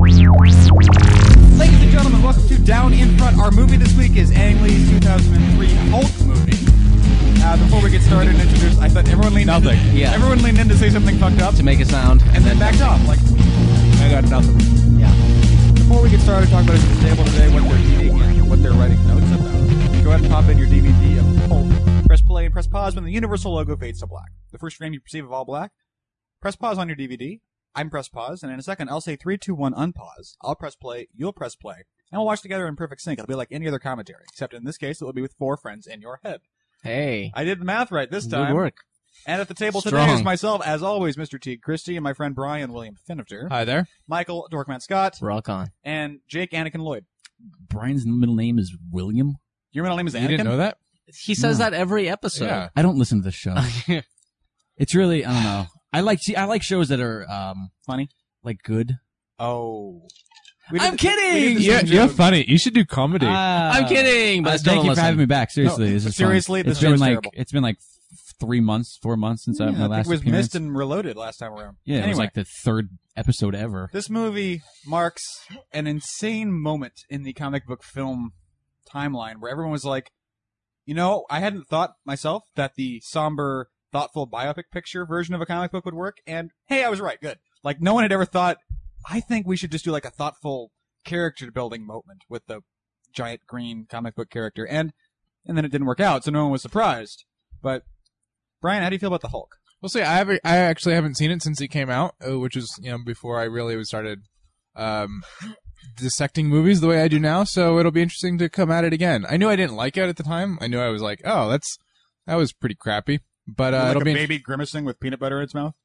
Ladies and gentlemen, welcome to Down in Front. Our movie this week is Ang Lee's 2003 Hulk movie. Before we get started and introduce, I thought everyone leaned in to say something fucked up. To make a sound. And then backed off. Like, I got nothing. Yeah. Before we get started, talk about it at the table today, what they're eating and what they're writing notes about. Go ahead and pop in your DVD of Hulk. Press play and press pause when the Universal logo fades to black. The first frame you perceive of all black. Press pause on your DVD. I'm press pause, and in a second, I'll say 3, 2, 1, unpause. I'll press play, you'll press play, and we'll watch together in perfect sync. It'll be like any other commentary, except in this case, it will be with 4 friends in your head. Hey. I did the math right this time. Good work. And at the table today is myself, as always, Mr. Teague Christie, and my friend Brian William Finifter. Hi there. Michael Dorkman Scott. Rock on. And Jake Anakin Lloyd. Brian's middle name is William. Your middle name is Anakin? You didn't know that? He says that every episode. Yeah. I don't listen to this show. It's really, I don't know. I like shows that are funny, like good. Oh. I'm kidding. You're funny. You should do comedy. I'm kidding, but thank you for having me back. Seriously, this is seriously, fun. this show is terrible. It's been like 3 months, 4 months since my last I think it was appearance. missed and reloaded last time around. Yeah, anyway, it was like the 3rd episode ever. This movie marks an insane moment in the comic book film timeline where everyone was like, you know, I hadn't thought myself that the somber, thoughtful biopic picture version of a comic book would work, and hey, I was right, good. Like, no one had ever thought, I think we should just do like a thoughtful character building moment with the giant green comic book character, and then it didn't work out, so no one was surprised. But Brian, how do you feel about the Hulk? We'll see. I actually haven't seen it since it came out, which is before I really started dissecting movies the way I do now. So it'll be interesting to come at it again. I knew I didn't like it at the time. I knew I was like, oh, that was pretty crappy. But like it'll a be baby grimacing with peanut butter in its mouth.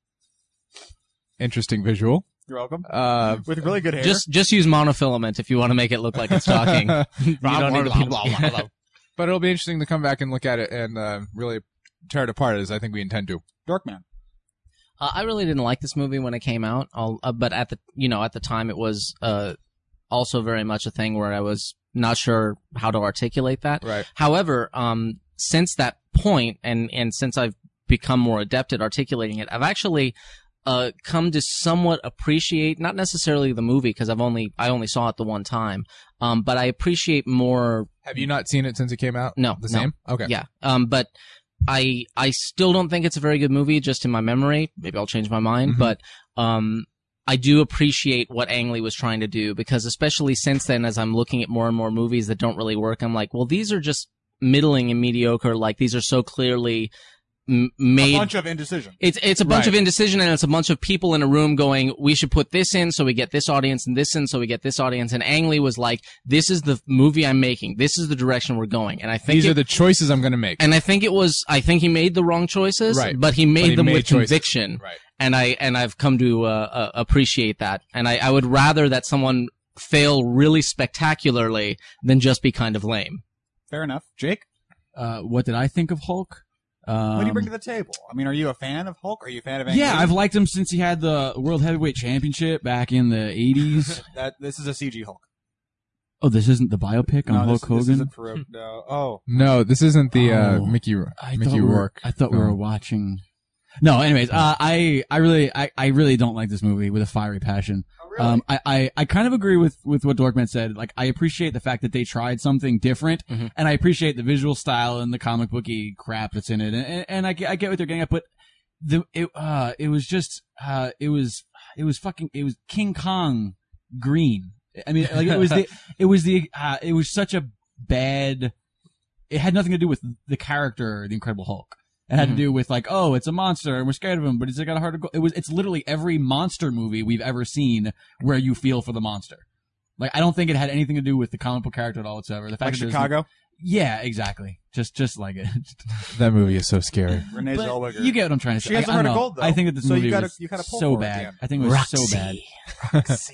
Interesting visual. You're welcome. With really good hair. Just use monofilament if you want to make it look like it's talking. You don't need the But it'll be interesting to come back and look at it and really tear it apart, as I think we intend to. Dorkman. I really didn't like this movie when it came out, but at the time it was also very much a thing where I was not sure how to articulate that. Right. However, since that point and since I've become more adept at articulating it, I've actually come to somewhat appreciate, not necessarily the movie because I only saw it the one time, but I appreciate more. Have you not seen it since it came out? No. Same? Okay. Yeah. But I still don't think it's a very good movie, just in my memory. Maybe I'll change my mind, but I do appreciate what Ang Lee was trying to do, because especially since then, as I'm looking at more and more movies that don't really work, I'm like, well, these are just middling and mediocre. Like, these are so clearly made. A bunch of indecision. It's a bunch of indecision, and it's a bunch of people in a room going, we should put this in so we get this audience, and this in so we get this audience. And Ang Lee was like, this is the movie I'm making. This is the direction we're going. And I think these are the choices I'm going to make. And I think he made the wrong choices, but he made them with conviction. Right. And I've come to appreciate that. And I would rather that someone fail really spectacularly than just be kind of lame. Fair enough. Jake? What did I think of Hulk? What do you bring to the table? I mean, are you a fan of Hulk? Are you a fan of Ang Lee? Yeah, I've liked him since he had the World Heavyweight Championship back in the 80s. This is a CG Hulk. Oh, this isn't the biopic on Hulk Hogan? This isn't for no. Oh. No, this isn't the Mickey Rourke. I thought we were watching. No, anyways, I really don't like this movie with a fiery passion. Oh, really? I kind of agree with what Dorkman said. Like, I appreciate the fact that they tried something different, and I appreciate the visual style and the comic booky crap that's in it, and I get what they're getting at, but it was King Kong green. I mean, like, it was such a bad. It had nothing to do with the character, the Incredible Hulk. It had to do with like, oh, it's a monster and we're scared of him, but he's got a heart of gold. It's literally every monster movie we've ever seen where you feel for the monster. Like, I don't think it had anything to do with the comic book character at all whatsoever. The fact like that Chicago? Yeah, exactly. Just like it. That movie is so scary. Renee Zellweger. You get what I'm trying to say. She has a heart of gold, though. I think that this movie you was so bad. I think it was so bad. Roxy.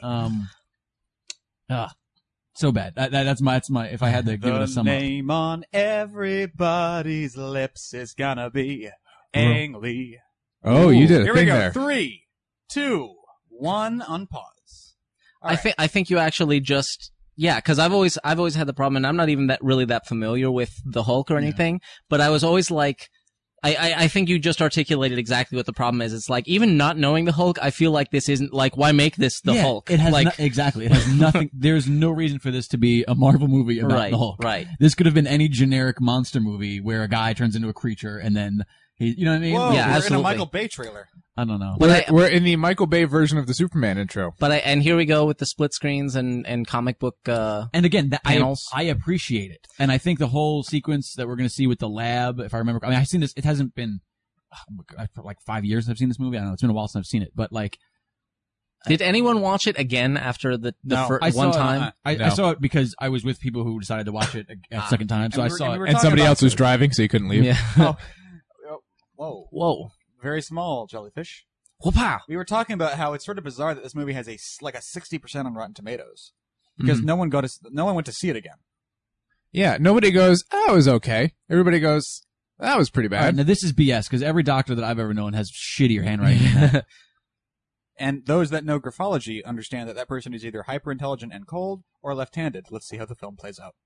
So bad. That's my. If I had to give it a sum up. The name on everybody's lips is gonna be Ang Lee. Oh, you did a Here thing we go. there. 3, 2, 1, unpause. I think you actually just. Yeah, because I've always had the problem, and I'm not even really that familiar with the Hulk or anything, but I was always like, I think you just articulated exactly what the problem is. It's like, even not knowing the Hulk, I feel like this isn't, like, why make this the Hulk? It has like, exactly. It has nothing. There's no reason for this to be a Marvel movie about right, the Hulk. right. This could have been any generic monster movie where a guy turns into a creature and then you know what I mean? Whoa, Yeah, we're absolutely. in a Michael Bay trailer. I don't know. But We're in the Michael Bay version of the Superman intro. and here we go with the split screens and comic book, And again, panels. I appreciate it. And I think the whole sequence that we're going to see with the lab, if I remember, I mean, I've seen this, it hasn't been for like 5 years I've seen this movie. I don't know, it's been a while since I've seen it, but like, did anyone watch it again after the No, first I saw one it, time? I No. saw it because I was with people who decided to watch it a second time, so And I we saw were it. And talking somebody about else was this. driving, so you couldn't leave. Yeah. Oh. Whoa. Whoa. Very small jellyfish. Whoop-pow. We were talking about how it's sort of bizarre that this movie has a 60% on Rotten Tomatoes because Mm-hmm. no one went to see it again. Yeah, nobody goes, oh, it was okay. Everybody goes, that was pretty All right, bad. now this is BS because every doctor that I've ever known has shittier handwriting than that. And those that know graphology understand that person is either hyper intelligent and cold or left-handed. Let's see how the film plays out.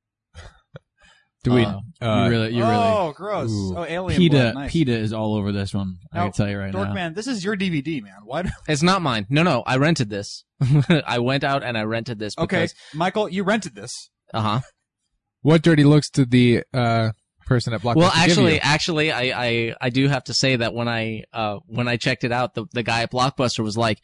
Do we? You really. Oh, gross! Ooh. Oh, alien blood. PETA, Nice. PETA is all over this one. I Now, can tell you right now. Dorkman, this is your DVD, man. Why? It's not mine. No, I rented this. I went out and I rented this Okay, because... Michael, you rented this. Uh-huh. What dirty looks did the person at Blockbuster Well, give you? actually, I do have to say that when I checked it out, the guy at Blockbuster was like,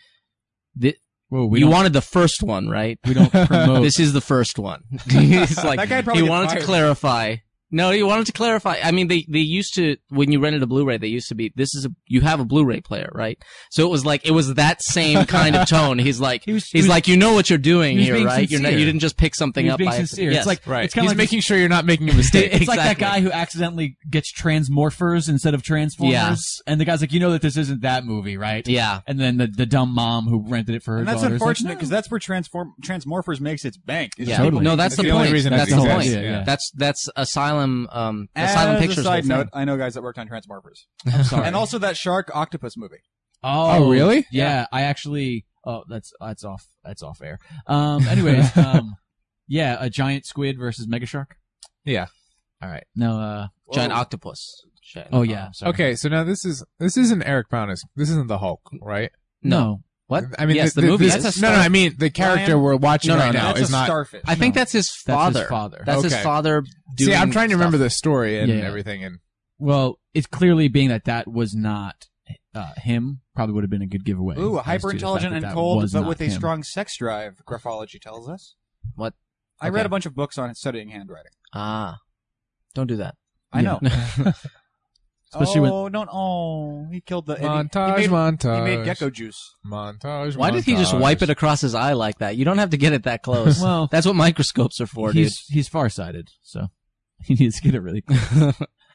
Well, you wanted the first one, right? we don't promote. This is the first one. He's like, That guy probably he get wanted to fired. clarify. No, he wanted to clarify. I mean, they used to, when you rented a Blu-ray, they used to be, you have a Blu-ray player, right? So it was that same kind of tone. He's like, He was- like, you know what you're doing he was here, being right? sincere. You didn't just pick something He was up being by sincere. Yes. It's like Right. It's kind He's of like making sure you're not making a mistake. It's like that Exactly. guy who accidentally gets Transmorphers instead of Transformers. Yeah. And the guy's like, you know that this isn't that movie, right? Yeah. And then the dumb mom who rented it for her And that's daughter is like, unfortunate because that's where Transmorphers makes its bank. is Yeah. Totally. No, that's That's the the only point. reason That's it the exists. point. Yeah. That's Asylum, As Asylum a Pictures. side whole note, thing. I know guys that worked on Transmorphers. I'm sorry. And also that shark octopus movie. Oh, really? Yeah, I actually. Oh, that's off. That's off air. Anyways, yeah, a giant squid versus mega shark. Yeah. All right. No. Giant Whoa. octopus. Oh yeah. Sorry. Okay, so now this isn't Eric Baunis. This isn't the Hulk, right? No. What? I mean, yes, the movie this- is. no, I mean the character Ryan? we're watching No, right no, now That's is a not. starfish. I think No. that's his That's father. his father. That's his Okay. father doing See, I'm trying to stuff. remember the story and Yeah. everything, and Well, it's clearly being that was not him. Probably would have been a good giveaway. Ooh, as to the hyper intelligent fact and that cold, was but not with a him. strong sex drive. Graphology tells us. What? I Okay. read a bunch of books on studying handwriting. Ah. Don't do that. I know. Especially when- don't. Oh, he killed the montage, he made montage, gecko juice. montage. Why did he just montage. wipe it across his eye like that? You don't have to get it that close. Well, That's what microscopes are for, dude. he's farsighted, so he needs to get it really close.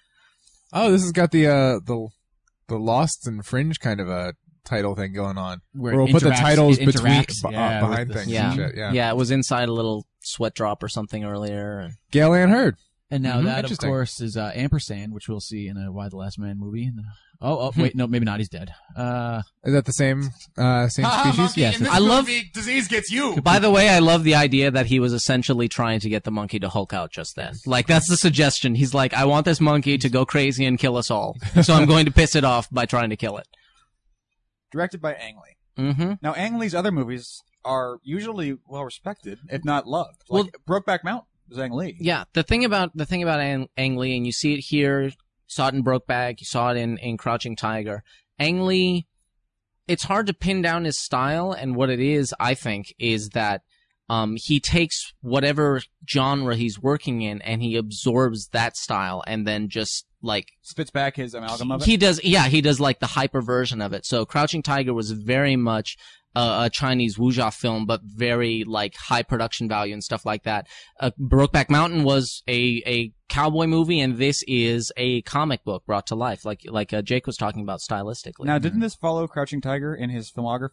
Oh, this has got the Lost and Fringe kind of a title thing going on. Where Where it we'll put the interacts- titles it between interacts, yeah, behind with the things Yeah. and shit. Yeah. Yeah, it was inside a little sweat drop or something earlier. Gail Ann Hurd. And now Mhm. that, of Interesting. course, is Ampersand, which we'll see in a Why the Last Man movie. Oh, wait, no, maybe not. He's dead. Is that the same species? Yes, I love- disease gets you. By the way, I love the idea that he was essentially trying to get the monkey to Hulk out just then. Like, that's the suggestion. He's like, I want this monkey to go crazy and kill us all. So I'm going to piss it off by trying to kill it. Directed by Ang Lee. Mm-hmm. Now, Ang Lee's other movies are usually well respected, if not loved. Like Brokeback Mountain was Ang Lee. Yeah, the thing about Ang Lee, and you see it here, saw it in Brokeback, you saw it in Crouching Tiger. Ang Lee, it's hard to pin down his style, and what it is, I think, is that he takes whatever genre he's working in, and he absorbs that style, and then just like Spits back his amalgam of it. he does like the hyper version of it. So Crouching Tiger was very much a Chinese wuxia film, but very like high production value and stuff like that. Brokeback Mountain was a cowboy movie, and this is a comic book brought to life, like Jake was talking about stylistically. Now, didn't this follow Crouching Tiger in his filmography?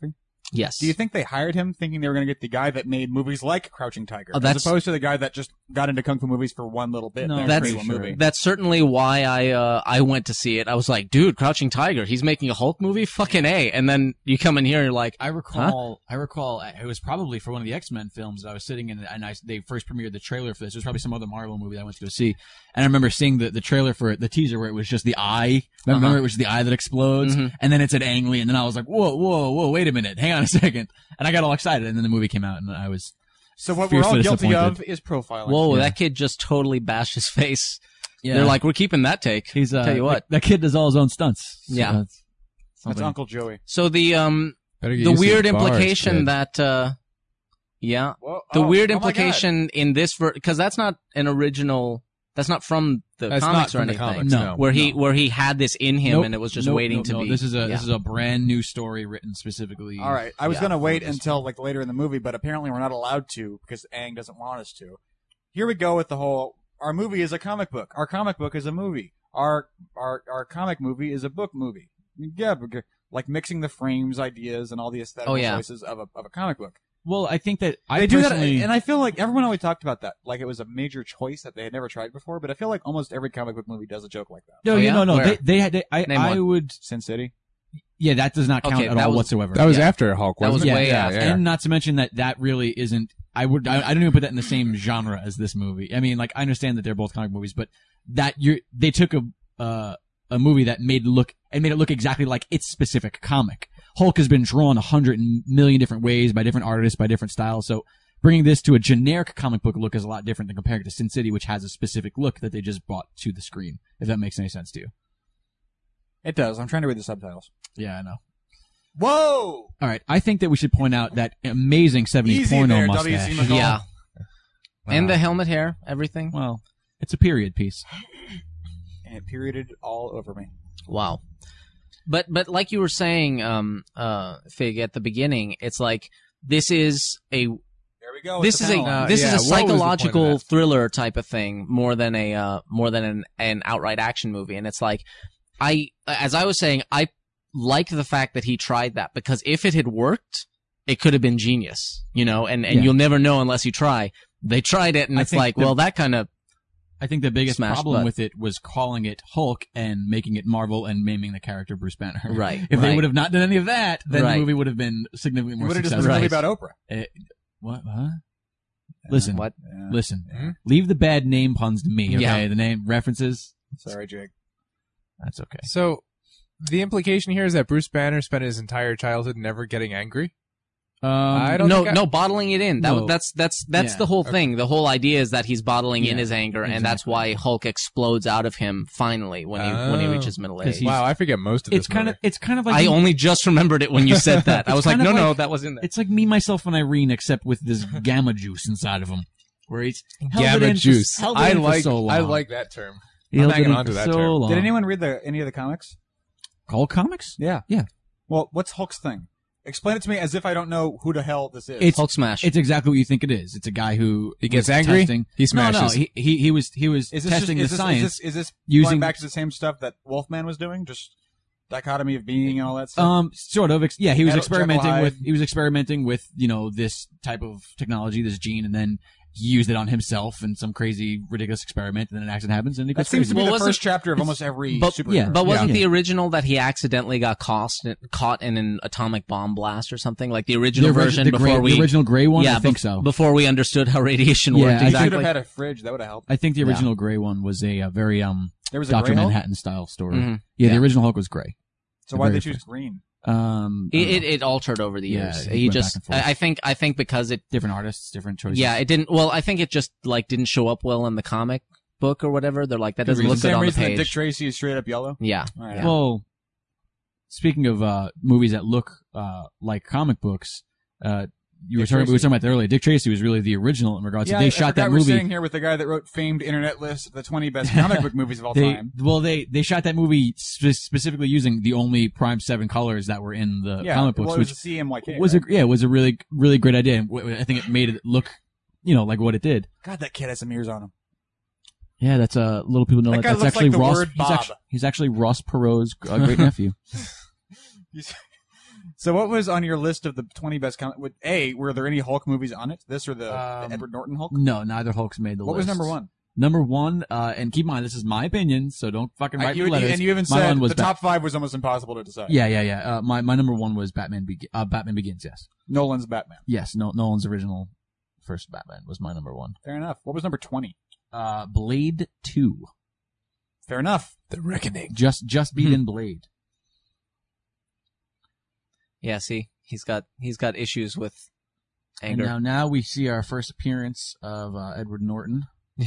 Yes. Do you think they hired him thinking they were going to get the guy that made movies like Crouching Tiger, Oh, as that's- opposed to the guy that just got into kung fu movies for one little bit? No, there in that's- one movie. That's certainly why I went to see it. I was like, dude, Crouching Tiger, he's making a Hulk movie? Fucking A. And then you come in here and you're like, I recall it was probably for one of the X-Men films that I was sitting in, and they first premiered the trailer for this. It was probably some other Marvel movie that I went to go see. And I remember seeing the trailer for it, the teaser where it was just the eye. Remember it was the eye that explodes? Mhm. And then it's at Ang Lee, and then I was like, whoa, wait a minute. Hang on a second. And I got all excited, and then the movie came out, and I was... So what we're all fiercely guilty of disappointed. is profiling. whoa, Yeah. that kid just totally bashed his face. Yeah. They're like, we're keeping that take. he's, Tell you what. That kid does all his own stunts. So Yeah. that's That's something. Uncle Joey. So the Better get the used to weird the bars, implication kid. that yeah, Whoa, the weird oh my God. implication in this because that's not an original. That's not from the That's comics not or from the anything. comics, No. Where he had this in him Nope. and it was just Nope, waiting nope, to no. be. This is yeah. a brand new story written specifically. All right, I was Yeah, going to wait for this until like later in the movie, but apparently we're not allowed to because Aang doesn't want us to. Here we go with the whole. Our movie is a comic book. Our comic book is a movie. Our comic movie is a book movie. Yeah, like mixing the frames, ideas, and all the aesthetic Oh, yeah. choices of a comic book. Well, I think that They do that, and I feel like everyone always talked about that, like it was a major choice that they had never tried before. But I feel like almost every comic book movie does a joke like that. No, Oh, you yeah? no. Where? They had. Name I one. would. Sin City. Yeah, that does not count Okay, at that all was- whatsoever. That was Yeah. after Hulk, That wasn't was it? way yeah, after. yeah. And not to mention that really isn't. I don't even put that in the same genre as this movie. I mean, like I understand that they're both comic movies, but they took a movie that made it look exactly like its specific comic. Hulk has been drawn 100 million different ways by different artists, by different styles. So bringing this to a generic comic book look is a lot different than comparing it to Sin City, which has a specific look that they just brought to the screen. If that makes any sense to you. It does. I'm trying to read the subtitles. Yeah, I know. Whoa! All right, I think that we should point out that amazing 70s Easy porno there, mustache. W.C. McCall. Yeah, Wow. and the helmet hair, everything. Well, it's a period piece. And it perioded all over me. Wow. But like you were saying, Fig, at the beginning, it's like this is a There we go. this is It's a panel. this yeah, is a what was the point of psychological that? thriller type of thing more than an outright action movie. And it's like as I was saying, I like the fact that he tried that because if it had worked, it could have been genius, you know, and Yeah. you'll never know unless you try. They tried it and I it's think like, the- well, that kind of I think the biggest Smash problem butt. with it was calling it Hulk and making it Marvel and naming the character Bruce Banner. Right, If they right. would have not done any of that, then Right. the movie would have been significantly It more would have just been successful. a movie about Oprah. What? Huh? Listen, what? Yeah. listen. Mhm. Leave the bad name puns to me, okay? Yeah. The name references, Sorry, Jake. that's okay. So, the implication here is that Bruce Banner spent his entire childhood never getting angry. I don't think No, bottling it in. No. That's Yeah. the whole thing. The whole idea is that he's bottling in Yeah, his anger, and that's exactly. why Hulk explodes out of him finally when he Oh. reaches middle 'Cause age. he's- Wow, I forget most of It's this kind movie. of like I only just remembered it when you said that. I It's was like, kind of no, like- that was in there. it's like me, myself, and Irene, except with this gamma juice inside of him, where he's held it Gamma in for- juice. held it I in for like so long. I like that term. He I'm held it hanging in on to for that so term. long. Did anyone read any of the comics? Call comics? Yeah. Yeah. Well, what's Hulk's thing? Explain it to me as if I don't know who the hell this is. It's Hulk smash. It's exactly what you think it is. It's a guy who He gets was angry, Testing. he smashes. No, he was is this testing just, the science. Is this using- going back to the same stuff that Wolfman was doing? Just dichotomy of being and all that stuff? Sort of. Yeah, he was Jekyll experimenting Hyde. with this type of technology, this gene, and then he used it on himself in some crazy, ridiculous experiment, and then an accident happens, and he That goes seems to crazy. be Well, the wasn't- first chapter of almost every but superhero. yeah, but wasn't Yeah. the original that he accidentally got caught in an atomic bomb blast or something? Like the The original version before the original gray one. I think so. Before we understood how radiation Yeah, worked I He should exactly. have had a fridge. That would have helped. I think the Yeah. original gray one was a very There was a Dr. gray Hulk? Manhattan style story. Mhm. Yeah, Yeah. the original Hulk was gray. So the why'd very they choose first. green? I don't know. It altered over the Yeah, years. he He went just, back and forth. I think because it, different artists, different choices. yeah, it didn't. Well, I think it just like didn't show up well in the comic book or whatever. They're like that doesn't The look good same on the reason that page. Dick Tracy is straight up yellow. Yeah, All right. Yeah. Well, speaking of movies that look like comic books, we were talking about that earlier. Dick Tracy was really the original in regards to they shot that We're movie. sitting here with the guy that wrote famed internet list of the 20 best comic book movies of all They time. they shot that movie specifically using the only Prime 7 colors that were in the Yeah, comic books, well, it which was a CMYK. was right? it was a really really great idea. And I think it made it look, like what it did. God, that kid has some ears on him. Yeah, that's little people know That guy that's looks actually like the Ross. word Bob. He's actually Ross Perot's great nephew. So what was on your list of the 20 best comic? Were there any Hulk movies on it? This or the Edward Norton Hulk? No, neither Hulk's made the list. What was number one? Number one, and keep in mind, this is my opinion, so don't fucking write me letters. And you even My said one was the top 5 was almost impossible to decide. Yeah. My number one was Batman Begins, yes. Nolan's Batman. Yes, Nolan's original first Batman was my number one. Fair enough. What was number 20? Blade 2. Fair enough. The Reckoning. Just beat in Blade. Yeah, see, he's got issues with anger. And now we see our first appearance of Edward Norton.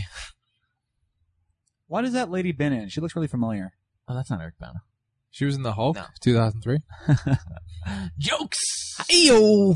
What has that lady been in? She looks really familiar. Oh, that's not Eric Bana. She was in the Hulk, No. 2003. Jokes! Eyo!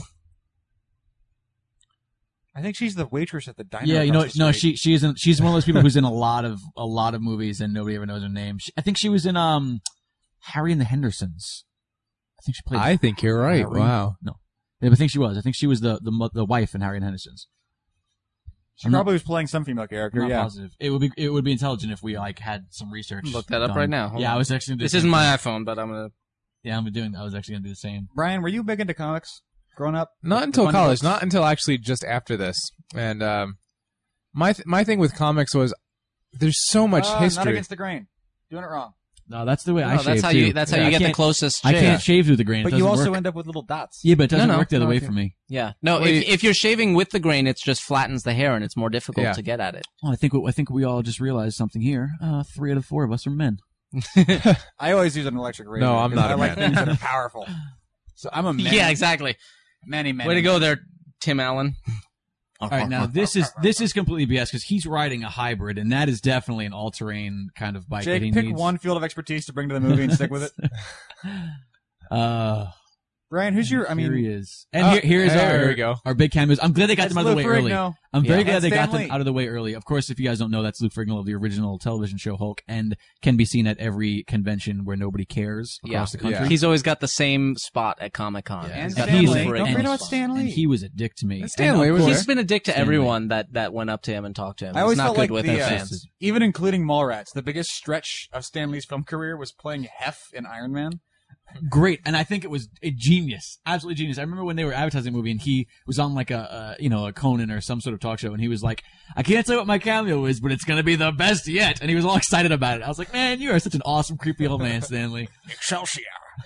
I think she's the waitress at the diner. Yeah, across the street. she's one of those people who's in a lot of movies and nobody ever knows her name. I think she was in Harry and the Hendersons. I think she played. I think you're right. Harry. Wow. No, yeah, I think she was. I think she was the wife in Harry and Hendersons. She probably was playing some female character. I'm not Yeah. positive. It would be intelligent if we had some research. Look that up done. right now. Hold Yeah, on. I was actually gonna do This the isn't same my thing. iPhone, but I'm gonna. Yeah, I was actually gonna do the same. Brian, were you big into comics growing up? Not The until funny college. books? Not until actually just after this. And my thing with comics was there's so much Not history. against the grain. Doing it wrong. No, that's the way I No, shave that's how too. you. That's how Yeah. you I get the can't- closest. I shave. can't shave through the grain. But it you doesn't also work. end up with little dots. Yeah, but it doesn't No, work the other no, way okay. for me. Yeah. No, Well, if you're shaving with the grain, it just flattens the hair and it's more difficult Yeah. to get at it. Oh, I think we all just realized something here. 3 out of 4 of us are men. I always use an electric razor. No, I'm 'cause not I a like man. things that are powerful. So I'm a man. Yeah, exactly. Many. Way to go there, Tim Allen. All right, now this is completely BS because he's riding a hybrid, and that is definitely an all-terrain kind of bike that he Jake, pick needs. one field of expertise to bring to the movie and stick with it. Brian, who's your? I Here he mean, is, and here's here we go. our big cameos. I'm glad they got it's them out of the Lou way early. Ferrigno. I'm very Yeah. glad And they got Stan them Lee. out of the way early. Of course, if you guys don't know, that's Lou Ferrigno of the original television show Hulk, and can be seen at every convention where nobody cares across the country. Yeah. He's always got the same spot at Comic Con. Yeah. And He's Stan got- he's Lee. a- Don't and- forget about Stan And Lee. he was a dick to me. And Stan Lee of was course- there. He's been a dick to Stan everyone that went up to him and talked to him. I always He's not felt good like with the, his fans. even including Mallrats, the biggest stretch of Stan Lee's film career was playing Hef in Iron Man. Great, and I think it was a genius, absolutely genius. I remember when they were advertising the movie, and he was on like a Conan or some sort of talk show, and he was like, "I can't tell you what my cameo is, but it's gonna be the best yet." And he was all excited about it. I was like, "Man, you are such an awesome, creepy old man, Stanley." Excelsior.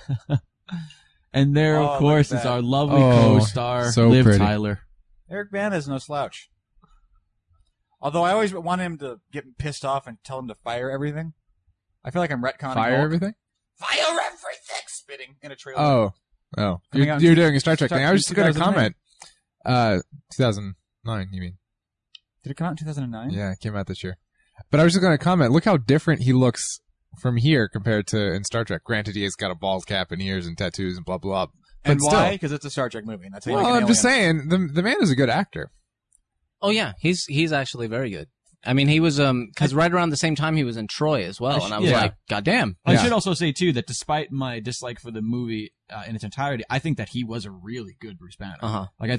And there, Oh, of look course, at is that. our lovely Oh, co-star, so Liv pretty. Tyler. Eric Bana is no slouch. Although I always want him to get pissed off and tell him to fire everything. I feel like I'm retconning. Fire Hulk. everything? Fire everything! Spitting in a trailer. Oh. Coming out You're in doing a Star Trek thing. I was just going to 2009. comment. 2009, you mean? Did it come out in 2009? Yeah, it came out this year. But I was just going to comment. Look how different he looks from here compared to in Star Trek. Granted, he has got a bald cap and ears and tattoos and blah, blah, blah. But And still. why? Because it's a Star Trek movie. And that's how you Well, make an I'm just alien. saying, the man is a good actor. Oh yeah, he's actually very good. I mean, he was because right around the same time he was in Troy as well, and I was yeah. like, God damn. I Yeah. should also say too that despite my dislike for the movie in its entirety, I think that he was a really good Bruce Banner. Uh-huh. Like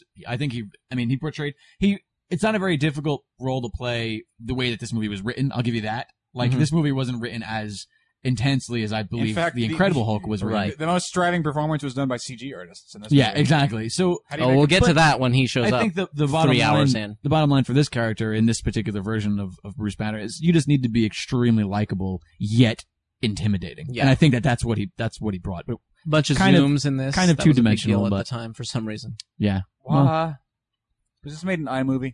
he portrayed it's not a very difficult role to play the way that this movie was written. I'll give you that. Like Mhm. this movie wasn't written as intensely as I believe In fact, the Incredible Hulk was written. Right. The most striving performance was done by CG artists in this Yeah, movie. exactly. So How do you Oh, make we'll it- get to but that when he shows I up. think the bottom 3 hours line, in. the bottom line for this character in this particular version of Bruce Banner is you just need to be extremely likable yet intimidating. Yeah. And I think that's what he brought. But Bunch of kind of- zooms in this. kind of That was a big two-dimensional, deal at but- the time for some reason. yeah. Was this made in iMovie?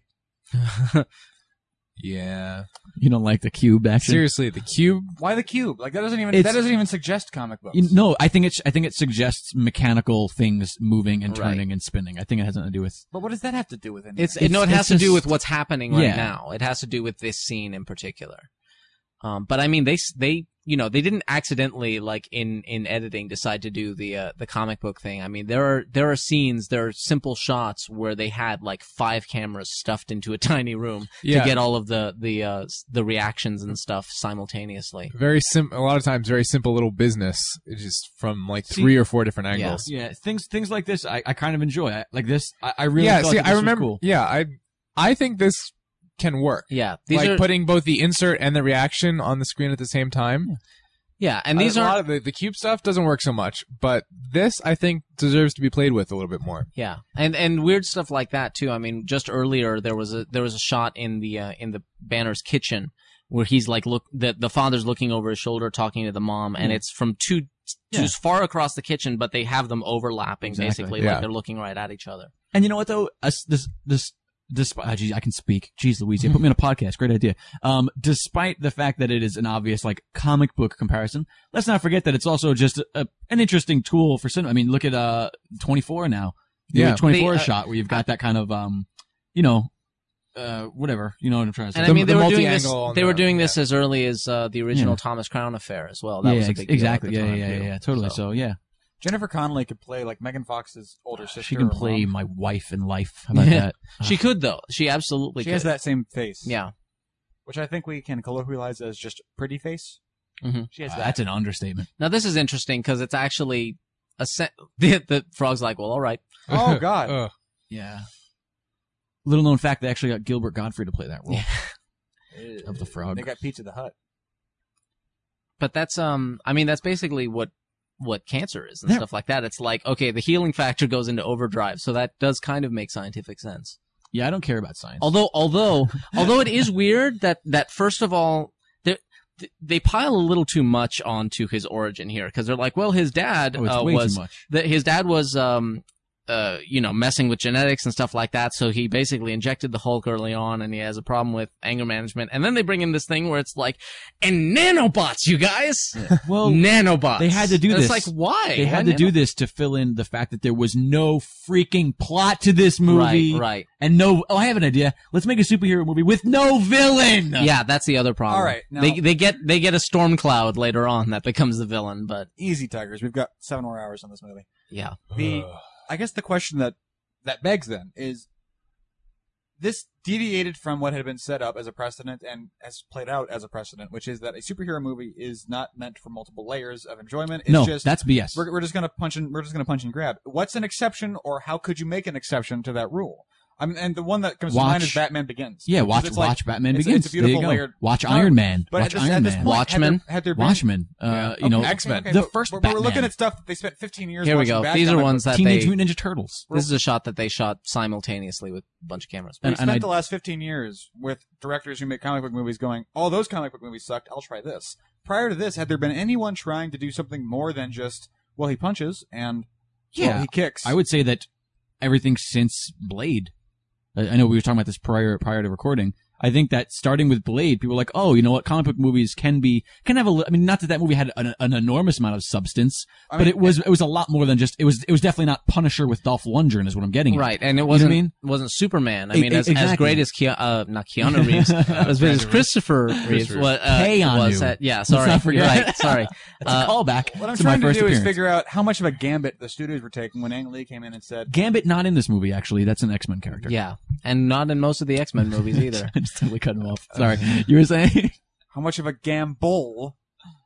Yeah. You don't like the cube action? Seriously, the cube. Why the cube? Like that doesn't It's- even suggest comic books. No, I think it suggests mechanical things moving and Right. turning and spinning. I think it has nothing to do with. But what does that have to do with anything? It has to do with what's happening right Yeah. now. It has to do with this scene in particular. But I mean, they didn't accidentally, like in editing, decide to do the comic book thing. I mean, there are scenes, there are simple shots where they had like 5 cameras stuffed into a tiny room Yeah. to get all of the reactions and stuff simultaneously. A lot of times, very simple little business. It's just from like 3 or 4 different angles. Yeah, things like this I kind of enjoy. I really Yeah, thought see, that this I was remember. cool. Yeah, I think this can work. Yeah, these Like are putting both the insert and the reaction on the screen at the same time. Yeah, and these a aren't. lot of the cube stuff doesn't work so much, but this I think deserves to be played with a little bit more. Yeah, and weird stuff like that too. I mean, just earlier there was a shot in the Banner's kitchen where he's like the father's looking over his shoulder talking to the mom, and it's from two far across the kitchen, but they have them overlapping basically, like they're looking right at each other. And you know what though? Geez, I can speak. Jeez Louise, you put me on a podcast. Great idea. Despite the fact that it is an obvious like comic book comparison, let's not forget that it's also just an interesting tool for cinema. I mean, look at 24 now. Yeah, 24 shot where you've got that kind of whatever. You know what I'm trying to say. And I mean, they were doing the- this as early as the original Thomas Crown Affair as well. That was a big deal exactly. at the time, Yeah, totally. So yeah. Jennifer Connelly could play like Megan Fox's older sister. She can or play mom. my wife in life. How about that? She could though. She absolutely She could. has that same face. Yeah. Which I think we can colloquialize as just pretty face. Mm-hmm. She has that. That's an understatement. Now this is interesting because it's actually the frog's like, well, all right. Oh God. Ugh. Yeah. Little known fact, they actually got Gilbert Godfrey to play that role of the frog. They got Pizza the Hut. But that's I mean that's basically what cancer is and stuff like that. It's like, okay, the healing factor goes into overdrive, so that does kind of make scientific sense. Yeah, I don't care about science. Although it is weird that first of all they pile a little too much onto his origin here because they're like, well, his dad way too much. His dad was messing with genetics and stuff like that. So he basically injected the Hulk early on and he has a problem with anger management. And then they bring in this thing where it's like, and nanobots, you guys. Well, nanobots. they had to do And this. It's like, why? They had Why to do this to fill in the fact that there was no freaking plot to this movie. Right. And I have an idea. Let's make a superhero movie with no villain. Yeah, that's the other problem. All right, now- they get a storm cloud later on that becomes the villain, but Easy, Tigers. We've got 7 more hours on this movie. yeah. I guess the question that begs then is, this deviated from what had been set up as a precedent and has played out as a precedent, which is that a superhero movie is not meant for multiple layers of enjoyment. It's No, just, that's BS. we're just gonna punch and grab. What's an exception, or how could you make an exception to that rule? I mean, and the one that comes to mind is Batman Begins. Yeah, Because watch it's like- Batman it's- Begins. It's a beautiful there you go. layered. Watch No, Iron Man. But Watch at Iron this Man. point, Watchmen. Had there been, Watchmen. X-Men. Okay, the but first we're Batman. looking at stuff that they spent 15 years. Here we watching go. bad These are comic ones books. that Teenage they. Mutant Ninja Turtles. This is a shot that they shot simultaneously with a bunch of cameras. We And spent I- the last 15 years with directors who make comic book movies going, oh, those comic book movies sucked, I'll try this. Prior to this, had there been anyone trying to do something more than just, well, he punches and well, he kicks? I would say that everything since Blade. I know we were talking about this prior to recording. I think that starting with Blade, people were like, oh, you know what? Comic book movies can have I mean, not that movie had an enormous amount of substance, I but mean, it was a lot more than just, it was definitely not Punisher with Dolph Lundgren is what I'm getting at. Right, and it You know what wasn't I mean? wasn't Superman. I mean, as Exactly. great as not Keanu Reeves, as Christopher Reeves was. Keanu. Yeah, sorry, not forget. you're right. Sorry. That's a callback what I'm to my trying to first do is appearance. figure out how much of a gambit the studios were taking when Ang Lee came in and said, Gambit not in this movie, actually. That's an X-Men character. Yeah, and not in most of the X-Men movies either. I just totally cut him off. Sorry. You were saying? how much of a gamble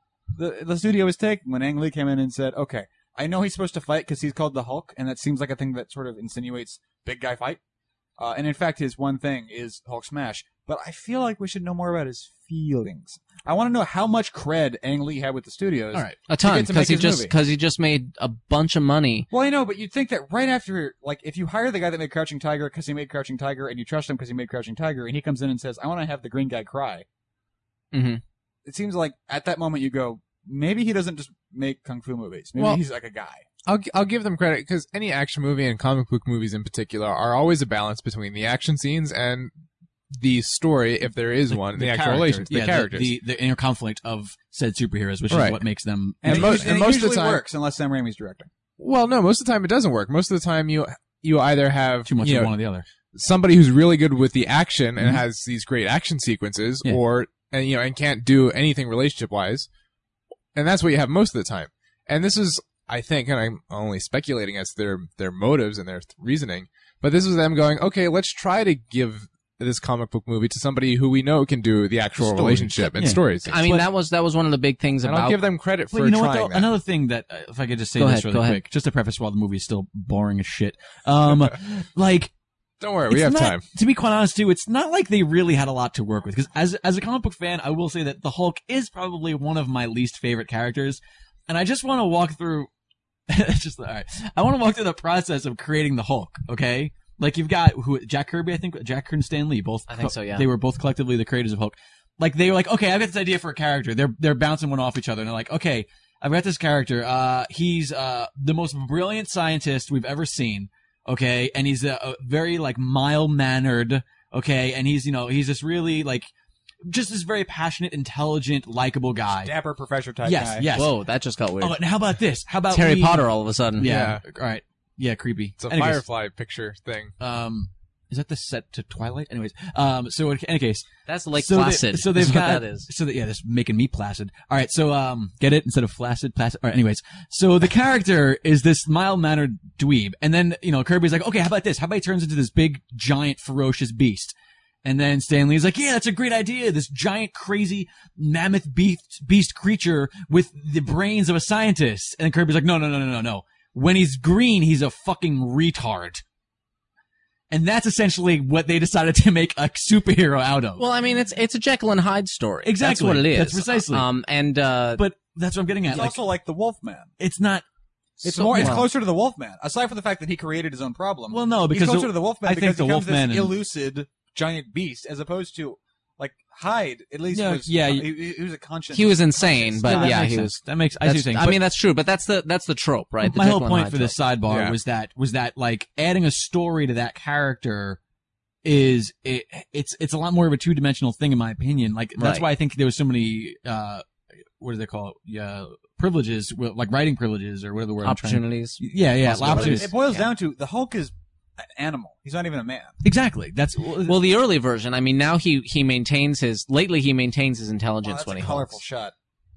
the studio was taking when Ang Lee came in and said, okay, I know he's supposed to fight because he's called the Hulk, and that seems like a thing that sort of insinuates big guy fight. And in fact, his one thing is Hulk smash. But I feel like we should know more about his feelings. I want to know how much cred Ang Lee had with the studios. All right. A ton, get to make his movie. because he just made a bunch of money. Well, I know, but you'd think that right after, like, if you hire the guy that made Crouching Tiger because he made Crouching Tiger, and you trust him because he made Crouching Tiger, and he comes in and says, I want to have the green guy cry. Mm-hmm. It seems like at that moment you go, maybe he doesn't just make kung fu movies. Maybe Well- he's like a guy. I'll give them credit because any action movie and comic book movies in particular are always a balance between the action scenes and the story, if there is one, the actual relations, the characters. The inner conflict of said superheroes, which Right. is what makes them. And, And most it of the usually time- works unless Sam Raimi's directing. Well, no, most of the time it doesn't work. Most of the time you either have Too much you of know, one or the other. somebody who's really good with the action and Mhm. has these great action sequences, Yeah. and can't do anything relationship wise, and that's what you have most of the time. And this is, I think, and I'm only speculating as to their motives and their reasoning, but this is them going, okay, let's try to give this comic book movie to somebody who we know can do the actual Stories. relationship and Yeah. stories. I mean, But- that was one of the big things And about. I'll give them credit for But you know what, trying though? that. Another thing that, if I could just say Go this ahead, really go quick, ahead. just to preface while the movie is still boring as shit. Like, Don't worry, we have time. To be quite honest, too, it's not like they really had a lot to work with. Because as a comic book fan, I will say that the Hulk is probably one of my least favorite characters, and I just want to walk through. All right. I want to walk through the process of creating the Hulk. Okay, like you've got Jack Kirby, I think Jack and Stan Lee, both. I think so. Yeah, they were both collectively the creators of Hulk. Like they were like, okay, I've got this idea for a character. They're bouncing one off each other, and they're like, okay, I've got this character. He's the most brilliant scientist we've ever seen. Okay, and he's a very like mild-mannered. Okay, and he's he's this really like just this very passionate, intelligent, likable guy. Dapper professor type Yes, guy. yes. Whoa, that just got weird. Oh, and how about this? How about Harry Potter all of a sudden. Yeah. All right. Yeah, creepy. It's a Anyways, Firefly picture thing. Is that the set to Twilight? Anyways, so in any case, That's Lake so Placid. so they've is got what that is. so that yeah, that's making me placid. All right, so get it instead of flaccid, placid. All right, anyways, so the character is this mild-mannered dweeb, and then Kirby's like, okay, how about this? How about he turns into this big, giant, ferocious beast? And then Stan Lee's like, yeah, that's a great idea. This giant, crazy, mammoth beast creature with the brains of a scientist. And then Kirby's like, no. When he's green, he's a fucking retard. And that's essentially what they decided to make a superhero out of. Well, I mean, it's a Jekyll and Hyde story. Exactly. That's what it is. That's precisely. But That's what I'm getting at. It's Like, also like the Wolfman. it's not. It's so- more. It's well, closer to the Wolfman. Aside from the fact that he created his own problem. Well, no, because he's closer to the Wolfman I because think the he becomes Wolfman this and- elusive giant beast, as opposed to like Hyde. At least Yeah, was yeah, he was a conscience. He was insane, but that yeah, makes he sense. was. That makes. I see what you're saying. I mean, that's true, but that's the trope, right? The my whole Jekyll and point Hyde for this trope. sidebar Yeah. was that like adding a story to that character is it's a lot more of a two-dimensional thing in my opinion. Like that's Right. why I think there was so many what do they call it? Yeah, privileges, like writing privileges or whatever the word. Opportunities. Yeah, Possibilities. opportunities. It boils down to the Hulk is an animal. He's not even a man. Exactly. That's Well, the early version. I mean, now he maintains his. Lately, he maintains his Wow, intelligence that's when a he colorful hulks. shot.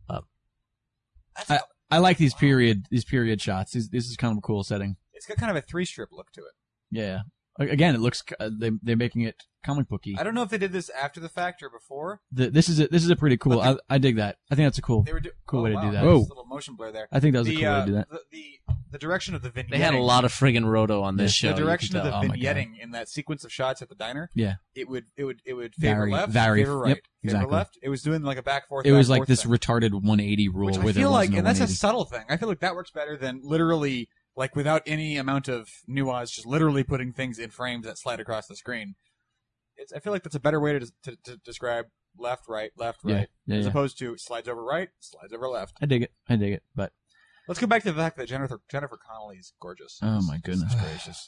I like these period shots. This is kind of a cool setting. It's got kind of a 3-strip look to it. Yeah. Again, it looks they're making it comic booky. I don't know if they did this after the fact or before. This is a pretty cool. But I dig that. I think that's a cool. They were Cool way to do that. Whoa, Whoa. nice little motion blur there. I think that was a cool way to do that. The direction of the vignetting. They had a lot of friggin' roto on this show. The direction you of can the tell. Oh my God. vignetting in that sequence of shots at the diner. Yeah. It would favor Vary- left, vary- favor right, yep, favor exactly. left. It was doing like a back forth. It was back, like forth this thing. retarded 180 rule. Which I where there feel like, wasn't and that's a 180. subtle thing. I feel like that works better than literally, like without any amount of nuance, just literally putting things in frames that slide across the screen. I feel like that's a better way to describe left, right, Yeah, as yeah. opposed to slides over right, slides over left. I dig it. But Let's go back to the fact that Jennifer Connelly is gorgeous. oh my goodness gracious.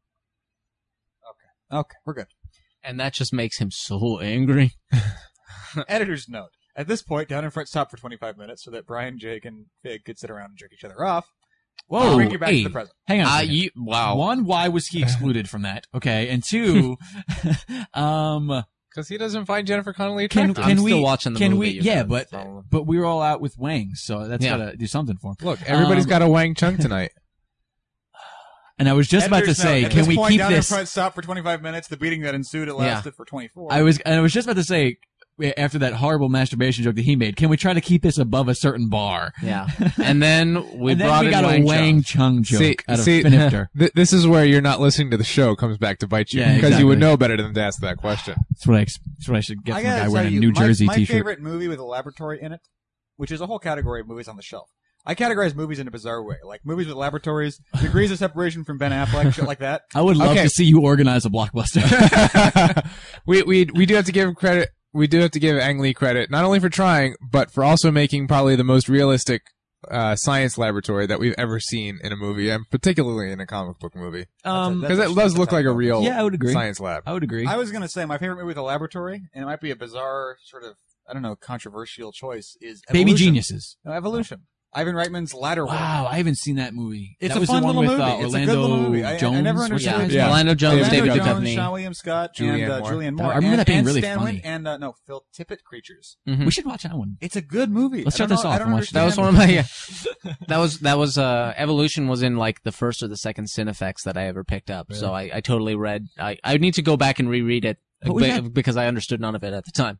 Okay, we're good. And that just makes him so angry. Editor's note. At this point, Down in Front stopped for 25 minutes so that Brian, Jake, and Fig could sit around and jerk each other off. Whoa, Bring you back hey, to the present. hang on. a second. Wow. One, why was he excluded from that? Okay, and two, Because he doesn't find Jennifer Connelly can attractive. I'm we still watching the can movie, we you yeah, guys, but probably. but we were all out with Wang, so that's Yeah. gotta do something for him. Look, everybody's Um, got a Wang Chung tonight. And I was just about to Editor's say, note. At can this we point, keep Down this? in Front stopped for 25 minutes. The beating that ensued, it lasted for 24. I was just about to say, after that horrible masturbation joke that he made, can we try to keep this above a certain bar? Yeah. And then we and then brought we in got Wang a Wang Chung joke out of Finifter. This is where you're not listening to the show comes back to bite you. Yeah, because you would exactly. know better than to ask that question. That's what I should get I from a gotta guy tell wearing a you, New Jersey my t-shirt. favorite movie with a laboratory in it, which is a whole category of movies on the shelf. I categorize movies in a bizarre way, like movies with laboratories, degrees of separation from Ben Affleck, shit like that. I would love Okay. to see you organize a blockbuster. we do have to give credit. We do have to give Ang Lee credit, not only for trying, but for also making probably the most realistic science laboratory that we've ever seen in a movie, and particularly in a comic book movie. That's Because it does look like a real Yeah, I would agree. science lab. I would agree. I was gonna say my favorite movie with a laboratory, and it might be a bizarre sort of, I don't know, controversial choice, is Baby Evolution. Geniuses. No, Evolution. Ivan Reitman's Ladder World. Wow, I haven't seen that movie. It's that a was fun the one little with movie. It's a Orlando good little movie. I Jones. never What's understood his it. name? Yeah. Orlando Jones, Orlando David Jones, Duchovny. Sean William Scott, Julianne and Moore. Julianne I Moore. remember and, that being and really Stan funny. Win- and no, Phil Tippett Creatures. Mhm. We should watch that one. It's a good movie. Let's I don't shut this know- off I don't and watch That was one understand of my. That was Evolution was in like the first or the second Cinefex that I ever picked up. So I totally read. I need to go back and reread it But we had- because I understood none of it at the time.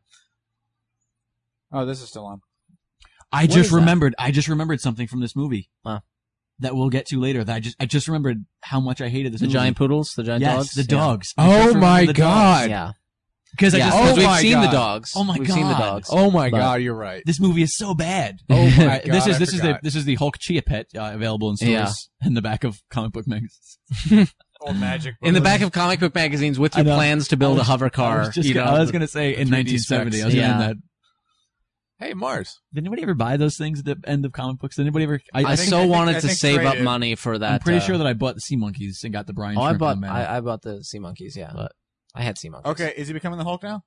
Oh, this is still on. I What just is that? remembered. I just remembered something from this movie. Wow. that we'll get to later that I just remembered how much I hated this The movie. giant poodles, the giant Yes, dogs. the Yeah. dogs. I Oh just remember my the God. Yeah, Because I yeah. just, 'cause Because Oh we've my seen the God. dogs. Oh my We've seen the God. dogs. Oh my But- God, you're right. this movie is so bad. Oh my God, this I is forgot. this is the Hulk Chia Pet available in stores Yeah. in the back of comic book magazines. Old magic. In the back of comic book magazines with I your know. plans to build I was- a hover car. I was, just you know, I was gonna say in 3D 1970. specs. I was gonna Yeah. end that. Hey, Mars. Did anybody ever buy those things at the end of comic books? Did anybody ever? I think- so I think- wanted I to think save Trey up did. money for that. I'm pretty sure that I bought the Sea Monkeys and got the Brian. Oh, I Shrimp bought. on the man. I bought the sea monkeys. Yeah, But- I had sea monkeys. Okay, is he becoming the Hulk now?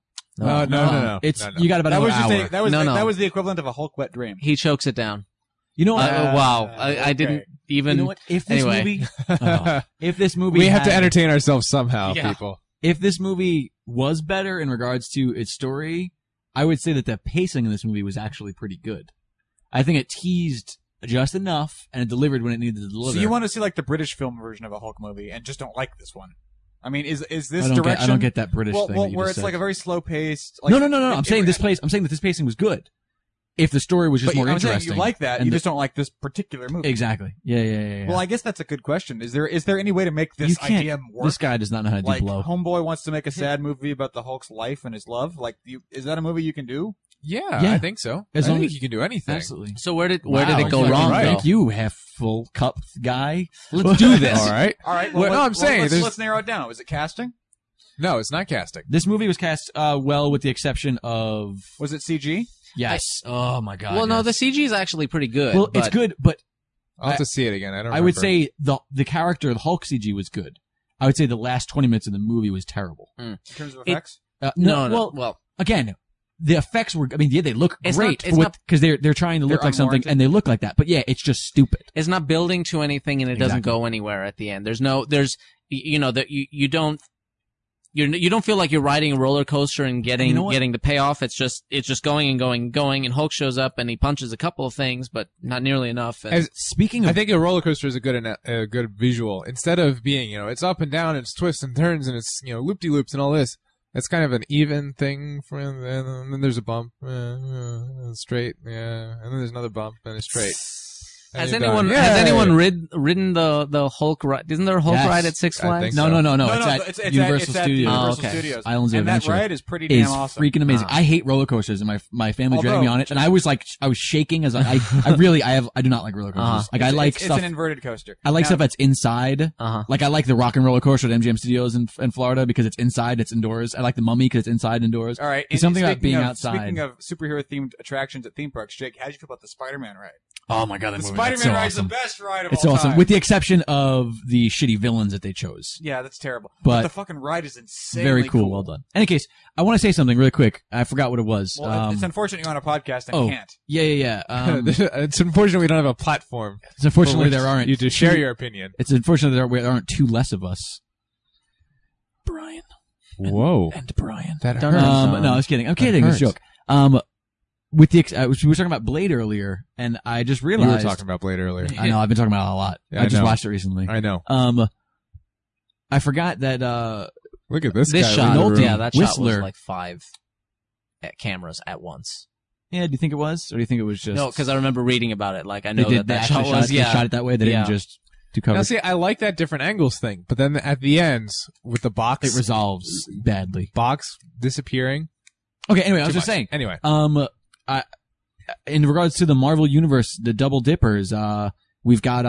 No. It's No. you got about That was another just hour. that was No, no. that was the equivalent of a Hulk wet dream. He chokes it down. You know what? Wow, okay. I didn't even. You know what? If this Anyway. movie, if this movie, We have to had- entertain ourselves somehow, Yeah. people. If this movie was better in regards to its story, I would say that the pacing in this movie was actually pretty good. I think it teased just enough and it delivered when it needed to deliver. So you want to see like the British film version of a Hulk movie and just don't like this one? I mean, is this I don't direction? Get, I don't get that British thing. Well, that you where just it's said. like a very slow paced. Like, no. I'm saying this place. I'm saying that this pacing was good. If the story was just But more I'm saying interesting, you like that. and You the- just don't like this particular movie. exactly. Yeah. Well, I guess that's a good question. Is there any way to make You this can't- idea work? This guy does not know how to do like blow. Homeboy wants to make a sad movie about the Hulk's life and his love. Like, is that a movie you can do? Yeah, Yeah. I think so. As I long think as- you can do anything. Absolutely. So where did Wow, it go you're wrong? right. Though? Thank you, half full cup guy. Let's do this. All right. All right. Well, no, I'm saying there's- let's narrow it down. Is it casting? No, it's not casting. This movie was cast well, with the exception of Was it CG? yes. Oh my god. Well, no, the yes. CG is actually pretty good. well, it's but- good, but I'll have to see it again. I don't. I would remember. say the character, the Hulk CG was good. I would say the last 20 minutes of the movie was terrible. In terms of It- effects? No. Well, again, the effects were. I mean, yeah, they look It's great not- it's not- because they're trying to look They're like something, unwarranted. and they look like that. But yeah, it's just stupid. it's not building to anything, and it doesn't Exactly. go anywhere at the end. You don't. You don't feel like you're riding a roller coaster and getting You know what? getting the payoff. It's just going and going and going, and Hulk shows up and he punches a couple of things, but not nearly enough. And As- Speaking of, I think a roller coaster is a good visual. Instead of being, it's up and down, and it's twists and turns, and it's loop de loops and all this. It's kind of an even thing, and then there's a bump, straight, yeah, and then there's another bump, and it's straight. And has you're anyone done. has Yay! anyone ridden the Hulk ride? Isn't there a Hulk Yes. ride at Six I Flags? think no, so. no, it's at Universal at Studios. Universal Oh, okay. Studios. Islands of and that Adventure ride is pretty is damn awesome. freaking amazing. Ah. I hate roller coasters, and my family dragged me Although- on it, and I was shaking as I do not like roller coasters. Uh-huh. Like I like it's stuff. an inverted coaster. I like Now, stuff that's inside. Uh-huh. Like I like the Rock and Roller Coaster at MGM Studios in Florida because it's inside, it's indoors. I like the Mummy because it's inside, indoors. All right. There's and something about speaking being of- outside. Speaking of superhero themed attractions at theme parks, Jake, how do you feel about the Spider-Man ride? Oh my god, that The movie! That's Spider-Man so ride awesome. is the best ride of It's all awesome, time. with the exception of the shitty villains that they chose. Yeah, that's terrible. But- the fucking ride is insane. Very cool. Well done. In any case, I want to say something really quick. I forgot what it was. Well, it's unfortunate you're on a podcast and oh. can't. Yeah. It's unfortunate we don't have a platform. It's unfortunately for which there aren't. you to share your opinion. It's unfortunate there aren't two less of us. Brian Whoa, and Brian. that Don't hurts. know. No, I was kidding. I'm kidding. It's a hurts. joke. With the we were talking about Blade earlier, and I just You realized were talking about Blade earlier. I know I've been talking about it a lot. Yeah, I I just know. watched it recently. I know. I forgot that Look at this This guy. shot, Renault. yeah, that shot was Whistler. like 5 cameras at once. Yeah, do you think it was, or do you think it was just No, because I remember reading about it. Like I they know did that they shot actually was they yeah. shot it that way? They Yeah. didn't just do Now, covers. see, I like that different angles thing, but then at the end with the box, It resolves badly. box disappearing. Okay, anyway, I was Too just much. saying. Anyway, In regards to the Marvel Universe, the Double Dippers, we've got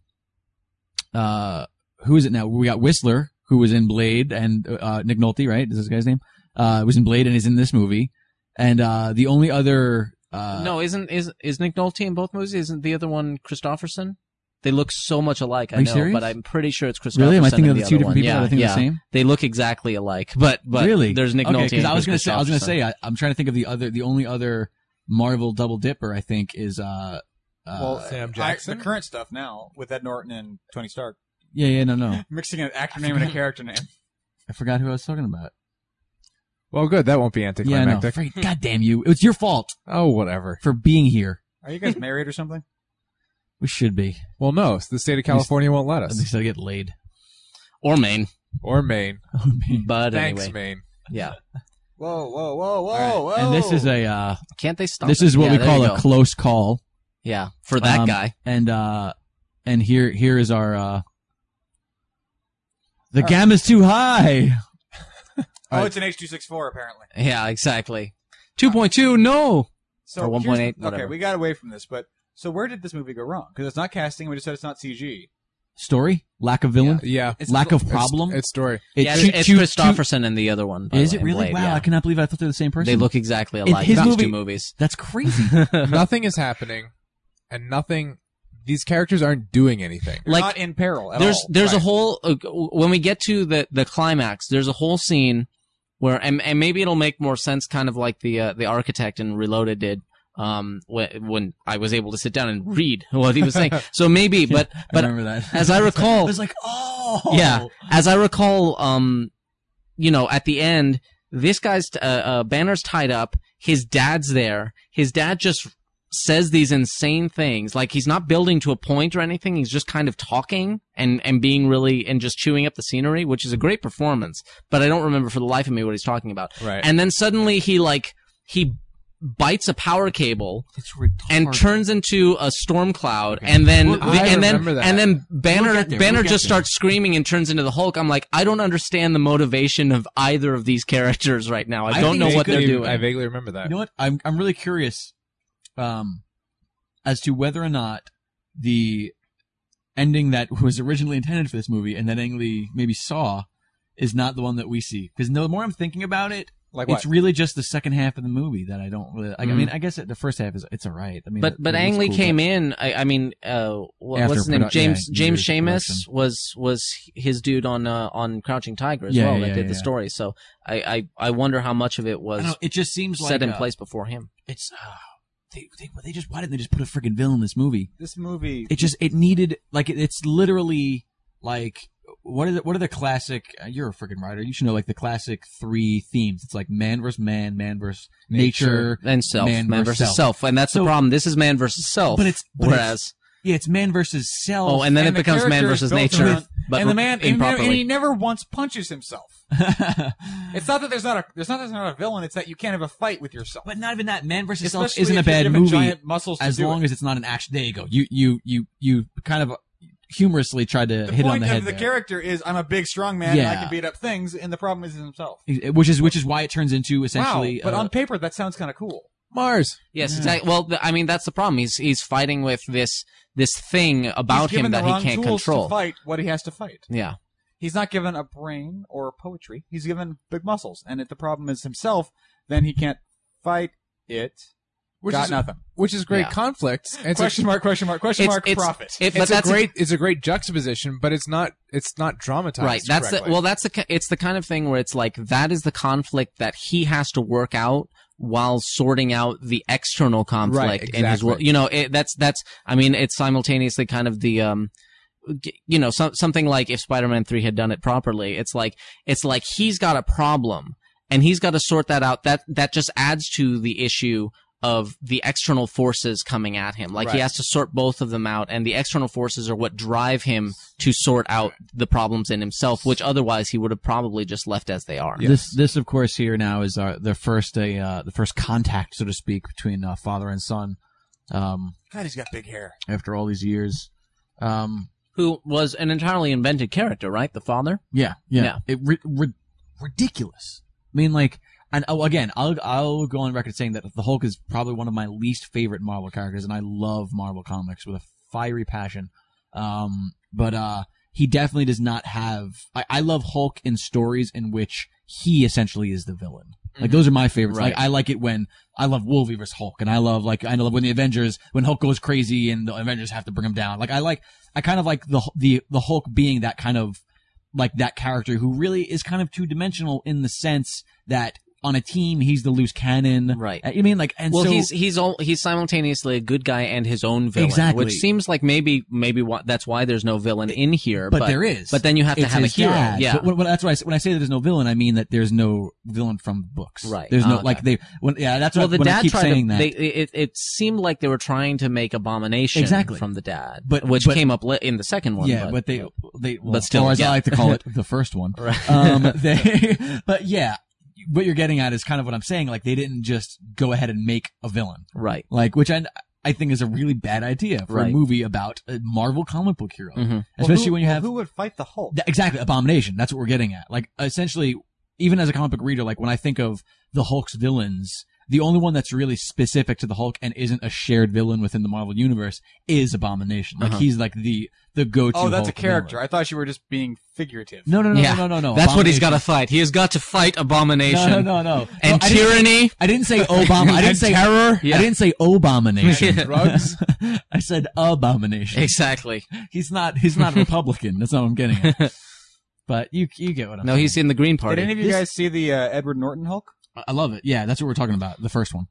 who is it now? We got Whistler, who was in Blade, and Nick Nolte, right? Is this guy's name? Was in Blade and is in this movie. And the only other No, is Nick Nolte in both movies? Isn't the other one Christopherson? They look so much alike. I Are you know, serious? but I'm pretty sure it's Christopherson. really? Am I thinking in of the the two other different one. people Yeah, that I think yeah. are the same? They look exactly alike, but Really? there's Nick Nolte. because and I was Chris gonna Christopherson. say I'm trying to think of the only other Marvel Double Dipper I think is Well, Sam Jackson? the current stuff now with Ed Norton and Tony Stark, no. mixing an actor name and a character name. I forgot who I was talking about. well, good. That won't be Yeah, no. anticlimactic. God damn you! It's your fault Oh, whatever. for being here. Are you guys married or something? We should be. Well, no, the state of California won't let At us. least I get laid. or Maine, Or Maine. but Thanks, anyway, Maine. yeah. Whoa, whoa, whoa, whoa, All whoa! right. And this is a Can't they stop? this it? is what Yeah, we there call you a go. close call. Yeah, for that Um, guy. And And here is our the gamma's too high. Oh, it's an H.264 apparently. Yeah, exactly. 2.2, no. So Or 1.8, Okay, whatever. we got away from this, but so where did this movie go wrong? Because it's not casting. We just said it's not CG. Story, lack of villain, Yeah. lack of problem. It's story. Yeah, it's Christopherson and the other one. by Is the it way, really? Blade, Wow, yeah. I cannot believe I thought they're the same person. They look exactly alike. his in these movie- two movies. That's crazy. Nothing is happening, and these characters aren't doing anything. They're Like, not in peril at all. There's a Right. whole when we get to the climax, there's a whole scene where and maybe it'll make more sense, kind of like the Architect in Reloaded did. When I was able to sit down and read what he was saying. So maybe, but I remember that. as I recall, I was like, oh, yeah, as I recall, at the end, this guy's Banner's tied up. His dad's there. His dad just says these insane things. Like, he's not building to a point or anything. He's just kind of talking and being really and just chewing up the scenery, which is a great performance. But I don't remember for the life of me what he's talking about. Right. And then suddenly he bites a power cable It's retarded. and turns into a storm cloud, and then I remember that. and then Banner We'll get there. Banner We'll get just there. starts screaming and turns into the Hulk. I'm like, I don't understand the motivation of either of these characters right now. I don't think know it's what they're I doing. vaguely remember that. You know what? I'm really curious, as to whether or not the ending that was originally intended for this movie and that Ang Lee maybe saw is not the one that we see. Because the more I'm thinking about it, Like it's what? really just the second half of the movie that I don't really. I mean, I guess the first half it's alright. I mean, But Ang Lee came in. What's his name? James years of Seamus production. was his dude on Crouching Tiger as Yeah, well. yeah, that did the yeah. story. So I wonder how much of it I was don't know, it just seems like set in place before him. It's they just why didn't they just put a freaking villain in this movie? This movie. It needed like it's literally like what are the classic? You're a freaking writer. You should know like the classic 3 themes. It's like man versus man versus nature, And self, man versus versus self, and that's the So- problem. This is man versus self, But it's- whereas yeah, it's man versus self. oh, and then it the becomes man character is versus built nature, around- but and the man and improperly. he never once punches himself. It's not that there's not a villain. It's that you can't have a fight with yourself. but not even that. Man versus self Especially isn't a if you're bad given movie giant muscles to as do long it. as it's not an action. There you go. You kind of humorously tried to The hit on point the head of the there. character is I'm a big strong man and I Yeah. can beat up things, and the problem is himself. which is why it turns into essentially. Wow, but on paper that sounds kind of cool. Mars. Yes, exactly. Well, I mean, that's the problem. He's fighting with this thing about He's given him that the he wrong can't tools control. to fight what he has to fight. Yeah. He's not given a brain or poetry. He's given big muscles, and if the problem is himself, then he can't fight it. Which Got is nothing. Which is great Yeah. conflict. It's Question mark, question mark, question mark, profit. But it's that's a great juxtaposition, but it's not dramatized. right. That's correctly. it's the kind of thing where it's like that is the conflict that he has to work out while sorting out the external conflict Right, in his exactly. world. You know, that's I mean, it's simultaneously kind of the something like if Spider-Man 3 had done it properly. It's like he's got a problem and he's got to sort that out. That just adds to the issue of the external forces coming at him. Like, he Right. has to sort both of them out, and the external forces are what drive him to sort out the problems in himself, which otherwise he would have probably just left as they are. Yes. This of course here now is the first contact, so to speak, between father and son. God, he's got big hair. After all these years, Who was an entirely invented character, right? The father? yeah. It ridiculous. I mean, like, and again, I'll go on record saying that the Hulk is probably one of my least favorite Marvel characters, and I love Marvel comics with a fiery passion. But he definitely does not have. I love Hulk in stories in which he essentially is the villain. Like, those are my favorites. Right. Like, I like it when I love Wolverine vs. Hulk, and I love when the Avengers, when Hulk goes crazy and the Avengers have to bring him down. Like, I kind of like the Hulk being that kind of, like, that character who really is kind of two-dimensional in the sense that on a team he's the loose cannon. Right. I mean, like, and Well, so he's simultaneously a good guy and his own villain, Exactly. which seems like maybe that's why there's no villain in here. but there is. But then you have to It's have a his hero. dad. Yeah. So that's why when I say that there's no villain, I mean that there's no villain from the books. Right. There's no Okay. like that's Well, what the when I dad keep tried saying to. that. It seemed like they were trying to make Abomination Exactly. from the dad, But- which but- came up in the second one. Yeah, but they well, but still, or as yeah. I like to call it, the first one. Right. But yeah, what you're getting at is kind of what I'm saying. Like, they didn't just go ahead and make a villain. Right. Like, which I think is a really bad idea for a Right. movie about a Marvel comic book hero. Mhm. Especially when you have who would fight the Hulk? Exactly, Abomination. That's what we're getting at. Like, essentially, even as a comic book reader, like when I think of the Hulk's villains, the only one that's really specific to the Hulk and isn't a shared villain within the Marvel universe is Abomination. Like, he's like the go-to. Oh, that's a Hulk character. villain. I thought you were just being figurative. No. That's what he's got to Abomination. fight. He has got to fight Abomination. No. And I didn't say- tyranny. I didn't say Obama. I didn't say terror. Yeah. I didn't say Abomination. Drugs. I said Abomination. Exactly. He's not Republican. That's not what I'm getting at. But you get what I'm No, saying. he's in the Green Did Party. any of you guys see the Edward Norton Hulk? I love it. Yeah, that's what we're talking about. The first one.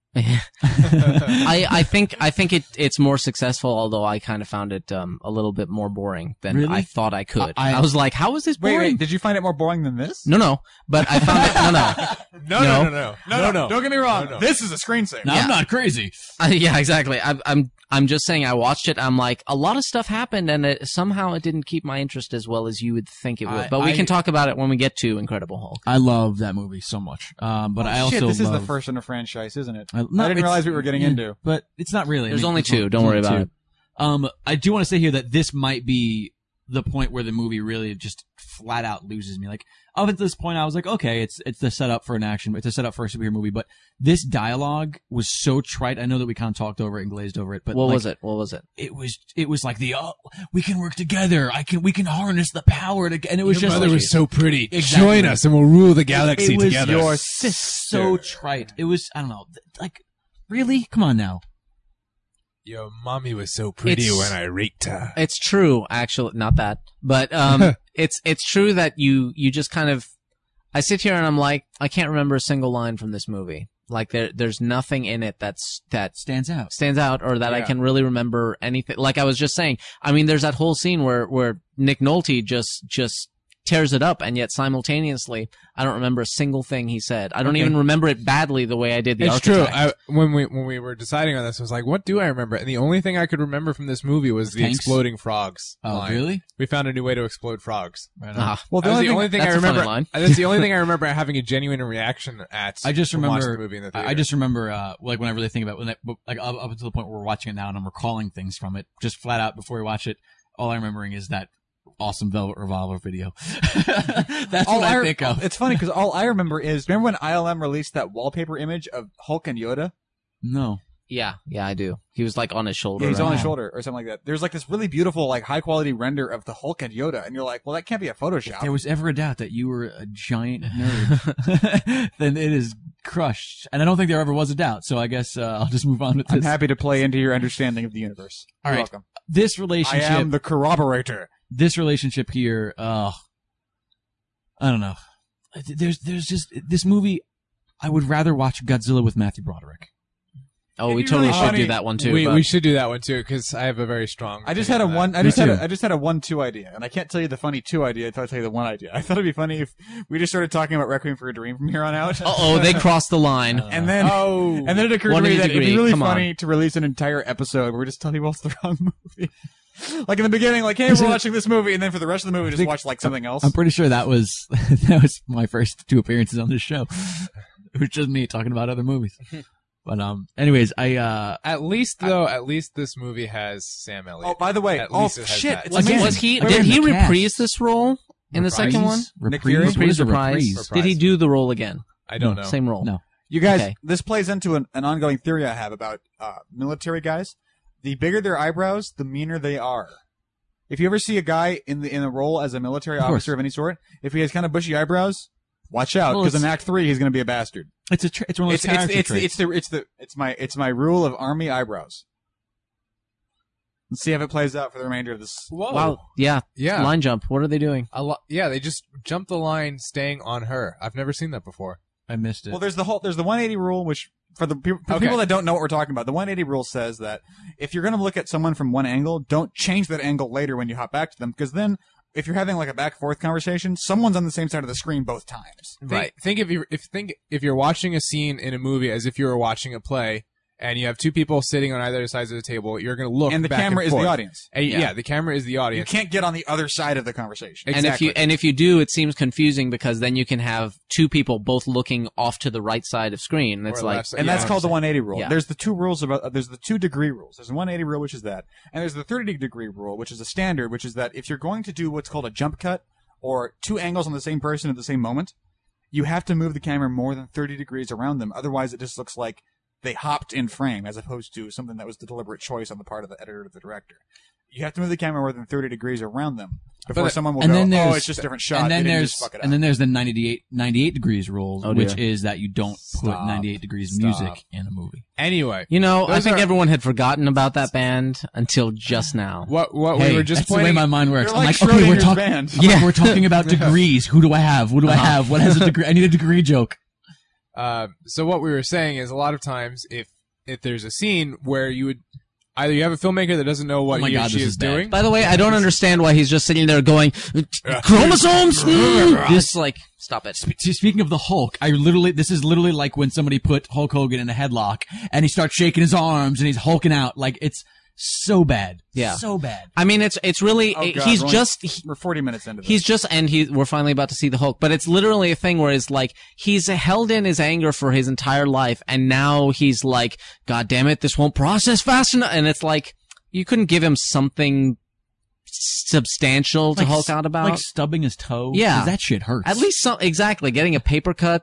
I think it's more successful, although I kind of found it a little bit more boring than Really? I thought I could. I- I was like, how is this boring? Wait, did you find it more boring than this? No, but I found it. No. Don't get me wrong. No. This is a screensaver. No, Yeah. I'm not crazy. Yeah, exactly. I'm just saying. I watched it. I'm like, a lot of stuff happened, and somehow it didn't keep my interest as well as you would think it would. But we can talk about it when we get to Incredible Hulk. I love that movie so much. But I also Shit, this is love, the first in a franchise, isn't it? I I didn't realize we were getting into. But it's not really. There's only there's two. Don't worry only about two. it. I do want to say here that this might be the point where the movie really just flat out loses me. Like, up until this point, I was like, okay, it's the setup for an action, it's a setup for a superhero movie. But this dialogue was so trite. I know that we kind of talked over it and glazed over it, but What like, was it? What was it? It was like we can work together. We can harness the power to, and it was Your just mother like, was so pretty. Exactly. Join us and we'll rule the galaxy it was together. your so trite. It was, I don't know, like, really? Come on now. Your mommy was so pretty It's- when I raped her. It's true, actually, not that, but it's true that you just kind of. I sit here and I'm like, I can't remember a single line from this movie. Like there's nothing in it that Stands out. stands out or that I Yeah. can really remember anything. Like I was just saying, I mean, there's that whole scene where Nick Nolte just tears it up, and yet simultaneously, I don't remember a single thing he said. I don't even remember it badly the way I did the It's Architect. true. When we were deciding on this, I was like, what do I remember? And the only thing I could remember from this movie was the Tanks? exploding frogs. Oh, line. really? We found a new way to explode frogs. Right on. Ah, Well, That was the only thing I that's a funny remember. line. That's the only thing I remember having a genuine reaction at. I just from watching remember. the movie in the theater. I just remember, like whenever they think about like up until the point where we're watching it now, and I'm recalling things from it, just flat out before we watch it. All I'm remembering is that awesome Velvet Revolver video. That's what I think of. It's funny because all I remember is remember when ILM released that wallpaper image of Hulk and Yoda? No. yeah, I do. He was like on his shoulder. Yeah, he's right? on his shoulder or something like that. There's like this really beautiful, like high quality render of the Hulk and Yoda, and you're like, well, that can't be a Photoshop. If there was ever a doubt that you were a giant nerd, then it is crushed. And I don't think there ever was a doubt. So I guess I'll just move on with this. I'm happy to play into your understanding of the universe. All You're right. welcome. This I relationship. am the corroborator. This relationship here, I don't know. There's just this movie. I would rather watch Godzilla with Matthew Broderick. Oh, we It'd be totally really should funny. do that one too. we but- should do that one too because I have a very strong. I just opinion had a on one. that. I just Me had. too. I just had a 1-2 idea, and I can't tell you the funny 2 idea until I tell you the 1 idea. I thought it'd be funny if we just started talking about Requiem for a Dream from here on out. Uh-oh, they crossed the line. And then, Oh. and then it occurred to 180 me that it'd be degree, really come on. funny to release an entire episode where we just tell people it's the wrong movie. Like in the beginning, like, hey, we're watching this movie, and then for the rest of the movie, just watch like something else. I'm pretty sure that was that was my first 2 appearances on this show. It was just me talking about other movies. But anyways, At least this movie has Sam Elliott. Oh, by the way, At oh least it has shit, that. it's Was, amazing. was he? Wait, Did he the cast. reprise this role in the second one? Nick Fury? Reprise, or reprise. Did he do the role again? I don't No, know. Same role. No. You guys, Okay. this plays into an ongoing theory I have about military guys. The bigger their eyebrows, the meaner they are. If you ever see a guy in a role as a military Of course. officer of any sort, if he has kind of bushy eyebrows, watch out Well, because in it's- Act 3 he's going to be a bastard. it's it's one of those character traits. It's my rule of army eyebrows. Let's see how it plays out for the remainder of this. Whoa. Wow. Yeah. Yeah. Line jump. What are they doing? Yeah, they just jumped the line staying on her. I've never seen that before. I missed it. Well, there's the 180 rule, which for the people that don't know what we're talking about, the 180 rule says that if you're going to look at someone from one angle, don't change that angle later when you hop back to them, because then if you're having like a back and forth conversation, someone's on the same side of the screen both times. Think if you're watching a scene in a movie as if you were watching a play, and you have two people sitting on either sides of the table, you're going to look And the back camera and is forth. the audience. And yeah, the camera is the You audience. can't get on the other side of the conversation. Exactly. And if you do, it seems confusing because then you can have two people both looking off to the right side of screen. And it's Or like, left side. And Yeah, that's called the 180 rule. Yeah. There's the two rules there's the 2-degree rules. There's the 180 rule, which is that. And there's the 30-degree rule, which is a standard, which is that if you're going to do what's called a jump cut, or two angles on the same person at the same moment, you have to move the camera more than 30 degrees around them. Otherwise, it just looks like they hopped in frame as opposed to something that was the deliberate choice on the part of the editor or the director. You have to move the camera more than 30 degrees around them before But- someone will and go, then oh, there's- it's just a different shot. And then They didn't there's just fuck it up. and then there's the 98 degrees rule, Oh, dear. which is that you don't put Stop. 98 degrees Stop. music in a movie. Anyway, you know, I Those think are- everyone had forgotten about that band until just now. what Hey, we were just that's the way pointing. my mind works. You're I'm like like, okay, we're Schrodinger's talking. band. Yeah, we're talking about degrees. Who do I have? What do I have? What has a degree? I need a degree joke. So what we were saying is a lot of times if there's a scene where you would either you have a filmmaker that doesn't know what Oh my he or God, she this is is bad. doing. By the way, I don't understand why he's just sitting there going, chromosomes! This, like, stop it. Speaking of the Hulk, this is literally like when somebody put Hulk Hogan in a headlock and he starts shaking his arms and he's hulking out. Like, it's so bad. Yeah. So bad. I mean, it's really, Oh, God, he's we're just, We're 40 minutes into this. he's just, and we're finally about to see the Hulk, but it's literally a thing where it's like, he's held in his anger for his entire life, and now he's like, God damn it, this won't process fast enough, and it's like, you couldn't give him something substantial to Hulk out about? Like stubbing his toe. Yeah. 'Cause that shit hurts. At least exactly, getting a paper cut.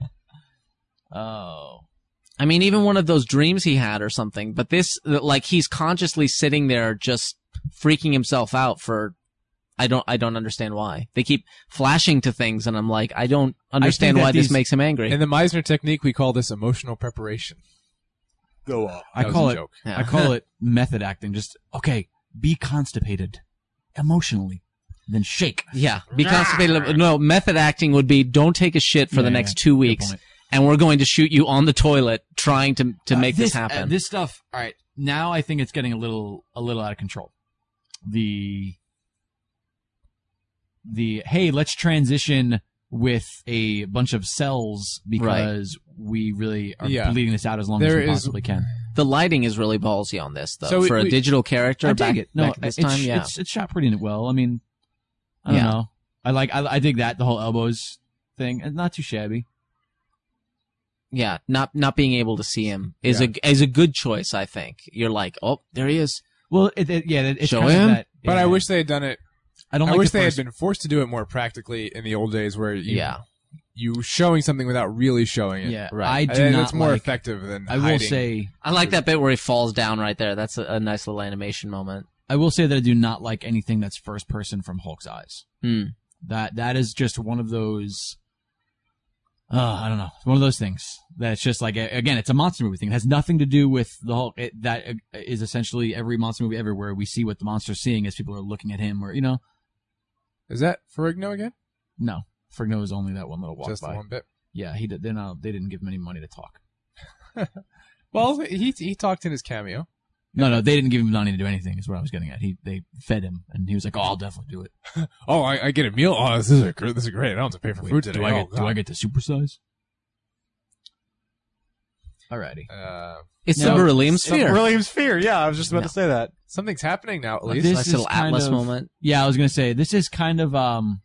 Oh. I mean, even one of those dreams he had or something, but this, like, he's consciously sitting there just freaking himself out for, I don't understand why. They keep flashing to things and I'm like, I don't understand that why this these- makes him angry. In the Meisner technique, we call this emotional preparation. Go off. I That was call a it. joke. Yeah. I call it method acting. Just okay. Be constipated, emotionally, then shake. Yeah, be constipated. No, method acting would be don't take a shit for the Yeah, next yeah. 2 Good weeks, point. and we're going to shoot you on the toilet trying to make this happen. This stuff. All right. Now I think it's getting a little out of control. The hey, let's transition with a bunch of cells because we really are Yeah. bleeding this out as long There as we is- possibly can. The lighting is really ballsy on this, though. So for a we- digital character I back, dig it. No, back this it's, time, yeah. it's shot pretty well. I mean, I don't Yeah. know. I dig that the whole elbows thing. It's not too shabby. Yeah, not being able to see him is a good choice, I think. You're like, oh, there he is. Well, it's Show kind of him? that. But yeah. I wish they had done it. I don't I like wish the they first- had been forced to do it more practically in the old days, where Yeah, you showing something without really showing it. Yeah, Right. I do And not it's more like. effective than I will hiding. say. I like that bit where he falls down right there. That's a nice little animation moment. I will say that I do not like anything that's first person from Hulk's eyes. Hmm. That is just one of those. I don't know. It's one of those things that's just like again, it's a monster movie thing. It has nothing to do with the Hulk. That is essentially every monster movie ever, where we see what the monster's seeing as people are looking at him, or Is that Ferrigno again? No, Ferrigno is only that one little walk Just by. the one bit. Yeah, he did. They didn't give him any money to talk. Well, he talked in his cameo. No, they didn't give him money to do anything. Is what I was getting at. They fed him, and he was like, "Oh, I'll definitely do it." Oh, I get a meal. Oh, this is great. I don't have to pay for Wait, food today. do I Oh, get? Do I God. get to supersize? Alrighty. It's No, the Beryllium So, Sphere. Beryllium Sphere. Yeah, I was just about to say that. Something's happening now, at least. This Nice is little kind Atlas of- moment. Yeah, I was gonna say this is kind of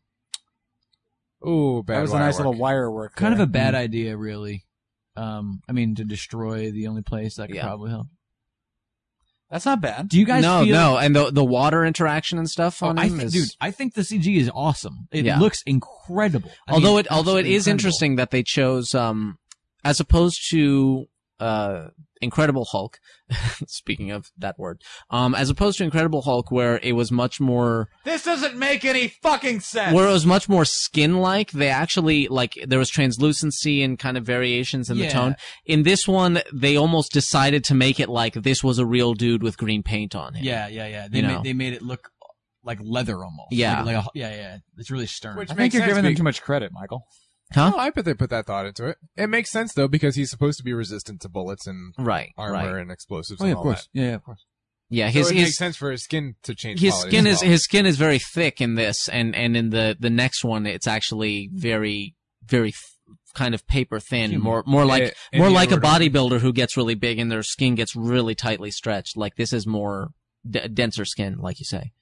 Ooh, bad That was a wire nice work. little wire work. kind of there. a bad idea, really. I mean, to destroy the only place that could Yeah. probably help. That's not bad. Do you guys No, feel? no, and the water interaction and stuff on I him think, is. dude, I think the CG is awesome. It Yeah. looks incredible. I although mean, it is absolutely incredible. interesting that they chose as opposed to Incredible Hulk. Speaking of that word, as opposed to Incredible Hulk, where it was much more. This doesn't make any fucking sense. Where it was much more skin-like, they actually, like, there was translucency and kind of variations in the Yeah. tone. In this one, they almost decided to make it like this was a real dude with green paint on him. Yeah. They You made know. they made it look like leather almost. Yeah. Yeah. It's really stern. Which I think makes you're sense giving them be- too much credit, Michael. Huh? No, I bet they put that thought into it. It makes sense though, because he's supposed to be resistant to bullets and Right, armor right. and explosives Oh yeah, and of all course. that. Yeah, of course. Yeah, So his it makes sense for his skin to change. his quality skin as is well. his skin is very thick in this, and in the next one, it's actually very very kind of paper thin, Human. more like In more the like a order. bodybuilder who gets really big and their skin gets really tightly stretched. Like this is more denser skin, like you say.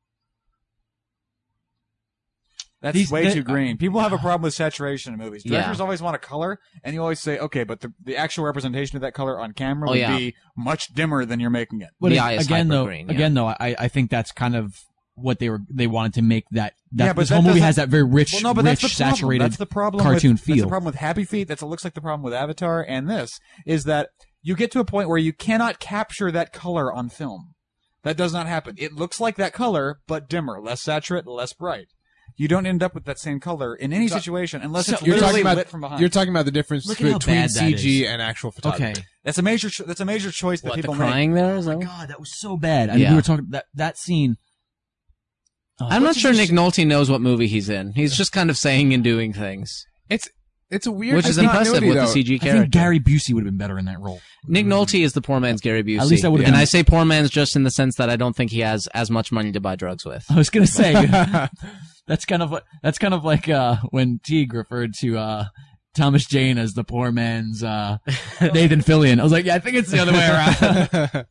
That's way too green. People have a problem with saturation in movies. Yeah. Directors always want a color, and you always say, okay, but the actual representation of that color on camera Oh, would yeah. be much dimmer than you're making it. But The eye is again, though, hyper-green, yeah. I think that's kind of what they wanted to make that. Yeah, but this that whole movie doesn't- has that very rich, Well, no, but that's rich, the problem. saturated That's the problem cartoon with, feel. That's the problem with Happy Feet. That looks like the problem with Avatar and this is that you get to a point where you cannot capture that color on film. That does not happen. It looks like that color, but dimmer, less saturate, less bright. You don't end up with that same color in any situation unless it's You're literally talking lit from about behind. you're talking about the difference Look at how between bad that CG is. and actual photography. Okay. That's a major choice that What, the people make. crying there? Is Oh that my what- God, that was so bad. I mean, Yeah. we were talking that scene. Oh, I'm not What's sure your- Nick Nolte knows what movie he's in. He's just kind of saying and doing things, It's a weird, which is continuity, impressive with though. the CG I character. think Gary Busey would have been better in that role. Nick Nolte is the poor man's Gary Busey. At least I would've and been- I say poor man's just in the sense that I don't think he has as much money to buy drugs with. I was gonna say that's kind of like when Teague referred to Thomas Jane as the poor man's Nathan Fillion. I was like, yeah, I think it's the other way around.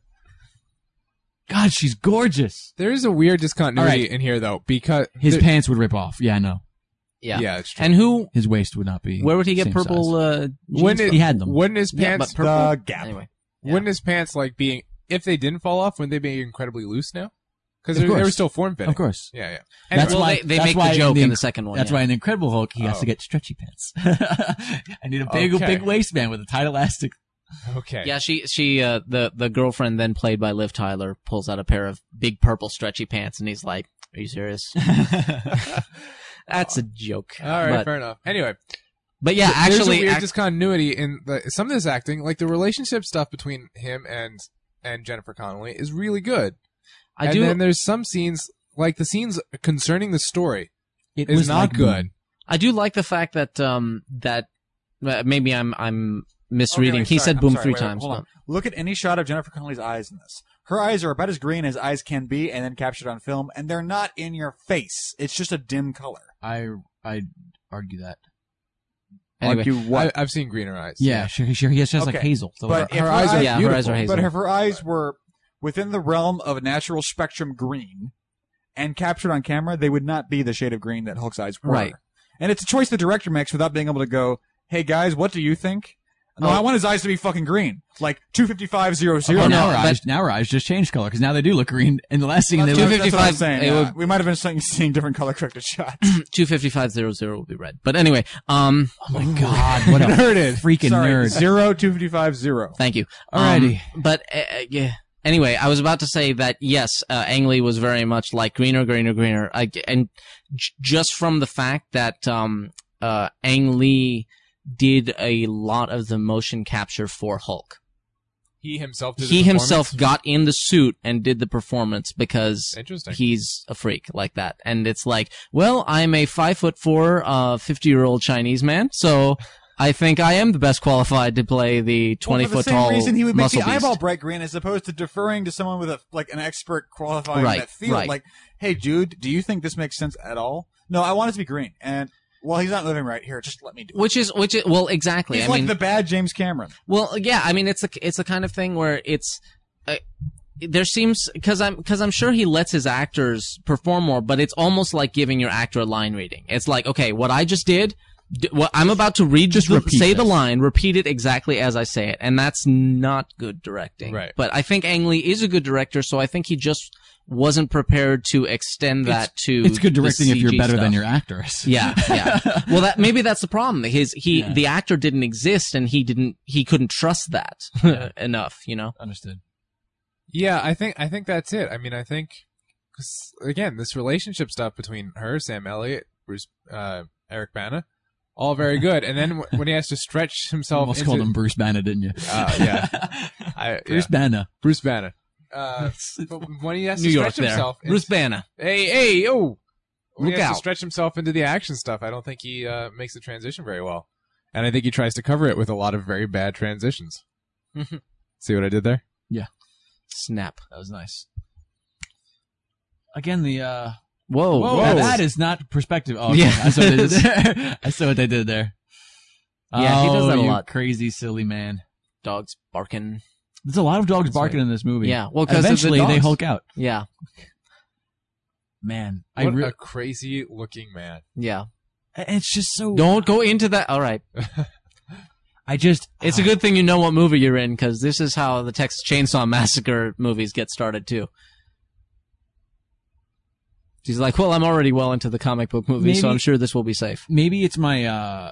God, she's gorgeous. There is a weird discontinuity All right. in here, though, because His pants would rip off. Yeah, I know. Yeah. it's true. And who? His waist would not be. Where would he get same purple? size. Wouldn't it- He had them. Wouldn't his Yeah, pants? but purple. The Gap. Anyway, Wouldn't his pants like being if they didn't fall off? Wouldn't they be incredibly loose now? Because Of they were course. still form fitting. Of course. Yeah, yeah. That's Anyway, well, why- they that's make why the in joke the in the Inc- second one. That's yeah. why in Incredible Hulk he has Oh. to get stretchy pants. I need a big Okay. waistband with a tight elastic. okay. Yeah, the girlfriend then played by Liv Tyler pulls out a pair of big purple stretchy pants, and he's like, "Are you serious?" That's a joke. All right, but, fair enough. Anyway, but yeah, there's actually, a weird discontinuity in some of this acting. Like the relationship stuff between him and Jennifer Connelly is really good. I and do. then there's some scenes, like the scenes concerning the story, It is was not like good. I do like the fact that maybe I'm misreading. Okay, wait, He sorry, said I'm boom sorry, 3 wait, times. Hold on. Look at any shot of Jennifer Connelly's eyes in this. Her eyes are about as green as eyes can be, and then captured on film, and they're not in your face. It's just a dim color. I'd argue that. Anyway, Argue what? I've seen greener eyes. Yeah, sure. He has like Okay. hazel. So But her if eyes are yeah, her beautiful. eyes are hazel. But if her eyes were within the realm of natural spectrum green and captured on camera, they would not be the shade of green that Hulk's eyes were. Right. And it's a choice the director makes without being able to go, hey guys, what do you think? No, Oh. I want his eyes to be fucking green. Like 25500. Oh, no, now but- her eyes just changed color because now they do look green. In the last scene, they That's look. what- that's what I'm 255, saying. it Yeah. would- We might have been seeing different color corrected shots. 25500 will be red. But anyway, Oh my God! What a freaking Sorry, nerd! 255. thank you. Alrighty. But yeah. Anyway, I was about to say that yes, Ang Lee was very much like greener. And just from the fact that Ang Lee did a lot of the motion capture for Hulk. He himself did the He himself performance? got in the suit and did the performance because Interesting. he's a freak like that. And it's like, well, I'm a 5'4", 50-year-old Chinese man, so I think I am the best qualified to play the 20-foot For the same tall reason he would make muscle the beast. eyeball bright green as opposed to deferring to someone with an expert qualifying Right, that field. right. Like, hey dude, do you think this makes sense at all? No, I want it to be green. And well, he's not living right here. Just let me do it. Which is well, exactly. He's I like mean, the bad James Cameron. well, yeah. I mean, it's a kind of thing where it's there seems because I'm sure he lets his actors perform more, but it's almost like giving your actor a line reading. It's like, okay, what I just did. What I'm about to read, Just repeat say the this. line, repeat it exactly as I say it, and that's not good directing. Right. But I think Ang Lee is a good director, so I think he just wasn't prepared to extend that to. It's good the directing if you're CG better than stuff. your actors. Yeah, yeah. Well, maybe that's the problem. The actor didn't exist, and he couldn't trust that enough. You know. Understood. Yeah, I think that's it. I mean, I think 'cause, again, this relationship stuff between her, Sam Elliott, Bruce, Eric Bana, all very good. And then when he has to stretch himself, Almost into, called him Bruce Banner, didn't you? yeah, Bruce Banner. Bruce Banner. But when he has New to York stretch there. himself, Bruce Banner. hey, oh, when Look he has out. to stretch himself into the action stuff, I don't think he makes the transition very well, and I think he tries to cover it with a lot of very bad transitions. See what I did there? Snap. That was nice. Again, the Whoa. Whoa. that is not perspective. Oh, okay. Yeah. I saw what they did there. I saw what they did there. Yeah, he does that a you lot. Crazy, silly man. Dogs barking. There's a lot of dogs That's barking right. in this movie. Yeah, well, because Eventually, they Hulk out. Yeah, Man, What a crazy looking man. yeah. it's just so. Don't go into that. All right. It's a good thing you know what movie you're in, because this is how the Texas Chainsaw Massacre movies get started too. She's like, well, I'm already well into the comic book movie, so Maybe- I'm sure this will be safe. Maybe it's my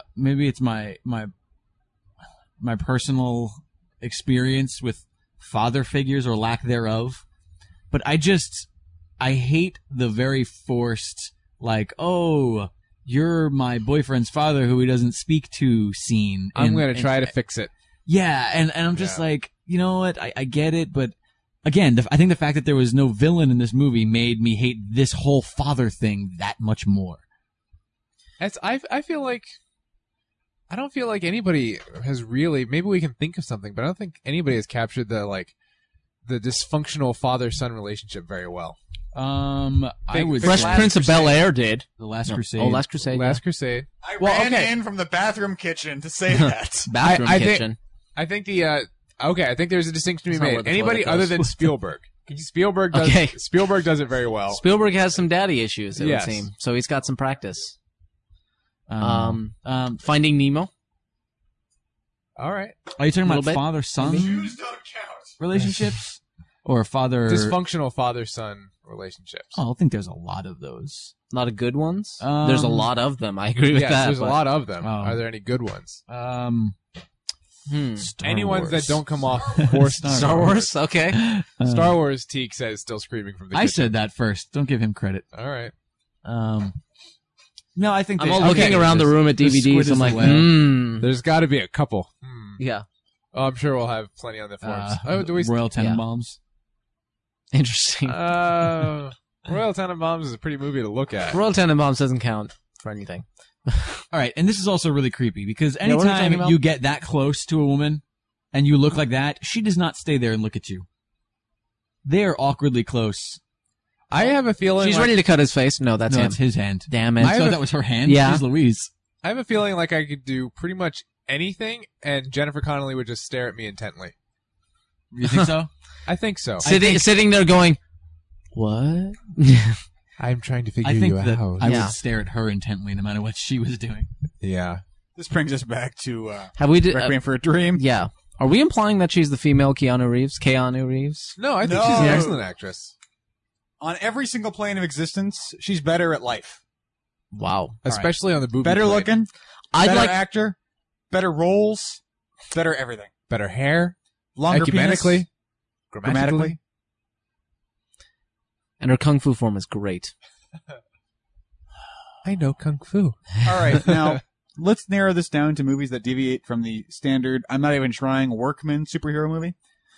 my personal experience with father figures or lack thereof, but I hate the very forced, like, oh, you're my boyfriend's father who he doesn't speak to scene. I'm And- going to and- try to fix it. Yeah, and I'm just Yeah. like, you know what? I get it, but again, I think the fact that there was no villain in this movie made me hate this whole father thing that much more. I feel like I don't feel like anybody has really. Maybe we can think of something, but I don't think anybody has captured the dysfunctional father-son relationship very well. I Think would Fresh Last Prince of Crusade. Bel-Air did. The Last Crusade. Oh, Last Crusade. Last Crusade. I Well, ran okay. in from the bathroom kitchen to say that. Bathroom I think- kitchen. I think I think there's a distinction to That's be not where made. the Anybody toilet other goes. than Spielberg. Spielberg does it very well. Spielberg has some daddy issues, it Yes. would seem. So he's got some practice. Um, Finding Nemo. All right. are you talking little about bit, father-son Shoes don't count. relationships? Or father... Dysfunctional father-son relationships. Oh, I think there's a lot of those. A lot of good ones. There's a lot of them. I agree with yes, that. there's a but- lot of them. Oh. Are there any good ones? Star Any ones Wars. that don't come off forced? Star Wars? Okay. Star Wars. Teak says still screaming from the I kitchen. said that first. Don't give him credit. All right. No, I think I'm they- all looking okay, around the room at the squid DVDs. is I'm like, the whale. There's got to be a couple. yeah. Oh, I'm sure we'll have plenty on the forums. Do we? Royal Yeah. Tenenbaums. Interesting. Royal Tenenbaums is a pretty movie to look at. Royal Tenenbaums doesn't count for anything. All right, and this is also really creepy because what are we talking anytime about? you get that close to a woman and you look like that, she does not stay there and look at you. They are awkwardly close. I have a feeling. She's like, ready to cut his face. No, that's no, him. it's his hand. Damn I it. have So a- that was her hand? Yeah. She's Louise. I have a feeling like I could do pretty much anything, and Jennifer Connelly would just stare at me intently. You think so? I think so. Sitting there going, what? I'm trying to figure I think you that out. I Yeah. would stare at her intently no matter what she was doing. Yeah. This brings us back to Have we Requiem for a Dream. yeah. Are we implying that she's the female Keanu Reeves? Keanu Reeves? No, I think No. she's an excellent actress. On every single plane of existence, she's better at life. Wow. Especially on the booby Better plane. looking, I'd better like actor, better roles, better everything. Better hair. Longer Ecumenically. penis, grammatically. and her kung fu form is great. I know Kung Fu. All right, now let's narrow this down to movies that deviate from the standard, I'm not even trying, workman superhero movie.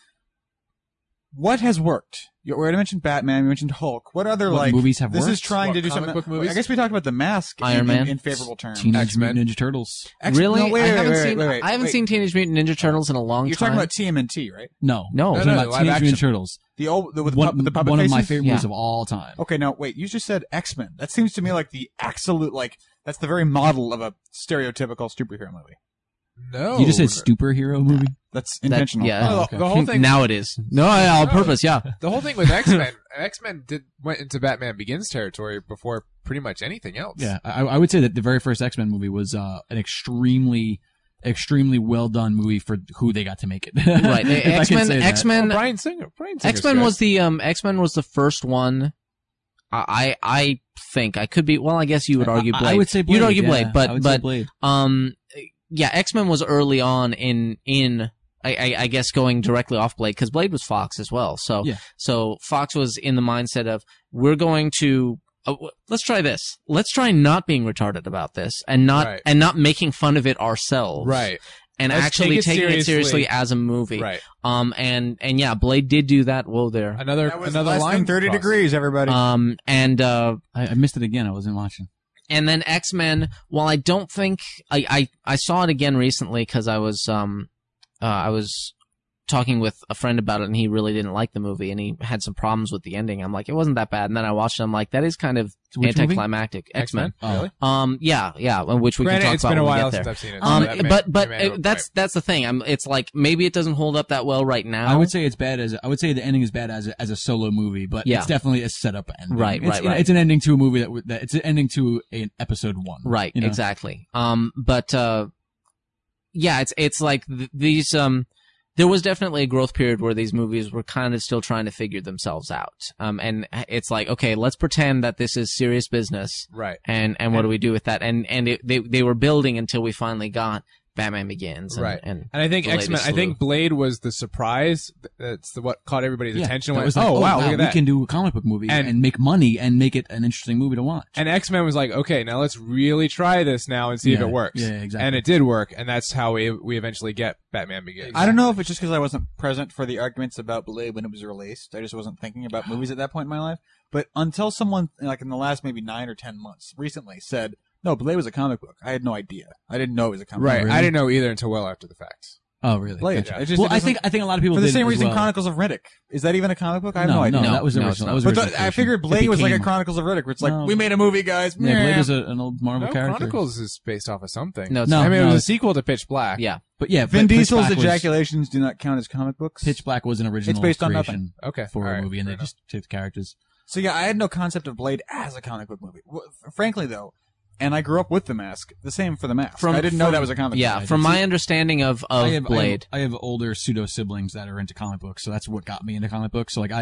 What has worked? You already mentioned Batman, you mentioned Hulk. What other, What like, movies have this worked? is trying What, to do comic something. book movies? I guess we talked about The Mask Iron in, Man? in favorable terms. Teenage X-Men. Mutant Ninja Turtles. Really? No, wait, I wait, haven't wait, seen. wait, wait, I haven't wait. seen Teenage Mutant Ninja Turtles in a long You're time. talking about TMNT, right? No. No. I'm talking no, about live Teenage action. Mutant Ninja Turtles. The old, the, with One, the puppet one of my faces? favorite Yeah. movies of all time. Okay, now wait. You just said X-Men. That seems to me like the absolute, like, that's the very model of a stereotypical superhero movie. No. You just said superhero movie? That's That- intentional. yeah. No, okay. the whole thing. Now it is. No, on No. purpose. Yeah. The whole thing with X-Men. X-Men went into Batman Begins territory before pretty much anything else. Yeah, I would say that the very first X-Men movie was an extremely well done movie for who they got to make it. Right. If I can X-Men. say that. X-Men. Brian Singer. Brian Singer's X-Men good. was the X-Men was the first one. I think I could be. Well, I guess you would argue Blade. I would say Blade. You'd argue yeah, Blade, I would say but Blade. yeah, X-Men was early on in I guess going directly off Blade because Blade was Fox as well. So Yeah. so Fox was in the mindset of we're going to let's try this. Let's try not being retarded about this and not Right. and not making fun of it ourselves. Right. And Let's actually take it taking it seriously seriously. as a movie. Right. And yeah, Blade did do that. Whoa there. Another That was another less line than 30 crossing. degrees, everybody. And I missed it again. I wasn't watching. And then X-Men, while I don't think I saw it again recently because I was talking with a friend about it, and he really didn't like the movie, and he had some problems with the ending. I'm like, it wasn't that bad. And then I watched it. I'm like, that is kind of Which movie? anticlimactic. X-Men. Really? Yeah, which we Granted, can talk it's about been a when we while get there. since I've seen it. so that may- But you may have a that's point. the thing. It's like maybe it doesn't hold up that well right now. I would say it's bad I would say the ending is bad as a solo movie, but Yeah. it's definitely a setup ending. Right, It's, right. It's an ending to a movie that it's an ending to an episode 1. Right, you know? exactly. Yeah, it's like these. There was definitely a growth period where these movies were kind of still trying to figure themselves out. And it's like, okay, let's pretend that this is serious business. Right. And what do we do with that? And they were building until we finally got Batman Begins. And, Right. And I think the latest X-Men, I slew. think Blade was the surprise. That's what caught everybody's attention. That Went, was like, oh, wow, look at we that. can do a comic book movie And- and make money and make it an interesting movie to watch. And X-Men was like, okay, now let's really try this now and see if Yeah, it works. yeah, exactly. And it did work, and that's how we eventually get Batman Begins. I don't know if it's just because I wasn't present for the arguments about Blade when it was released. I just wasn't thinking about movies at that point in my life. But until someone, like in the last maybe 9 or 10 months, recently said, no, Blade was a comic book, I had no idea. I didn't know it was a comic Right. book. really? I didn't know either until well after the fact. Oh, really? Blade. Gotcha. It just- Well, it I doesn't- think a lot of people For the did same as reason well. Chronicles of Riddick. Is that even a comic book? I have no, no idea. that was No, original. it's not. That was But original I creation. figured Blade It was like a became- Chronicles of Riddick, where it's like, No. we made a movie, guys. Yeah, Blade Meh. is an old Marvel No, character. Chronicles is based off of something. No, it's No, I mean, it was no. a sequel to Pitch Black. Yeah. But yeah, Vin but Pitch Diesel's Black was- ejaculations do not count as comic books. Pitch Black was an original based on creation Okay. for All a right, movie, and fair they enough. just took the characters. So yeah, I had no concept of Blade as a comic book movie. Frankly, though, and I grew up with The Mask. The same for The Mask. I didn't know that was a comic Yeah, book. from my understanding of Blade. I have older pseudo siblings that are into comic books, so that's what got me into comic books. So like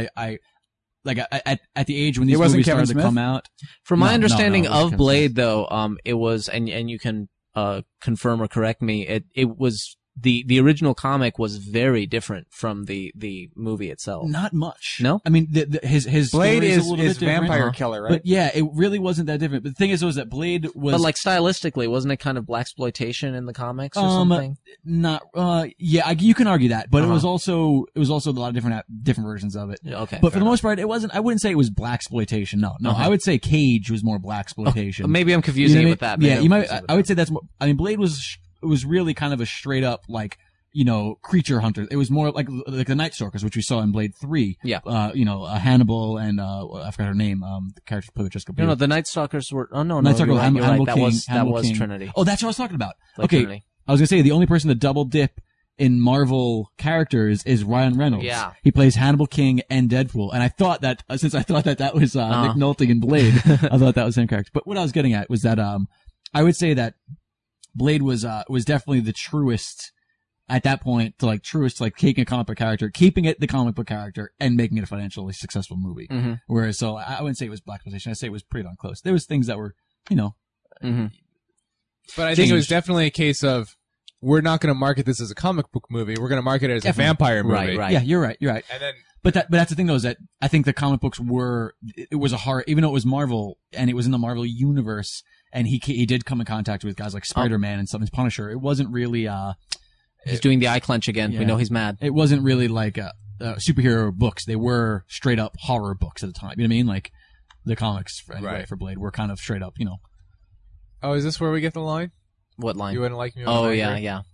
at the age when these wasn't movies Kevin started Smith? to come out, From my No, understanding no, it wasn't of Kevin Blade, though, it was, and you can confirm or correct me. It was the original comic was very different from the movie itself. not much. No? I mean his Blade story is a little bit different. vampire killer, right? But yeah, it really wasn't that different. But the thing is, was that Blade was But like stylistically, wasn't it kind of blaxploitation in the comics or Um, something? not. You can argue that, but Uh-huh. it was also a lot of different versions of it. Yeah, okay. But for the most part, it wasn't. I wouldn't say it was blaxploitation. No. Uh-huh. I would say Cage was more blaxploitation. Maybe I'm confusing You know it with what I that. mean? Maybe Yeah, I'm you might. confusing it with I would say that's more. I mean, Blade was really kind of a straight up like creature hunter. It was more like the Night Stalkers, which we saw in Blade 3. Yeah. Hannibal and I forgot her name. The character played with Jessica that. Biel. No, the Night Stalkers were. Oh no, Night you're Stalker, right. You're right. Hannibal That King, was Hannibal King. Trinity. Oh, that's what I was talking about. Like Okay, Trinity. I was gonna say the only person to double dip in Marvel characters is Ryan Reynolds. Yeah. He plays Hannibal King and Deadpool, and I thought that since I thought that was Uh-huh. Nick Nolte in Blade, I thought that was the same character. But what I was getting at was that I would say that Blade was definitely the truest at that point to taking a comic book character, keeping it the comic book character, and making it a financially successful movie. Mhm. Whereas, so I wouldn't say it was blaxploitation. I'd say it was pretty darn close. There was things that were, Mhm. But I think it was Changed. definitely a case of, we're not going to market this as a comic book movie. We're going to market it as Definitely. a vampire movie. Right, right. yeah, you're right. You're right. And then, But that's the thing though, is that I think the comic books it was a horror, even though it was Marvel and it was in the Marvel universe, and he did come in contact with guys like Spider-Man and something Punisher. It wasn't really He's doing the eye clench again. Yeah. We know he's mad. it wasn't really like superhero books. They were straight up horror books at the time. You know what I mean? Like the comics anyway, Right. for Blade were kind of straight up. oh, is this where we get the line? What line? You wouldn't like me. Oh when I'm yeah, angry? yeah.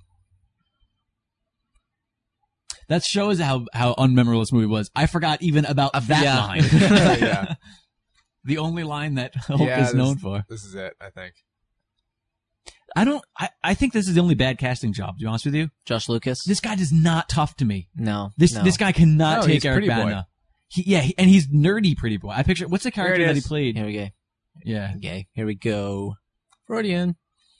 That shows how unmemorable this movie was. I forgot even about that yeah. line. Yeah. The only line that Hulk Yeah, is known for. This is it, I think. I think this is the only bad casting job, to be honest with you. Josh Lucas. This guy is not tough to me. No. This no. this guy cannot No, take he's Eric Pretty Boy. Bana. And he's nerdy Pretty Boy. I picture what's the character There it that he is. played? Here we go. Yeah. Okay. Here we go. Freudian.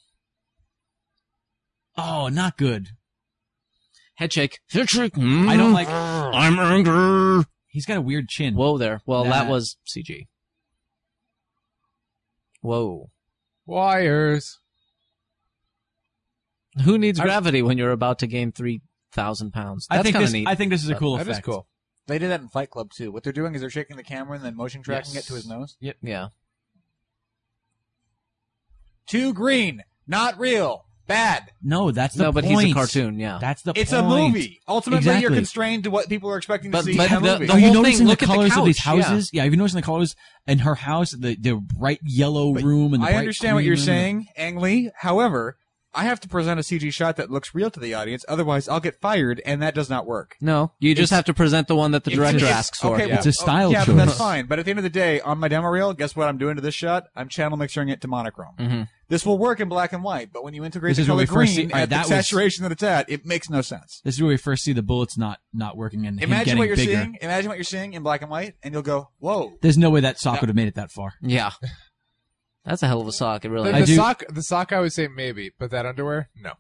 Oh, not good. Head shake. Head shake. I don't like. I'm angry. He's got a weird chin. Whoa there. Well, that That- was CG. Whoa. Wires. Who needs gravity when you're about to gain 3,000 pounds? I That's think kind of this. neat. I think this is a cool That effect. is cool. They did that in Fight Club too. What they're doing is they're shaking the camera and then motion tracking Yes. it to his nose. Yeah. Too green, not real, bad. No, that's the No, but point. he's a cartoon, yeah. That's the It's point. a movie. Ultimately, you're Exactly. constrained to what people are expecting to But- see but in a the- movie. the Are you whole noticing thing, the look at the colors of these couch, yeah. houses? Yeah, have you noticed the colors in her house? The bright yellow But room and the I bright understand what green you're room. saying, Ang Lee. However, I have to present a CG shot that looks real to the audience. Otherwise, I'll get fired, and that does not work. No, you just have to present the one that the director asks for. Okay, It's a style yeah, choice. but that's fine. But at the end of the day, on my demo reel, guess what I'm doing to this shot? I'm channel mixing it to monochrome. Mm-hmm. This will work in black and white, but when you integrate This the is where color we first green see- alright, at the that was- saturation that it's at, it makes no sense. This is where we first see the bullets not working and him Imagine getting what you're bigger. seeing. Imagine what you're seeing in black and white, and you'll go, "Whoa!" There's no way that sock would have made it that far. Yeah. That's a hell of a sock. It really The, is. the sock I would say maybe, but that underwear, no.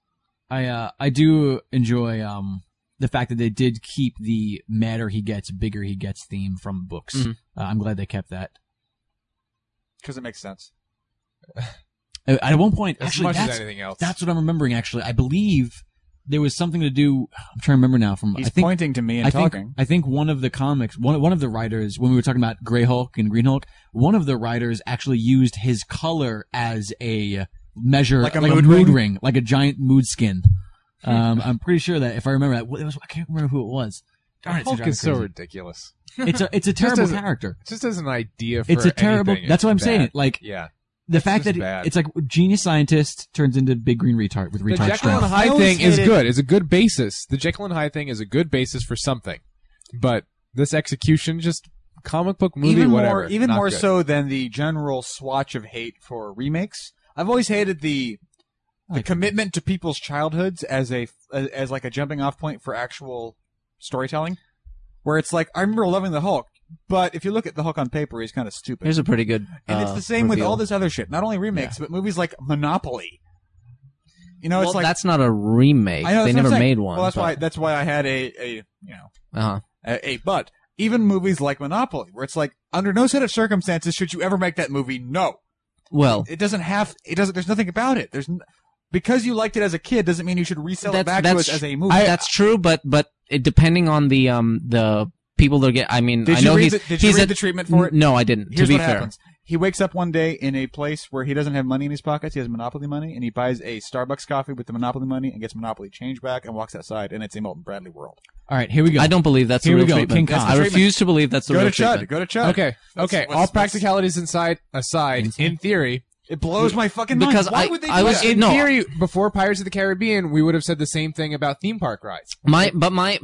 I do enjoy the fact that they did keep the madder he gets, bigger he gets theme from books. Mhm. I'm glad they kept that. Because it makes sense. At one point, As actually, much as that's anything else. what I'm remembering. Actually, I believe there was something to do. I'm trying to remember now. He's I think pointing to me and talking. I think one of the comics, one of the writers, when we were talking about Grey Hulk and Green Hulk, one of the writers actually used his color as a measure, Like a mood mood ring, like a giant mood skin. I'm pretty sure that if I remember that, it was, I can't remember who it was. Darn, it's Hulk driving is so crazy. ridiculous. It's a terrible as- character. Just as an idea for It's a terrible. anything, That's what I'm it's saying. bad. Like Yeah. the fact just that bad. it's like genius scientist turns into big green retard with The retard Jekyll and strength. Hyde I always thing is hated- good. It's a good basis. The Jekyll and Hyde thing is a good basis for something. But this execution, just comic book movie, even whatever. more, even not more good. so than the general swatch of hate for remakes. I've always hated the commitment to people's childhoods as like a jumping off point for actual storytelling, where it's like I remember loving the Hulk, but if you look at the Hulk on paper, he's kind of stupid. Here's a pretty good. And it's the same with reveal. all this other shit. Not only remakes, but movies like Monopoly. You know, Well, it's like that's not a remake. I know, They that's what I'm never saying. made one. Well, that's why I had Uh-huh. but even movies like Monopoly, where it's like under no set of circumstances should you ever make that movie. No, Well, there's nothing about it. Because you liked it as a kid doesn't mean you should resell it back to us as a movie. that's true, but it, depending on the people that get. I mean, Did I you know read he's did you he's read a- the treatment for it? No, I didn't. Here's to be what fair, happens. He wakes up one day in a place where he doesn't have money in his pockets. He has Monopoly money, and he buys a Starbucks coffee with the Monopoly money and gets Monopoly change back and walks outside, and it's a Milton Bradley world. All right, here we go. I don't believe that's Here the we real go, treatment. King Kong. I That's the refuse to believe that's the Go real to Chud. treatment. Go to Chud. Okay. Let's- All practicalities aside, in theory, It blows my fucking Because mind. Why I- would they I do was- that? in no. theory, before Pirates of the Caribbean, we would have said the same thing about theme park rides. With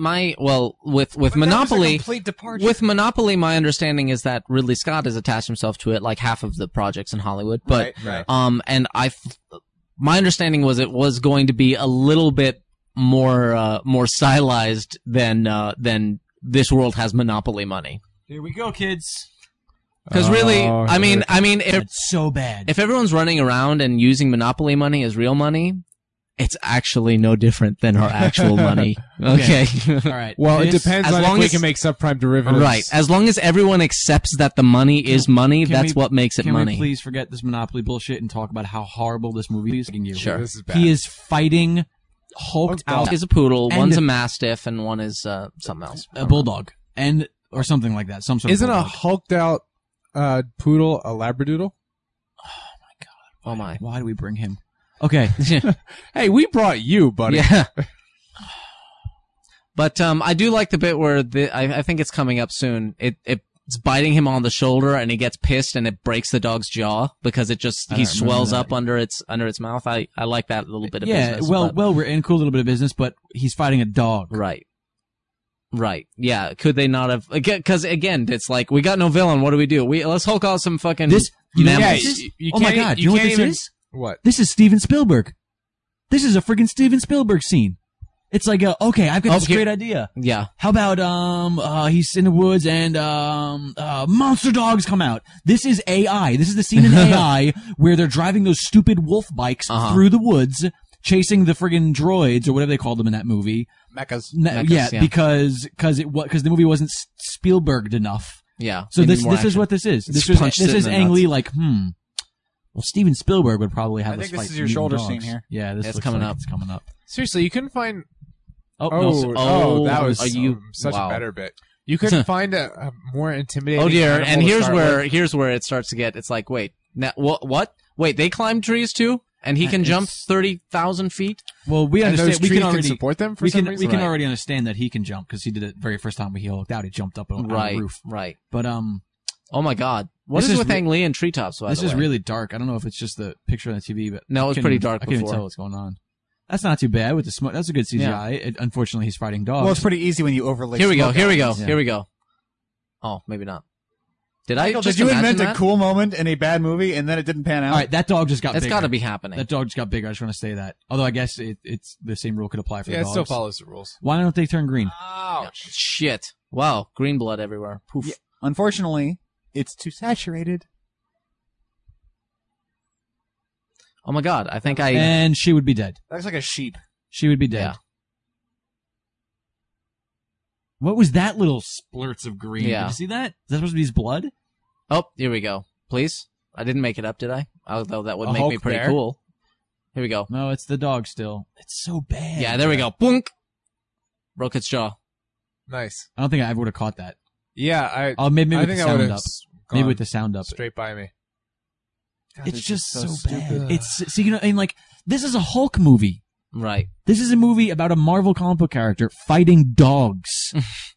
But that Monopoly, was a complete departure. with Monopoly, my understanding is that Ridley Scott has attached himself to it, like half of the projects in Hollywood. But Right. and my understanding was it was going to be a little bit more stylized than This World Has Monopoly money. Here we go, kids. Because really, Oh, I mean, if It's so bad. if everyone's running around and using Monopoly money as real money, it's actually no different than our actual money. Okay. All right. Well, it this- depends as on if long we as- can make subprime derivatives. Right. As long as everyone accepts that the money is money, can that's we- what makes it Can money. we please forget this Monopoly bullshit and talk about how horrible this movie is? Sure. This is bad. He is fighting hulked One out is a poodle, And- one's a mastiff, and one is something else. a bulldog or something like that. Some sort Isn't of a bulldog. hulked out poodle a labradoodle? Oh my. Why do we bring him? Okay. Hey, we brought you, buddy. Yeah. But I do like the bit where I think it's coming up soon. It's biting him on the shoulder, and he gets pissed, and it breaks the dog's jaw because it just I he don't remember swells that. up under its mouth. I like that little bit of Yeah. business. Well, but- we're in a cool little bit of business, but he's fighting a dog. Right. Yeah. Could they not have? Because again, it's like we got no villain. What do? Let's Hulk out some fucking This, you know what Yeah, this is? you Oh my can't- god! you You know what can't this even- is? What? This is Steven Spielberg. This is a friggin' Steven Spielberg scene. It's like, okay, I've got this Okay. great idea. Yeah. How about he's in the woods and monster dogs come out. This is AI. This is the scene in AI where they're driving those stupid wolf bikes Uh-huh. through the woods, chasing the friggin' droids or whatever they called them in that movie. Mechas. Mechas, Yeah, yeah. because the movie wasn't Spielberged enough. Yeah. So They need this more is action. what this is. Just This punch is it in the Ang nuts. Lee like, well, Steven Spielberg would probably have I us think this fight is your mutant shoulder dogs. scene here. Yeah, this It's looks coming like up. It's coming up. Seriously, you couldn't find. Oh, Oh, no, Oh, that was are you- such wow. a better bit. You couldn't find a more intimidating. Oh dear! animal And to here's start with. where it starts to get. It's like, wait, now, what? Wait, they climb trees too, and he can jump It's- 30,000 feet. well, we And understand. those We trees can already support them for we some can reason. we can Right. already understand that he can jump because he did it very first time he hulked out. He jumped up on the Right, roof. right. But Oh my God. What This is is with re- Ang Lee and treetops? By This the is way? really dark. I don't know if it's just the picture on the TV, but No, it was pretty dark I can't even before. tell what's going on. That's not too bad with the smoke. That's a good CGI. Unfortunately, he's fighting dogs. Well, it's pretty easy when you overlay. Here we go. smoke Here we go. elements. Yeah. Here we go. Oh, maybe not. Did Michael, I just did you imagine invent that? a cool moment in a bad movie and then it didn't pan out? All right, that dog just got That's bigger. got to be happening. That dog just got bigger. I just want to say that. Although I guess it's the same rule could apply for Yeah, the it dogs. still follows the rules. Why don't they turn green? Ouch. Shit. Wow. Green blood everywhere. Poof. Yeah. Unfortunately, it's too saturated. Oh my God. I think I. And she would be dead. That looks like a sheep. She would be dead. Yeah. What was that little splurts of green? Yeah. Did you see that? Is that supposed to be his blood? Oh, here we go. Please. I didn't make it up, did I? Although that would A make me Hulk pretty bear? cool. Here we go. No, it's the dog still. It's so bad. Yeah, there we go. Boink. Broke its jaw. Nice. I don't think I ever would have caught that. Yeah, Oh, maybe I with think the I would sound have up. Maybe with the sound up. straight by me. It's just so bad. stupid. It's see, you know, and like this is a Hulk movie. Right. This is a movie about a Marvel comic book character fighting dogs.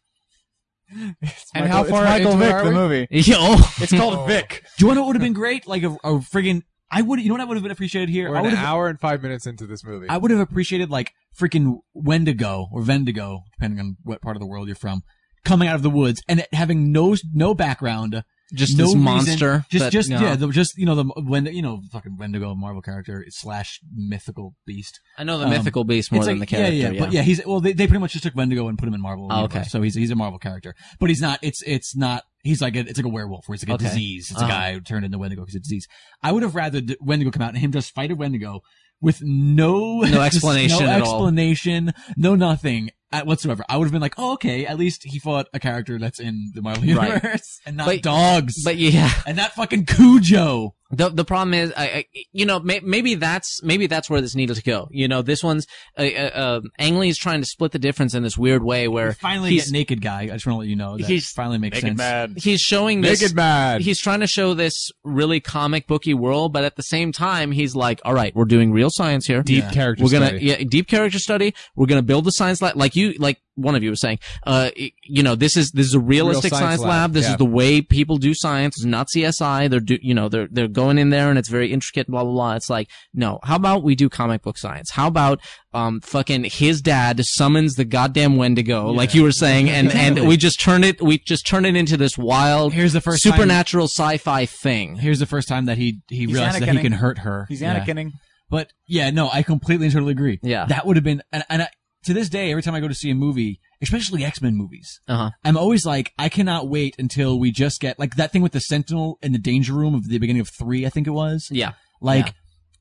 And how far it's Michael into it Vick, are the we? movie. Yo. It's called Vic. Do you want to know what would have been great? Like a friggin' I would. You know what I would have been appreciated here? We're I an would have. hour and 5 minutes into this movie. I would have appreciated like freaking Wendigo or Vendigo, depending on what part of the world you're from, coming out of the woods and it having no background. Just no this reason, monster. Just that, yeah, just the fucking Wendigo, Marvel character / mythical beast. I know the mythical beast more It's than like, the character. yeah, but yeah, they pretty much just took Wendigo and put him in Marvel. Oh, Universe. okay. So he's a Marvel character, but he's not. It's not. He's like it's like a werewolf, where it's like a Okay. disease. It's a Uh-huh. guy who turned into Wendigo because it's a disease. I would have rather Wendigo come out and him just fight a Wendigo with no explanation no at all. explanation, no nothing whatsoever. I would have been like, oh, okay, at least he fought a character that's in the Marvel Right. universe and not But- dogs. But yeah. And not fucking Cujo. The problem is, maybe that's where this needed to go. You know, this one's, Ang Lee is trying to split the difference in this weird way where We finally he's- get Naked Guy. I just want to let you know that He's- finally makes sense. he's showing this, Naked Mad. he's trying to show this really comic booky world, but at the same time, he's like, all right, we're doing real science here. Deep Yeah. character We're gonna, study. deep character study. We're gonna build the science lab, like one of you was saying, this is a realistic Real science science lab. This yeah. is the way people do science. It's not CSI. They're going in there and it's very intricate, blah, blah, blah. It's like, no, how about we do comic book science? How about, fucking his dad summons the goddamn Wendigo, like you were saying, and Exactly. we just turn it into this wild, Here's the first time- supernatural sci-fi thing. Here's the first time that he realized that he Anakinning. can hurt her. He's Yeah. Anakinning. But yeah, no, I completely and totally agree. Yeah. That would have been, and to this day, every time I go to see a movie, especially X-Men movies, Uh-huh. I'm always like, I cannot wait until we just get, like that thing with the Sentinel in the Danger Room of the beginning of 3, I think it was. Yeah. Like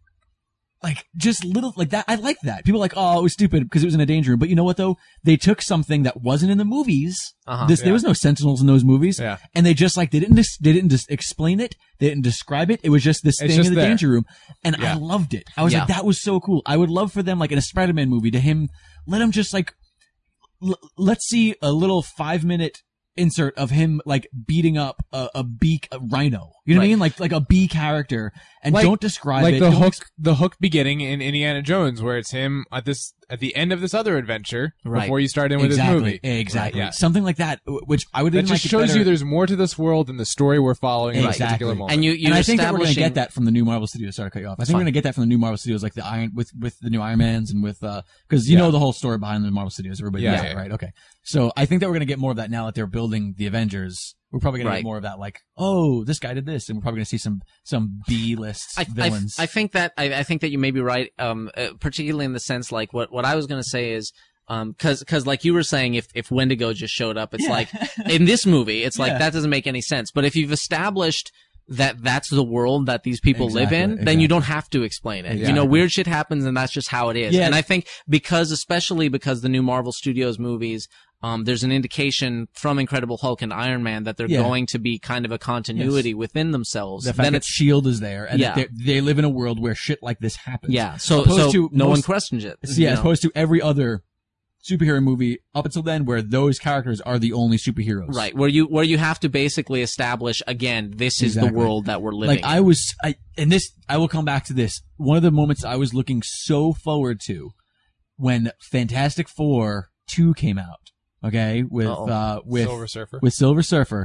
just little, like that, I like that. People are like, oh, it was stupid because it was in a danger room. But you know what though? They took something that wasn't in the movies. Uh-huh. There was no Sentinels in those movies. Yeah. And they just like, they didn't just explain it. They didn't describe it. It was just this It's thing just in the there. danger room. And I Yeah. loved it. I was Yeah. like, that was so cool. I would love for them, like in a Spider-Man movie, let him just like, let's see a little 5-minute insert of him like beating up a rhino. You know what I Right. mean? Like a bee character, and Like- don't describe like it. the Don't the hook beginning in Indiana Jones, where it's him at the end of this other adventure Right. before you start in with exactly, this movie. exactly. Right, yeah. Something like that, which I would That even just like shows it better. you there's more to this world than the story we're following at this Exactly. particular moment. And you and I think that we're going to establishing- get that from the new Marvel Studios. Sorry to cut you off. I think fine. we're going to get that from the new Marvel Studios, like the Iron with the new Iron Mans and with because you Yeah. know the whole story behind the Marvel Studios. Everybody Yeah, knows yeah. it, right? Okay. So I think that we're going to get more of that now that they're building the Avengers. We're probably going to Right. get more of that, like, oh, this guy did this, and we're probably going to see some B-list villains. I think that you may be right, particularly in the sense like what I was going to say is, cause like you were saying, if Wendigo just showed up, it's Yeah. like, in this movie, it's like, Yeah. that doesn't make any sense. But if you've established that that's the world that these people live in, Exactly, then you exactly. don't have to explain it. You know, Exactly. weird shit happens and that's just how it is. Yeah. And I think especially because the new Marvel Studios movies, there's an indication from Incredible Hulk and Iron Man that they're Yeah. going to be kind of a continuity within themselves. the fact Then that it's, Shield is there, and Yeah. that they live in a world where shit like this happens. yeah, so Opposed to no one most- questions it. Yeah, you as know? opposed to every other superhero movie up until then, where those characters are the only superheroes. Right, where you have to basically establish again, this is the Exactly. world that we're living. Like I will come back to this. One of the moments I was looking so forward to when Fantastic Four 2 came out. Okay, with Uh-oh. with Silver Surfer. with Silver Surfer.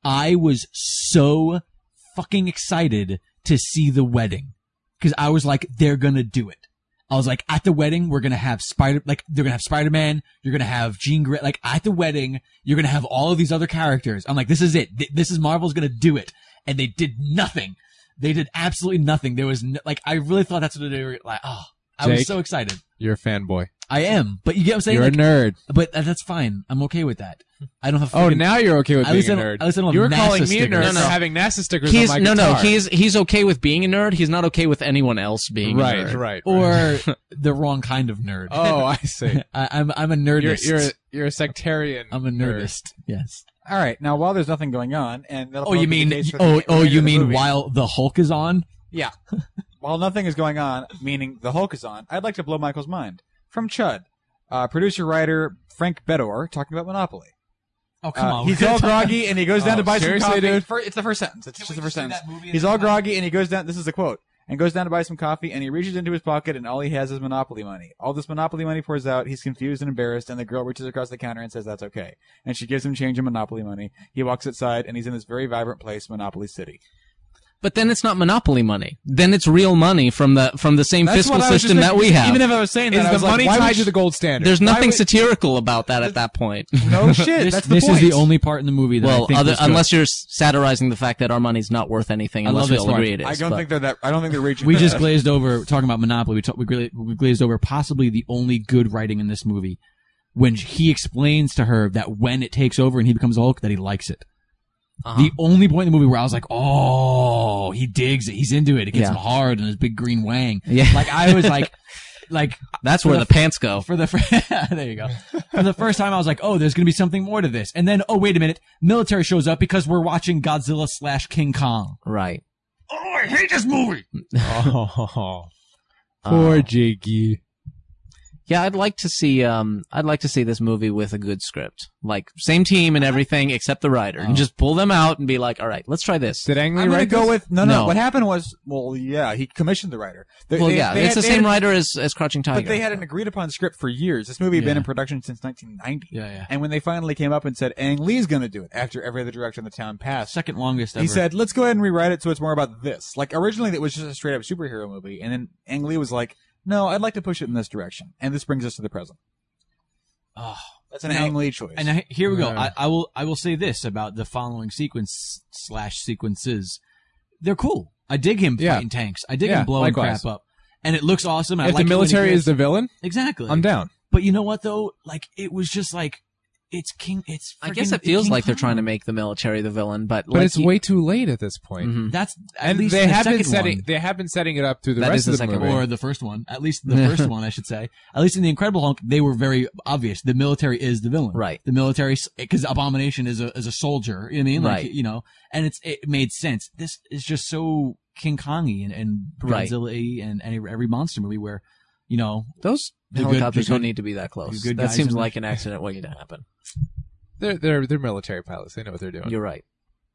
I was so fucking excited to see the wedding. Cause I was like, they're gonna do it. I was like, at the wedding, we're gonna have they're gonna have Spider-Man, you're gonna have Jean Grey, like, at the wedding, you're gonna have all of these other characters. I'm like, this is it. This is Marvel's gonna do it. And they did nothing. They did absolutely nothing. There was, I really thought that's what they were, like, oh, I was Jake, so excited. You're a fanboy. I am. But you get what I'm saying? You're Like, a nerd. but that's fine. I'm okay with that. I don't have Oh, freaking- now you're okay with At being least a I don't- nerd. at least I don't have You were NASA calling me a stickers. nerd No, for no. having NASA stickers He's on my guitar. he's okay with being a nerd. He's not okay with anyone else being a nerd. right. Or the wrong kind of nerd. Oh, I see. I'm a nerdist. You're a sectarian. I'm a nerd. nerdist. Yes. All right. Now, while there's nothing going on, and that'll Oh, you probably be mean the case for the remainder you of the mean movie. while the Hulk is on? Yeah. While nothing is going on, meaning the Hulk is on, I'd like to blow Michael's mind. From Chud, producer-writer Frank Bedore talking about Monopoly. Oh, come on. He's all groggy and he goes down Oh, to buy some seriously, coffee. dude? It's the first sentence. It's just the first sentence. He's all groggy and he goes down. This is a quote. And goes down to buy some coffee and he reaches into his pocket and all he has is Monopoly money. All this Monopoly money pours out. He's confused and embarrassed and the girl reaches across the counter and says that's okay. And she gives him change in Monopoly money. He walks outside and he's in this very vibrant place, Monopoly City. But then it's not monopoly money. Then it's real money from the same That's fiscal what I was system just that we thinking. have. Even if I was saying that, Is I the was like, money why tied would to the gold standard? There's nothing Why would- satirical about that at that point. No shit. That's the This point. is the only part in the movie that I Well, think was good. unless you're satirizing the fact that our money's not worth anything I unless love we this all part. agree it is. I don't but- think they're that. I don't think they're reaching. We that. just glazed over talking about Monopoly. We glazed over possibly the only good writing in this movie when he explains to her that when it takes over and he becomes Hulk, that he likes it. Uh-huh. The only point in the movie where I was like, oh, he digs it. He's into it. It gets Yeah. him hard and his big green wang. Yeah. Like I was like That's for where the the pants go. for the there you go. For the first time, I was like, oh, there's gonna be something more to this. And then, oh, wait a minute, military shows up because we're watching Godzilla / King Kong. Right. Oh, I hate this movie. Oh, poor Jakey. Yeah, I'd like to see this movie with a good script. Like same team and everything except the writer. And just pull them out and be like, "All right, let's try this." Did Ang Lee I'm gonna write go this? with no. No. What happened was, well, yeah, he commissioned the writer. They- Well, they- yeah, they it's had- the they same had- writer as Crouching Tiger. But they had an agreed upon script for years. This movie had been Yeah. in production since 1990. Yeah. And when they finally came up and said Ang Lee's going to do it after every other director in the town passed, Second longest ever. he said, "Let's go ahead and rewrite it so it's more about this." Like originally, it was just a straight up superhero movie, and then Ang Lee was like, "No, I'd like to push it in this direction." And this brings us to the present. oh. That's an Now- Ang Lee choice. And here we go. Yeah. I will say this about the following sequence / sequences. They're cool. I dig him Yeah. fighting tanks. I dig Yeah, him blowing likewise. crap up. And it looks awesome. I If like the it when he military goes- is the villain, exactly. I'm down. But you know what though? Like it was just like it's King. It's I guess freaking it feels King like they're trying to Kong. make the military the villain, but But like it's way too late at this point. Mhm. That's at And least they the have been second setting one. they have been setting it up through the That rest is of the the second movie. Or the first one. At least the first one, I should say. At least in the Incredible Hulk, they were very obvious. The military is the villain. Right. The military, because Abomination is a soldier. You know what I mean? Like, Right. you know, and it made sense. This is just so King Kongy and Right. Godzilla and every monster movie where, you know, those The good- helicopters the good- don't need to be that close. the good That guys seems in like the- an accident waiting to happen. They're military pilots. They know what they're doing. You're right.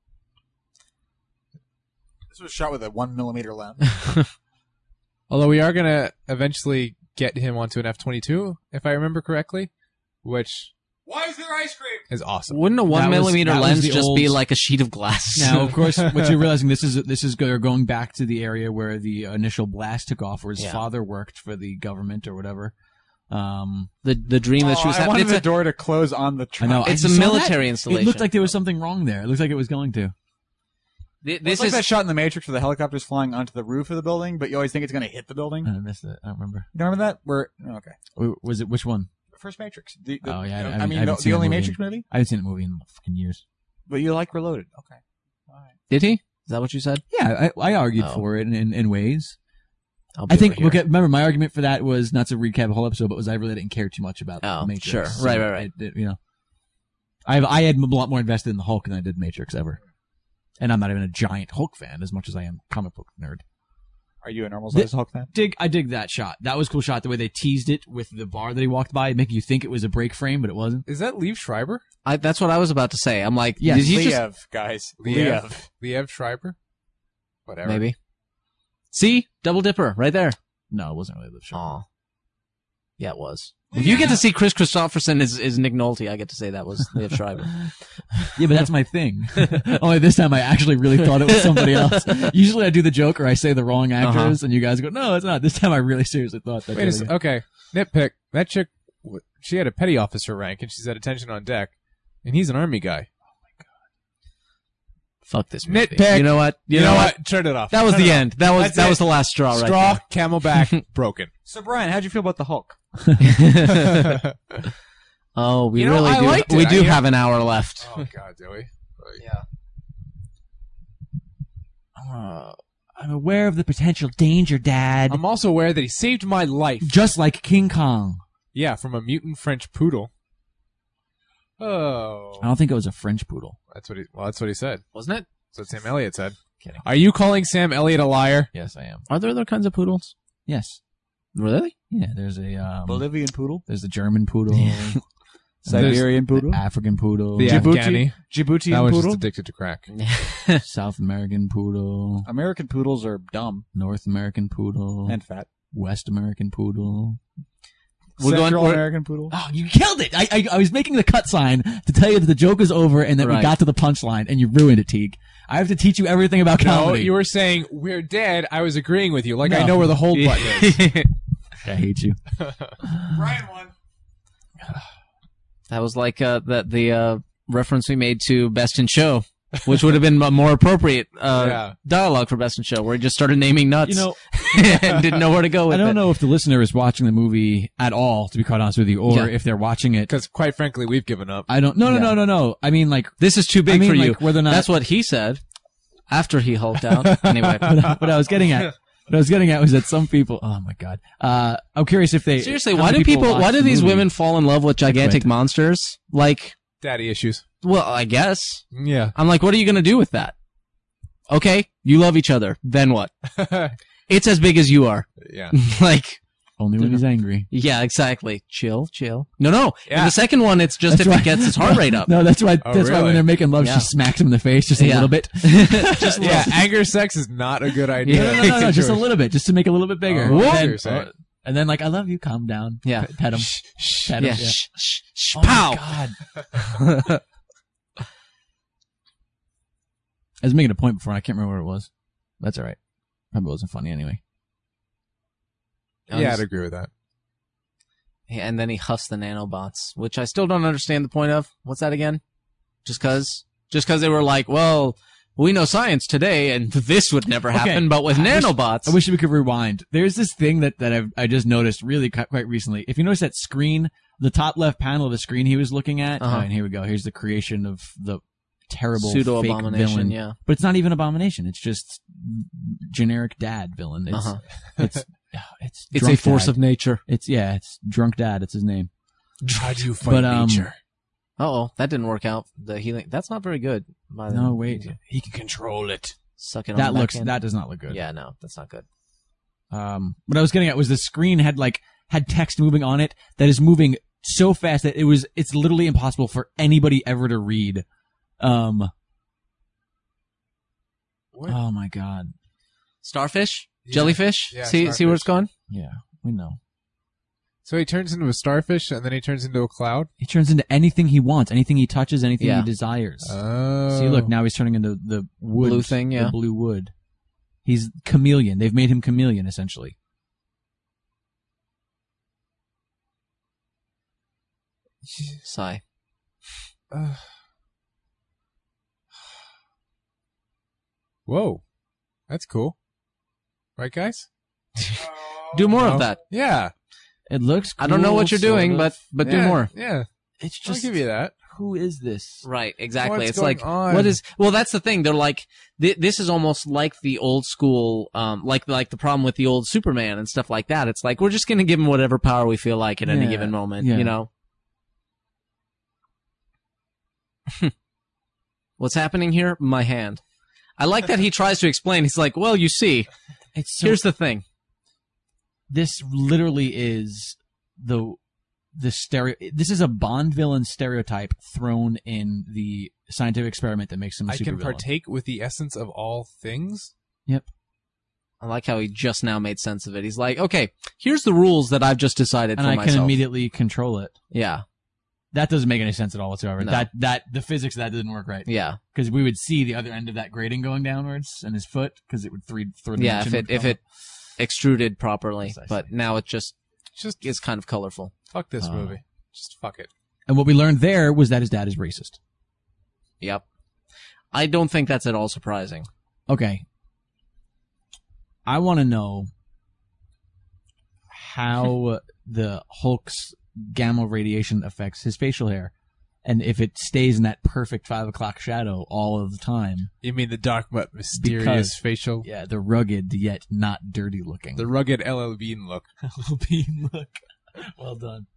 this was shot with a 1mm lens. Although we are gonna eventually get him onto an F-22, if I remember correctly, which Why is there ice cream? is awesome. Wouldn't a 1 That was- millimeter that was lens the just be old- like a sheet of glass? now, of course, what you're realizing, this is going back to the area where the initial blast took off, where his Yeah. father worked for the government or whatever. the dream that she was I having. wanted It's the a, door to close on the I truck. know. it's I a saw military that. installation. It looked like there was something wrong there. It looked like it was going to. It's This like is that shot in The Matrix where the helicopter's flying onto the roof of the building, but you always think it's going to hit the building. I missed it. I don't remember. You remember that? Where okay, Was it which one? the first Matrix. The, Oh, yeah, I I haven't- mean I haven't the seen that only movie. Matrix movie. I haven't seen the movie in fucking years. But you like Reloaded. Okay. All right. Did he? Is that what you said? Yeah, I argued Oh. for it in ways. I'll be I think. over here. Look, remember my argument for that was not to recap the whole episode, but was I really didn't care too much about Oh, Matrix. sure. So Right. you know, I had a lot more invested in the Hulk than I did Matrix ever, and I'm not even a giant Hulk fan as much as I am comic book nerd. Are you a normal sized Hulk fan? I dig that shot. That was a cool shot. The way they teased it with the bar that he walked by, making you think it was a break frame, but it wasn't. Is that Liev Schreiber? That's what I was about to say. I'm like, Yes. did he just Liev, guys. Liev. Liev Schreiber? Whatever. maybe? See, double dipper right there. No, it wasn't really the shot. Aw. Yeah, it was. If you get to see Chris Christopherson as Nick Nolte, I get to say that was Liev Schreiber. Yeah, but that's my thing. Only this time I actually really thought it was somebody else. Usually I do the joke or I say the wrong actors, and you guys go, "No, it's not." This time I really seriously thought that. Wait a second. Okay, nitpick. That chick, she had a petty officer rank, and she's at attention on deck, and he's an army guy. Fuck this movie. Nitpick. You know what? You know what? Turn it off. That was Turn the it end. off. That was That's that it. was the last straw, right Straw, camelback, broken. So Brian, how'd you feel about the Hulk? there. Oh, we You know, really I do. liked We it. do I- have an hour left. Oh God, do we? Yeah. I'm aware of the potential danger, Dad. I'm also aware that he saved my life. Just like King Kong. Yeah, from a mutant French poodle. Oh, I don't think it was a French poodle. that's what he said. Wasn't it? That's what Sam Elliott said. Kidding. Are you calling Sam Elliott a liar? Yes, I am. Are there other kinds of poodles? Yes. Really? Yeah, there's a Bolivian poodle, there's the German poodle, Siberian poodle, African poodle, The Djibouti, Afghani. Djiboutian That was poodle. just addicted to crack. South American poodle, American poodles are dumb North American poodle, and fat. West American poodle. Central American poodle. Oh, you killed it! I was making the cut sign to tell you that the joke is over and that we Right. got to the punchline, and you ruined it, Teague. I have to teach you everything about No, comedy. you were saying we're dead. I was agreeing with you. Like No. I know where the hold button is. I hate you. Brian won. That was like the reference we made to Best in Show, which would have been a more appropriate Yeah. dialogue for Best in Show, where he just started naming nuts You know, and didn't know where to go with I don't it. know if the listener is watching the movie at all, to be quite honest with you, or Yeah. if they're watching it. Because quite frankly, we've given up. I don't. No. I mean, like, This is too big I mean, for you. like, whether or not. That's what he said after he hulked out. Anyway. what I was getting at. What I was getting at was that some people. Oh my god. I'm curious if they. Seriously, how why many do watch why do the these movie? women fall in love with gigantic quit. monsters? Like, Daddy issues. well, I guess. Yeah. I'm like, what are you going to do with that? Okay, you love each other. Then what? It's as big as you are. Yeah. Like, Only when he's angry. yeah, exactly. Chill. No. Yeah. In the second one, it's just That's if right. it gets his heart rate up. No, that's why. Oh, That's why really? when they're making love, Yeah. she smacks him in the face just a Yeah. little bit. Just Yeah. Anger sex is not a good idea. No, just a little bit, just to make it a little bit bigger. Oh, and, you're saying. then, and then, like, I love you. Calm down. Yeah. Pet him. Shh, shh. Pet him. Yeah. Yeah. Shh, Oh pow. my god. I was making a point before. And I can't remember what it was. That's all right. Probably wasn't funny anyway. Yeah, I'd agree with that. And then he huffs the nanobots, which I still don't understand the point of. What's that again? Just cause they were like, well, we know science today, and this would never Okay. happen, but with nanobots. I wish we could rewind. There's this thing that I just noticed really quite recently. If you notice that screen, the top left panel of the screen he was looking at, Uh-huh. and here we go. Here's the creation of the terrible Pseudo fake abomination, villain. yeah. But it's not even abomination. It's just generic dad villain. It's Uh-huh. it's It's drunk a force dad. of nature. It's drunk dad. It's his name. How do you fight nature? Uh-oh, that didn't work out. The healing, that's not very good. by the- No, wait. He can control it. Suck it on That the back looks. end. That does not look good. Yeah, no, that's not good. What I was getting at was the screen had text moving on it that is moving so fast that it's literally impossible for anybody ever to read. What? Oh my god. Starfish? Yeah. Jellyfish? Yeah, see where it's starfish. going? Yeah, we know. So he turns into a starfish, and then he turns into a cloud? He turns into anything he wants, anything he touches, anything Yeah. he desires. Oh. See, look, now he's turning into the wood. Blue thing, yeah. The blue wood. He's chameleon. They've made him chameleon, essentially. Sigh. Whoa. That's cool. Right, guys? Do more No. of that. Yeah. It looks I don't know what you're cool, doing, sort of. but do Yeah, more. Yeah. It's I'll just, give you that. who is this? Right, exactly. What's It's going like, on? what is, well, that's the thing. They're like, this is almost like the old school, like the problem with the old Superman and stuff like that. It's like, we're just going to give him whatever power we feel like at any Yeah, given moment, yeah. you know? What's happening here? My hand. I like that he tries to explain. He's like, well, you see, It's so, here's the thing. this literally is the stereo. This is a Bond villain stereotype thrown in the scientific experiment that makes him a I supervillain. can partake with the essence of all things? Yep. I like how he just now made sense of it. He's like, okay, here's the rules that I've just decided and for I myself. can immediately control it. Yeah, That doesn't make any sense at all whatsoever. No. That the physics of that didn't work right. yeah, Because we would see the other end of that grating going downwards and his foot, because it would throw the yeah. If it extruded properly, Precisely. but now it just Just is kind of colorful. fuck this Oh. movie. Just fuck it. And what we learned there was that his dad is racist. Yep. I don't think that's at all surprising. Okay. I want to know how the Hulk's gamma radiation affects his facial hair, and if it stays in that perfect 5 o'clock shadow all of the time. You mean the dark but mysterious Because- facial? Yeah, the rugged yet not dirty looking. The rugged LL Bean look. LL Bean look. Well done.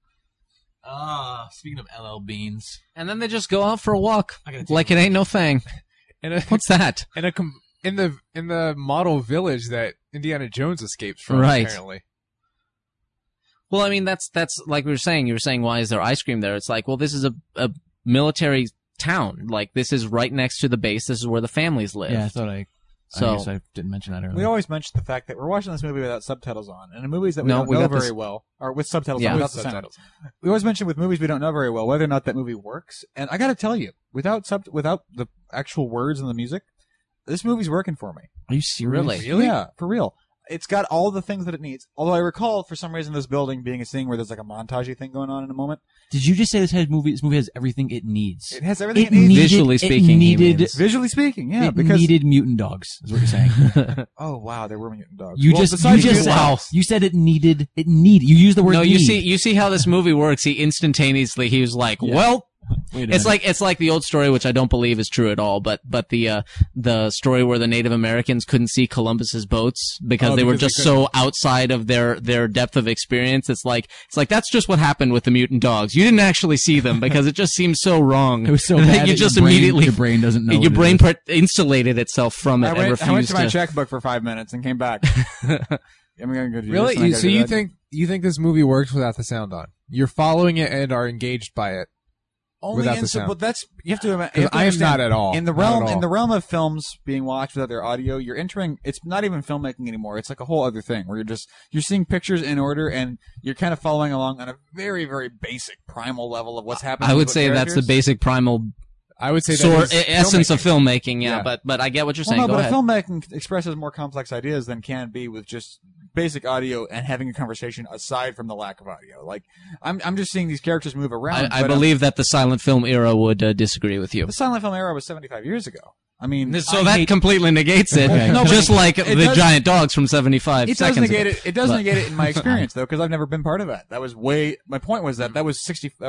Speaking of LL Beans, And then they just go out for a walk, I gotta take like it ain't no thing. And a, What's that? and a in the model village that Indiana Jones escapes from, Right. apparently. Well, I mean, that's like we were saying. You were saying, why is there ice cream there? It's like, well, this is a military town. Like, this is right next to the base. This is where the families live. yeah, I thought I So- guess I didn't mention that earlier. We always mention the fact that we're watching this movie without subtitles on, and in movies that we No, don't we know got very this- well, or with subtitles Yeah. on, without With the sound. subtitles. We always mention with movies we don't know very well whether or not that movie works. And I got to tell you, without the actual words and the music, this movie's working for me. Are you serious? Really? Yeah, for real. It's got all the things that it needs. Although I recall, for some reason, this building being a scene where there's like a montagey thing going on in a moment. Did you just say this movie has everything it needs? It has everything it needs. Visually speaking, he it needed, means. Visually speaking, yeah, it because needed mutant dogs. Is what you're saying. oh wow, there were mutant dogs. You Well, just besides you mutant said, dogs- you said it needed. You used the word. No, need. you see how this movie works. He instantaneously, he was like, Yeah. well, Wait a it's minute. like the old story, which I don't believe is true at all, but the story where the Native Americans couldn't see Columbus's boats because they were because they just so outside of their depth of experience. It's like that's just what happened with the mutant dogs. You didn't actually see them because it just seems so wrong. It was so that bad you that just your brain, immediately your brain doesn't know. your what it brain is. insulated itself from it I and went refused to my to. checkbook for 5 minutes and came back. I'm gonna go do Really? this, and I gotta So do you that. think this movie works without the sound on? You're following it and are engaged by it. Only without in the some- sound. But that's you have to. Because I am not at all. In the Not realm, at all. in the realm of films being watched without their audio, you're entering. It's not even filmmaking anymore. It's like a whole other thing where you're seeing pictures in order and you're kind of following along on a very, very basic primal level of what's happening. I would with say that's the characters. base primal I would say sort that is essence of filmmaking. filmmaking. Yeah, Yeah. but I get what you're Well, saying. no, Go but ahead. filmmaking expresses more complex ideas than can be with just basic audio and having a conversation aside from the lack of audio. Like I'm just seeing these characters move around. I but, believe that the silent film era would disagree with you. the silent film era was 75 years ago. I mean, So I that hate- completely negates it. Okay. No, but just like it the does- giant dogs from 75 it does seconds negate ago. it. It does But- negate it in my experience though, because I've never been part of that. That was my point was that was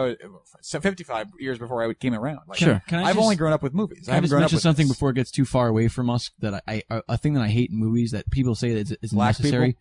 55 years before I came around. Like, Sure. Can I I've just- only grown up with movies. Can I I haven't just grown up mention with something this. before it gets too far away from us? That I a thing that I hate in movies that people say that is Black necessary.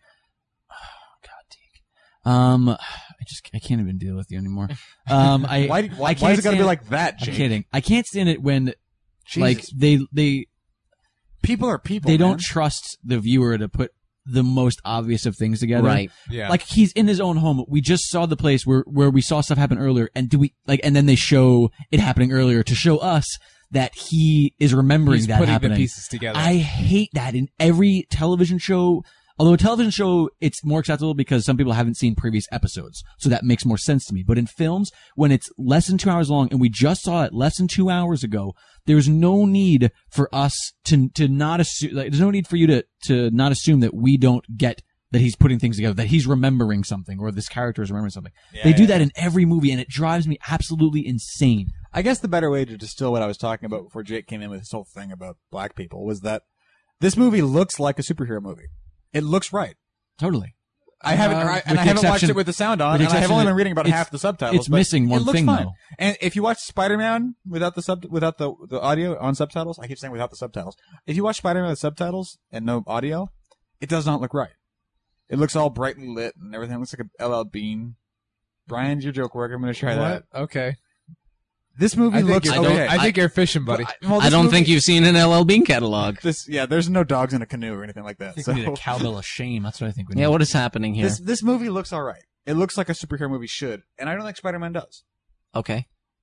God, Deke. I can't even deal with you anymore. Why I is it gotta stand- be like that, I'm Jake? kidding. I can't stand it when like Jesus. they People are people. they man. don't trust the viewer to put the most obvious of things together. Right. Yeah. Like he's in his own home. We just saw the place where we saw stuff happen earlier, and and then they show it happening earlier to show us that he is remembering He's that putting happening. the pieces together. I hate that in every television show. Although a television show, it's more acceptable because some people haven't seen previous episodes, so that makes more sense to me. But in films, when it's less than 2 hours long, and we just saw it less than 2 hours ago, there's no need for us to not assume. Like, there's no need for you to not assume that we don't get that he's putting things together, that he's remembering something, or this character is remembering something. They do that in every movie, and it drives me absolutely insane. I guess the better way to distill what I was talking about before Jake came in with this whole thing about black people was that this movie looks like a superhero movie. It looks right. Totally. I haven't, with I the haven't watched exception- it with the sound on, with the and I have exception only that been reading about it's- half the subtitles. it's but missing one it looks thing, fine. though. And if you watch Spider-Man without the audio on subtitles, I keep saying without the subtitles. If you watch Spider-Man with subtitles and no audio, it does not look right. It looks all brightly lit and everything. It looks like a LL Bean. Brian's your joke work. I'm going to try that. What? Okay. This movie I think, looks you're, okay. I think you're fishing, buddy. Well, I this don't movie- think you've seen an LL Bean catalog. there's no dogs in a canoe or anything like that. I think So we need a cowbell of shame. That's what I think we need. Yeah, what is happening here? this movie looks all right. It looks like a superhero movie should, and I don't think Spider-Man does. Okay.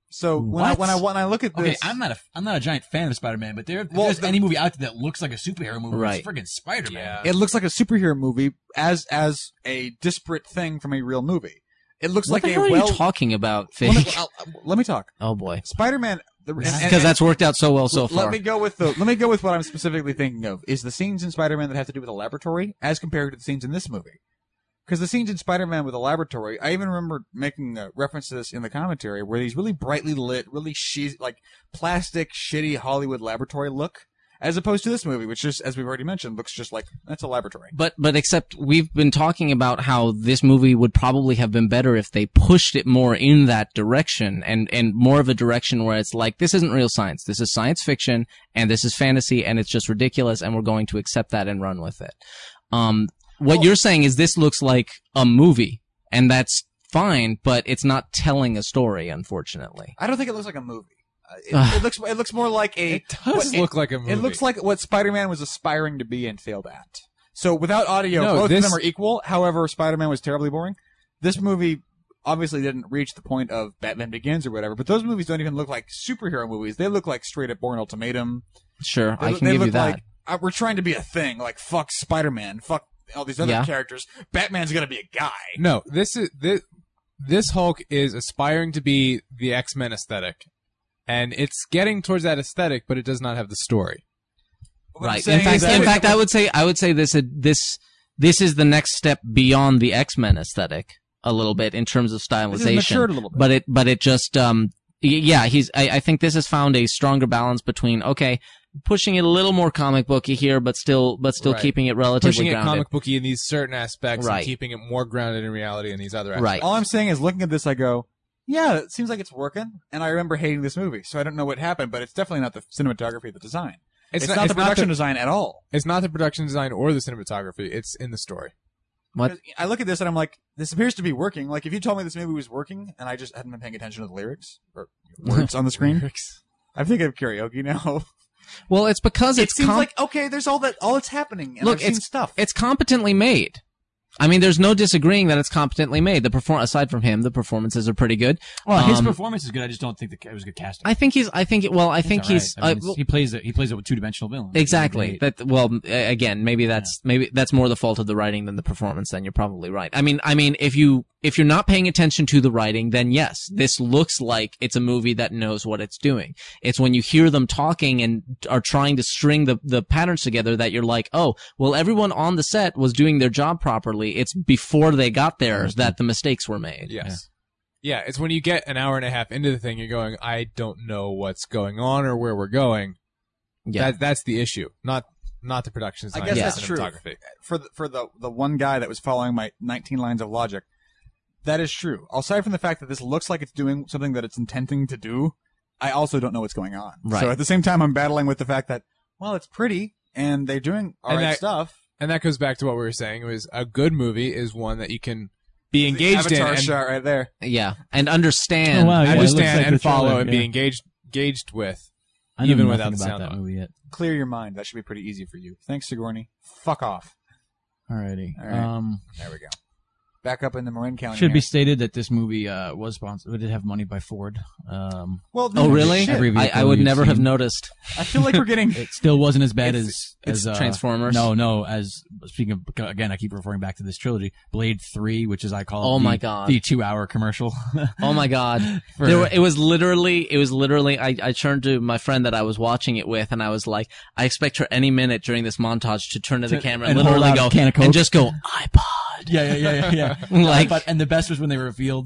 So when I look at this, Okay, I'm not a giant fan of Spider-Man, but if Well, there's any movie out there that looks like a superhero movie, Right. it's friggin' Spider-Man. it looks like a superhero movie as a disparate thing from a real movie. It looks What like the hell a are well. you talking about, Let me, Fish? let me talk. Oh boy, Spider-Man. because that's worked out so well so far. Let me go with what I'm specifically thinking of is the scenes in Spider-Man that have to do with a laboratory as compared to the scenes in this movie. Because the scenes in Spider-Man with a laboratory, I even remember making a reference to this in the commentary, where these really brightly lit, really like plastic, shitty Hollywood laboratory look, as opposed to this movie, which just, as we've already mentioned, looks just like that's a laboratory. But except we've been talking about how this movie would probably have been better if they pushed it more in that direction and more of a direction where it's like, this isn't real science. This is science fiction and this is fantasy and it's just ridiculous and we're going to accept that and run with it. What you're saying is this looks like a movie and that's fine, but it's not telling a story, unfortunately. I don't think it looks like a movie. It looks more like a. It does look like a movie. It looks like what Spider-Man was aspiring to be and failed at. So without audio, No, both this- of them are equal. However, Spider-Man was terribly boring. This movie obviously didn't reach the point of Batman Begins or whatever, but those movies don't even look like superhero movies. They look like straight up Bourne Ultimatum. Sure, I can They give look you that. like we're trying to be a thing. Like fuck Spider-Man, fuck all these other Yeah. characters. Batman's gonna be a guy. No, this Hulk is aspiring to be the X-Men aesthetic. And it's getting towards that aesthetic, but it does not have the story. What I'm Right. saying is that- In fact, I would say this is the next step beyond the X-Men aesthetic a little bit in terms of This has stylization. matured a little bit. But it just I think this has found a stronger balance between pushing it a little more comic booky here, but still Right. keeping it relatively Pushing it grounded. comic booky in these certain aspects Right. and keeping it more grounded in reality in these other aspects. Right. All I'm saying is, looking at this, I go, yeah, it seems like it's working. And I remember hating this movie, so I don't know what happened, but it's definitely not the cinematography, the design. It's not the production design at all. It's not the production design or the cinematography. It's in the story. What? 'Cause I look at this and I'm like, this appears to be working. Like, if you told me this movie was working and I just hadn't been paying attention to the lyrics or words on the screen, I think of karaoke now. Well, it's because It it's seems like, okay, there's all that's happening. And Look, I've seen stuff. it's competently made. I mean, there's no disagreeing that it's competently made. Aside from him, the performances are pretty good. Well, his Um, performance is good. I just don't think it was good casting. I think he's. All right. He's. I mean, he plays it with two-dimensional villains. Exactly. Again, maybe that's more the fault of the writing than the performance. Then you're probably right. I mean, if you're not paying attention to the writing, then yes, this looks like it's a movie that knows what it's doing. It's when you hear them talking and are trying to string the patterns together that you're like, oh, well, everyone on the set was doing their job properly. It's before they got there that the mistakes were made. Yes. Yeah, it's when you get an hour and a half into the thing, you're going, I don't know what's going on or where we're going. Yeah. That's the issue, not the production design. I guess or that's true. cinematography. For the one guy that was following my 19 lines of logic, that is true. Aside from the fact that this looks like it's doing something that it's intending to do, I also don't know what's going on. Right. So at the same time, I'm battling with the fact that, well, it's pretty and they're doing all And right that- stuff. And that goes back to what we were saying. It was a good movie is one that you can be engaged the in Avatar and shot right there. Yeah, and understand. Oh, wow, yeah, it looks understand like and the trailer, follow and be yeah. engaged with, I know even nothing without the about sound that on. movie yet. Clear your mind. That should be pretty easy for you. Thanks, Sigourney. Fuck off. Alrighty. All right. There we go. Back up in the Marin County. Should be here. stated that this movie was sponsored. It did have money by Ford. Well, Oh, no really? shit. Every I vehicle would we've never have seen. noticed. I feel like we're getting. It still wasn't as bad It's as Transformers. No. As speaking of, again, I keep referring back to this trilogy, Blade 3, which is I call. Oh the, my God. the 2-hour commercial. Oh my God. For- It was literally, I turned to my friend that I was watching it with and I was like, I expect her any minute during this montage to turn to the camera and and hold literally out go, a can of Coke. and just go, iPod. Yeah. Like- but and the best was when they revealed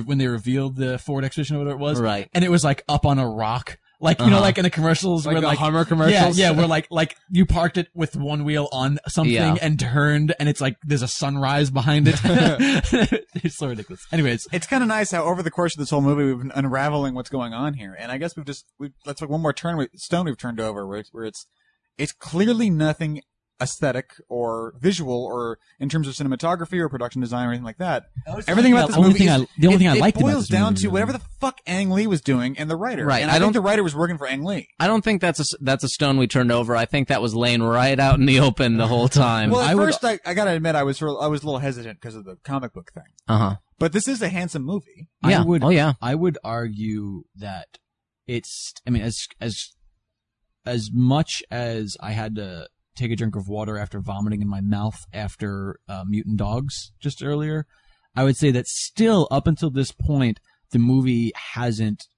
the Ford Expedition or whatever it was, Right. And it was like up on a rock, like you know, like in the commercials, Like where the like Hummer commercials? Yeah, where like you parked it with one wheel on something Yeah. and turned, and it's like there's a sunrise behind it. It's so ridiculous. Anyways, It's kind of nice how over the course of this whole movie we've been unraveling what's going on here, and I guess that's like one more stone we've turned over, where it's clearly nothing aesthetic or visual or in terms of cinematography or production design or anything like that. Everything about this movie the only thing I liked it about boils this down movie to was- whatever the fuck Ang Lee was doing and the writer. Right. And I I think don't- the writer was working for Ang Lee. I don't think that's a stone we turned over. I think that was laying right out in the open the whole time. Well, at I would- first I gotta admit I was a little hesitant because of the comic book thing. Uh-huh. But this is a handsome movie. Yeah. Oh yeah. I would argue that I mean, as much as I had to take a drink of water after vomiting in my mouth after Mutant Dogs just earlier, I would say that still up until this point, the movie hasn't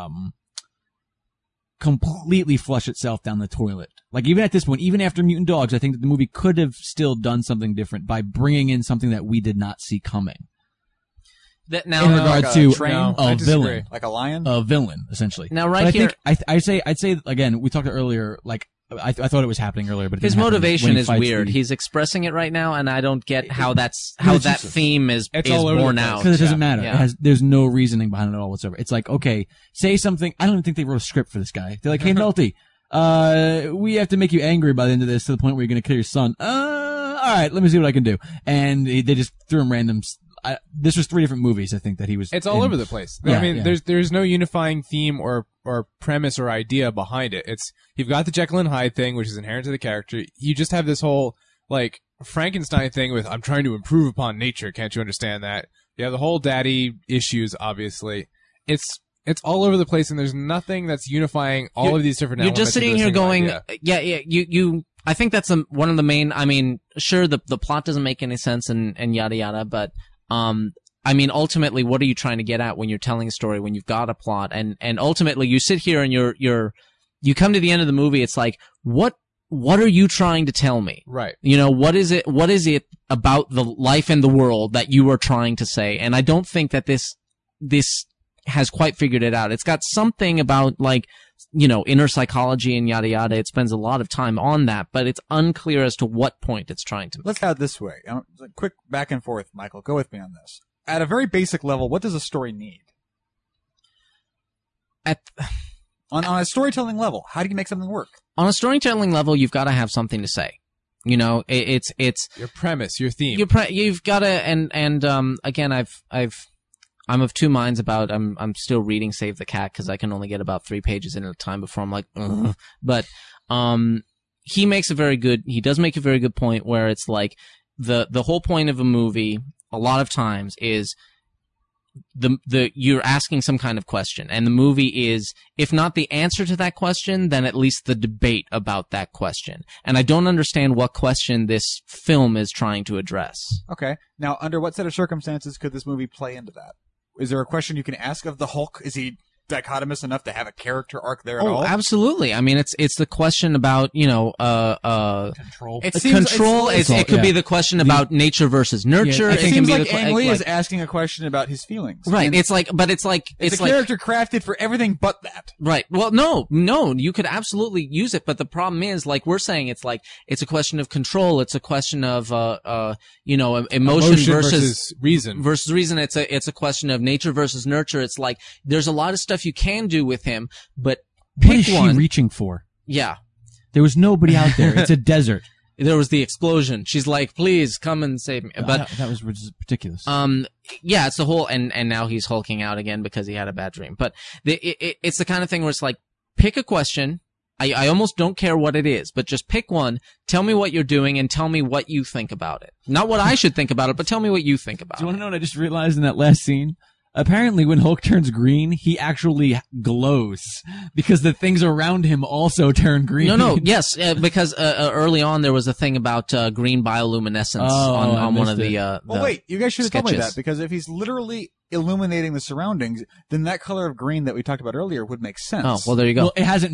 completely flushed itself down the toilet. Like even at this point, even after Mutant Dogs, I think that the movie could have still done something different by bringing in something that we did not see coming. That now, In regard like a to train? I a disagree. villain. Like a lion? A villain, essentially. Now, right but I here- think I'd say again. We talked earlier. Like I thought it was happening earlier, but it his didn't happen motivation when he is fights weird. the- He's expressing it right now, and I don't get how it's that just- theme is it's all over the borne place. out. because it doesn't matter. Yeah. There's no reasoning behind it at all whatsoever. It's like, okay, say something. I don't even think they wrote a script for this guy. They're like, hey, Nolte, we have to make you angry by the end of this to the point where you're going to kill your son. All right, let me see what I can do. And they just threw him random. This was 3 different movies, I think, that he was. It's all in. over the place. Yeah, I mean, yeah. there's no unifying theme or premise or idea behind it. It's you've got the Jekyll and Hyde thing, which is inherent to the character. You just have this whole like Frankenstein thing with I'm trying to improve upon nature. Can't you understand that? You have the whole daddy issues. Obviously, it's all over the place, and there's nothing that's unifying all of these different. You're elements just sitting into a here single going, idea. you. I think that's one of the main. I mean, sure, the plot doesn't make any sense and yada yada, but I mean, ultimately, what are you trying to get at when you're telling a story, when you've got a plot? And ultimately, you sit here and you come to the end of the movie, it's like, what are you trying to tell me? Right. You know, what is it about the life and the world that you are trying to say? And I don't think that this has quite figured it out. It's got something about, like, you know, inner psychology and yada yada. It spends a lot of time on that, but it's unclear as to what point it's trying to make. Let's have it this way. Quick back and forth, Michael. Go with me on this. At a very basic level, what does a story need? On a storytelling level, how do you make something work? On a storytelling level, you've got to have something to say. You know, it's Your premise, your theme. you've got to, and again, I'm of two minds about, I'm still reading Save the Cat because I can only get about 3 pages in at a time before I'm like, ugh. But, he does make a very good point where it's like, the whole point of a movie, a lot of times, is you're asking some kind of question, and the movie is, if not the answer to that question, then at least the debate about that question. And I don't understand what question this film is trying to address. Okay. Now, under what set of circumstances could this movie play into that? Is there a question you can ask of the Hulk? Is he dichotomous enough to have a character arc there at all? Absolutely. I mean, it's the question about, you know, Control. It seems- control. It could be the question about nature versus nurture. Yeah, It it can seems be like the Ang Lee like, is asking a question about his feelings. right. And It's like it's a character crafted for everything but that. right. Well, no, you could absolutely use it, but the problem is, like we're saying, it's a question of control. It's a question of, you know, emotion versus reason. reason. It's a question of nature versus nurture. It's like, there's a lot of stuff you can do with him, but What pick is she one. reaching for? Yeah. There was nobody out there. It's a desert. There was the explosion. She's like, please come and save me. But, that was ridiculous. yeah, it's the whole, and now he's hulking out again because he had a bad dream. But it's the kind of thing where it's like, pick a question. I almost don't care what it is, but just pick one, tell me what you're doing, and tell me what you think about it. Not what I should think about it, but tell me what you think about Do you want it. to know what I just realized in that last scene? Apparently, when Hulk turns green, he actually glows because the things around him also turn green. No, yes, because early on there was a thing about green bioluminescence I on one missed of the. it. Well, wait, you guys should have told me sketches. that, because if he's literally illuminating the surroundings, then that color of green that we talked about earlier would make sense. Oh, well, there you go. Well, it hasn't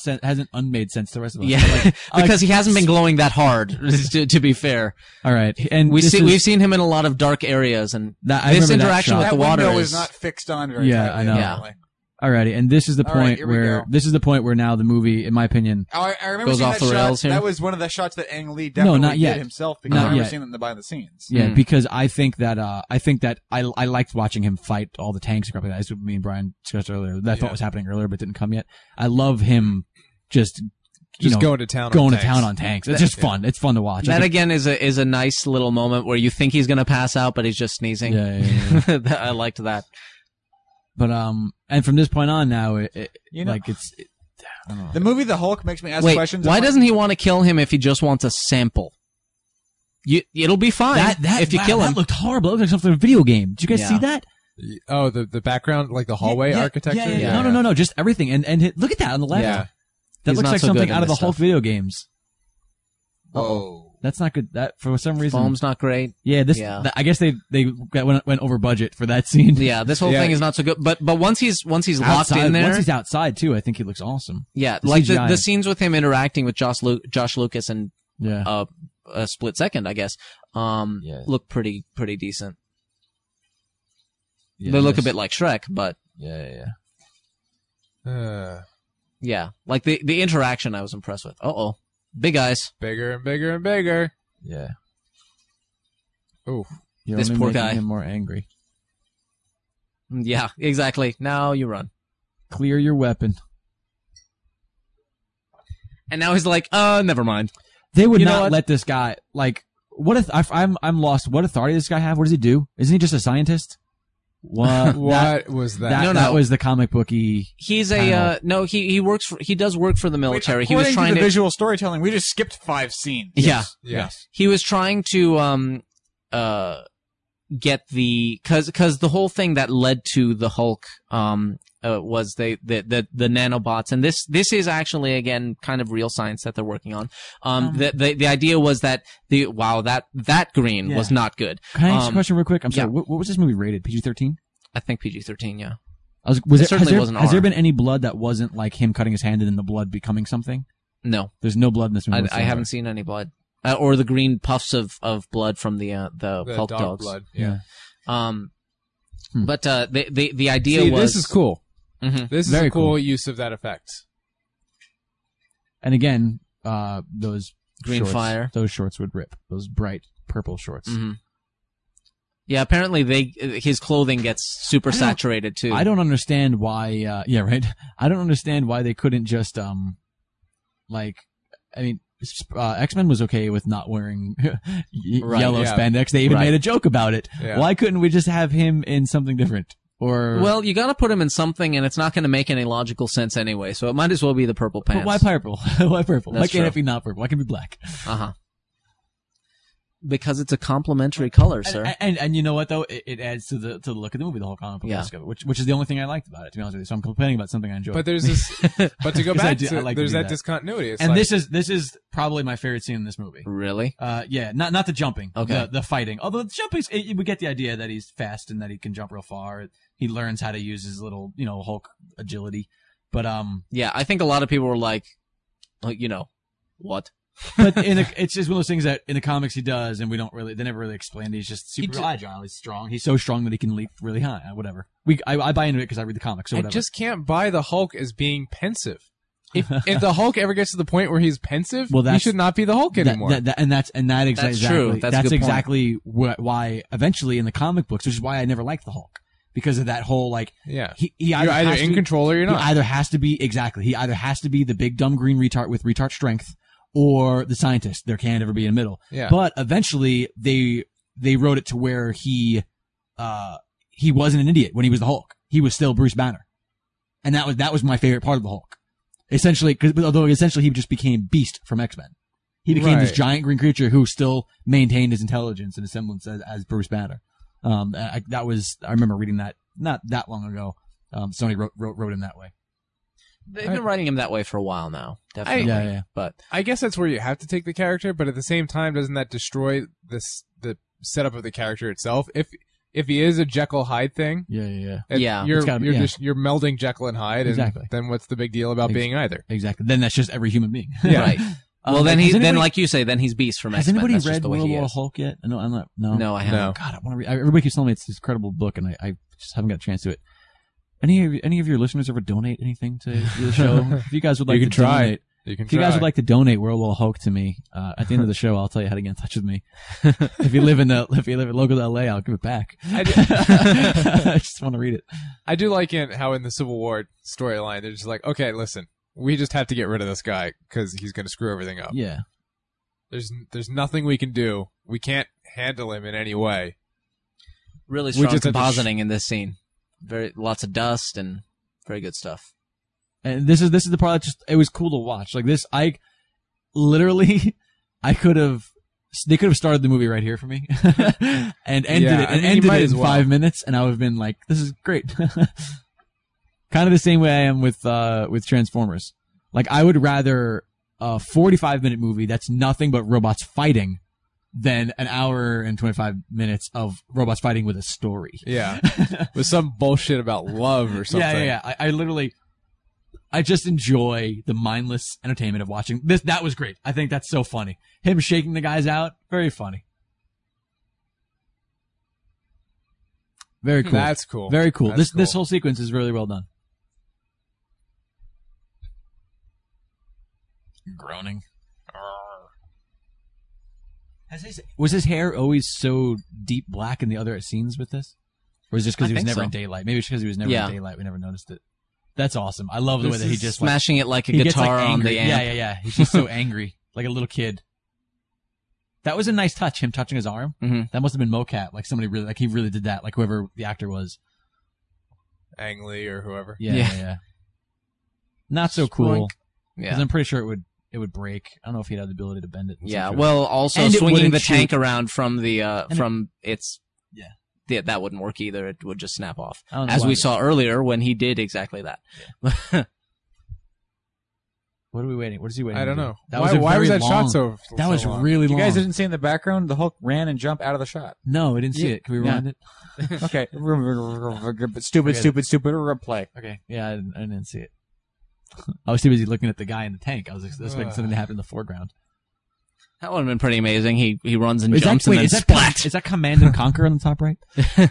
unmade sense to the rest of us. Yeah, Like, because he hasn't been glowing that hard. To be fair, all right, and we've this seen him in a lot of dark areas, and I this remember that interaction shot. with that the water window is is not fixed on very Yeah, tightly, I know. apparently. Alrighty, and this is the All right, point here we where go. now the movie, in my opinion, I remember Goes seeing off that the rails shot. here? That was one of the shots that Ang Lee definitely not yet. did himself, because Not I remember yet. seeing it in the behind the scenes. yeah, Mm. because I think that I liked watching him fight all the tanks and crap like that. As me and Brian discussed earlier, that I thought was happening earlier, but didn't come yet. I love him just Going to town. going on to tanks. town on tanks. It's just fun. It's fun to watch. that Like, again is a nice little moment where you think he's gonna pass out, but he's just sneezing. yeah. I liked that. But and from this point on now, I don't know. The movie The Hulk makes me ask Wait, questions. why I'm like, doesn't he want to kill him if he just wants a sample? it'll be fine if you kill him. That looked horrible. It looked like something in a video game. Did you guys Yeah. see that? Oh, the background, like the hallway architecture? Yeah. No, just everything. And look at that on the left. Yeah. That He's looks not like so something good in out of the this Hulk stuff. video games. Whoa. That's not good. That for some reason. Foam's not great. Yeah, this. Yeah. I guess they went over budget for that scene. Yeah, this whole Yeah. thing is not so good. But once he's locked Outside, in there, once he's outside too, I think he looks awesome. yeah, the like CGI. the scenes with him interacting with Josh Lucas and Yeah. a split second, I guess, Yeah. look pretty decent. Yeah, They look a nice. bit like Shrek, but Uh, yeah, like the interaction I was impressed with. Big eyes. bigger and bigger and bigger. Yeah. Ooh. You're This only poor making guy. him more angry. Yeah, exactly. Now you run. Clear your weapon. And now he's like, never mind. They would You know not what? let this guy like. What if I'm lost? What authority does this guy have? What does he do? Isn't he just a scientist? What? What was that? No, That was the comic booky. He's Wow. no, he does work for the military. He was According trying to the to visual storytelling. We just skipped 5 scenes. Yeah. Yeah. He was trying to get cause the whole thing that led to the Hulk was the nanobots, and this is actually again kind of real science that they're working on. The idea was that that green was not good. Can I ask you a question real quick? I'm sorry. yeah. What was this movie rated? PG-13? I think PG-13, yeah. Has certainly there, wasn't has R. there been any blood that wasn't like him cutting his hand and then the blood becoming something? No, There's no blood in this movie. I whatsoever. haven't seen any blood. Or the green puffs of blood from the The Hulk dog dogs. blood. Yeah. Yeah. But the idea See, was this is cool. Mhm. This is Very a cool cool. use of that effect. And again, those Green shorts, fire. Those shorts would rip. Those bright purple shorts. Mhm. Yeah, apparently his clothing gets super saturated too. I don't understand why. Yeah, right. I don't understand why they couldn't just X-Men was okay with not wearing Right, yellow yeah. spandex. They even Right. made a joke about it. Yeah. Why couldn't we just have him in something different? Or Well, you gotta put him in something, and it's not gonna make any logical sense anyway, so it might as well be the purple but pants. why purple? Why purple? Why That's can't true. it be not purple? Why can't it be black? Uh-huh. Because it's a complementary color, sir. And you know what though? It adds to the look of the movie, the whole comic book Yeah. of it, which is the only thing I liked about it. To be honest with you, so I'm complaining about something I enjoyed. But there's this. But to go 'Cause I back do- I to, like to there's do that that. discontinuity. It's and like, this is probably my favorite scene in this movie. Really? Yeah, not the jumping, Okay. the fighting. Although the jumping, we get the idea that he's fast and that he can jump real far. He learns how to use his little, Hulk agility. But Yeah, I think a lot of people were like, what? but it's just one of those things that in the comics he does, and they never really explained. He's just super agile. He's strong. He's so strong that he can leap really high. Whatever. I buy into it because I read the comics. So I whatever. just can't buy the Hulk as being pensive. If the Hulk ever gets to the point where he's pensive, Well, he that's- should not be the Hulk anymore. That's true. That's a good point. exactly why eventually in the comic books, which is why I never liked the Hulk, because of that whole yeah. he You're either has in to- control or you're He not. either has to be he either has to be the big dumb green retard with retard strength, or the scientist. There can't ever be in the middle. Yeah. But eventually they wrote it to where he wasn't an idiot when he was the Hulk. He was still Bruce Banner, and that was my favorite part of the Hulk. Essentially, although essentially he just became Beast from X-Men. He became this Right. giant green creature who still maintained his intelligence and his semblance as Bruce Banner. I remember reading that not that long ago. Sony wrote him that way. They've been writing him that way for a while now, definitely. Yeah. But I guess that's where you have to take the character, but at the same time, doesn't that destroy the setup of the character itself? If he is a Jekyll Hyde thing, Yeah. Yeah. you're It's gotta be- you're melding Jekyll and Hyde, and Exactly. then what's the big deal about being either? Exactly. Then that's just every human being. Yeah. right. Well, then has anybody- like you say, then he's Beast from Has X-Men. anybody That's just read the way World he War is. Hulk yet? No, I'm not. No. No, I haven't. No. God, I want to read. Everybody keeps telling me it's this incredible book, and I just haven't got a chance to it. Any of your listeners ever donate anything to the show? If you guys would like You can to try. donate, You can if you guys would like to donate World War Hulk to me, at the end of the show, I'll tell you how to get in touch with me. If you live local to LA, I'll give it back. I just want to read it. I do like how in the Civil War storyline, they're just like, okay, listen, we just have to get rid of this guy because he's going to screw everything up. Yeah. There's nothing we can do. We can't handle him in any way. Really We strong just have to compositing in this scene. Lots of dust and very good stuff. And this is the part that it was cool to watch. Like this, I literally, I could have They could have started the movie right here for me, and ended Yeah, it I mean, you ended might it as in well. 5 minutes, and I would have been like, "This is great." Kind of the same way I am with Transformers. Like, I would rather a 45-minute movie that's nothing but robots fighting than an hour and 25 minutes of robots fighting with a story. Yeah. With some bullshit about love or something. Yeah. I just enjoy the mindless entertainment of watching this. That was great. I think that's so funny. Him shaking the guys out, very funny. Very cool. That's cool. Very cool. That's This cool. whole sequence is really well done. Groaning. Was his hair always so deep black in the other scenes with this? Or was it just because I he was think never so. in daylight? Maybe it's because he was never Yeah. in daylight. We never noticed it. That's awesome. I love the way This that he is just like, Smashing it like a he gets, guitar like, on angry. the amp. Yeah. He's just so angry, like a little kid. That was a nice touch. Him touching his arm. Mhm. That must have been mocap. Like somebody really, like he really did that. Like whoever the actor was. Ang Lee or whoever. Yeah. Not so cool. Because Yeah. I'm pretty sure it would break. I don't know if he'd have the ability to bend it. Yeah. Well, also And it swinging wouldn't the tank shoot. around from the it- from its. Yeah. That wouldn't work either. It would just snap off. I don't know As why we they- saw earlier when he did exactly that. What are we waiting? What is he waiting? I don't to do? know. That why was a why was very that long- shot so That was long? really You long. guys didn't see in the background, the Hulk ran and jumped out of the shot. No, I didn't see Yeah. it. Can we Yeah. rewind it? Okay. Stupid replay. Okay. Yeah, I didn't see it. I was too busy looking at the guy in the tank. I was expecting something to happen in the foreground. That would have been pretty amazing. He runs and Is jumps that, and wait, then is that, splat. is that Command and Conquer on the top right?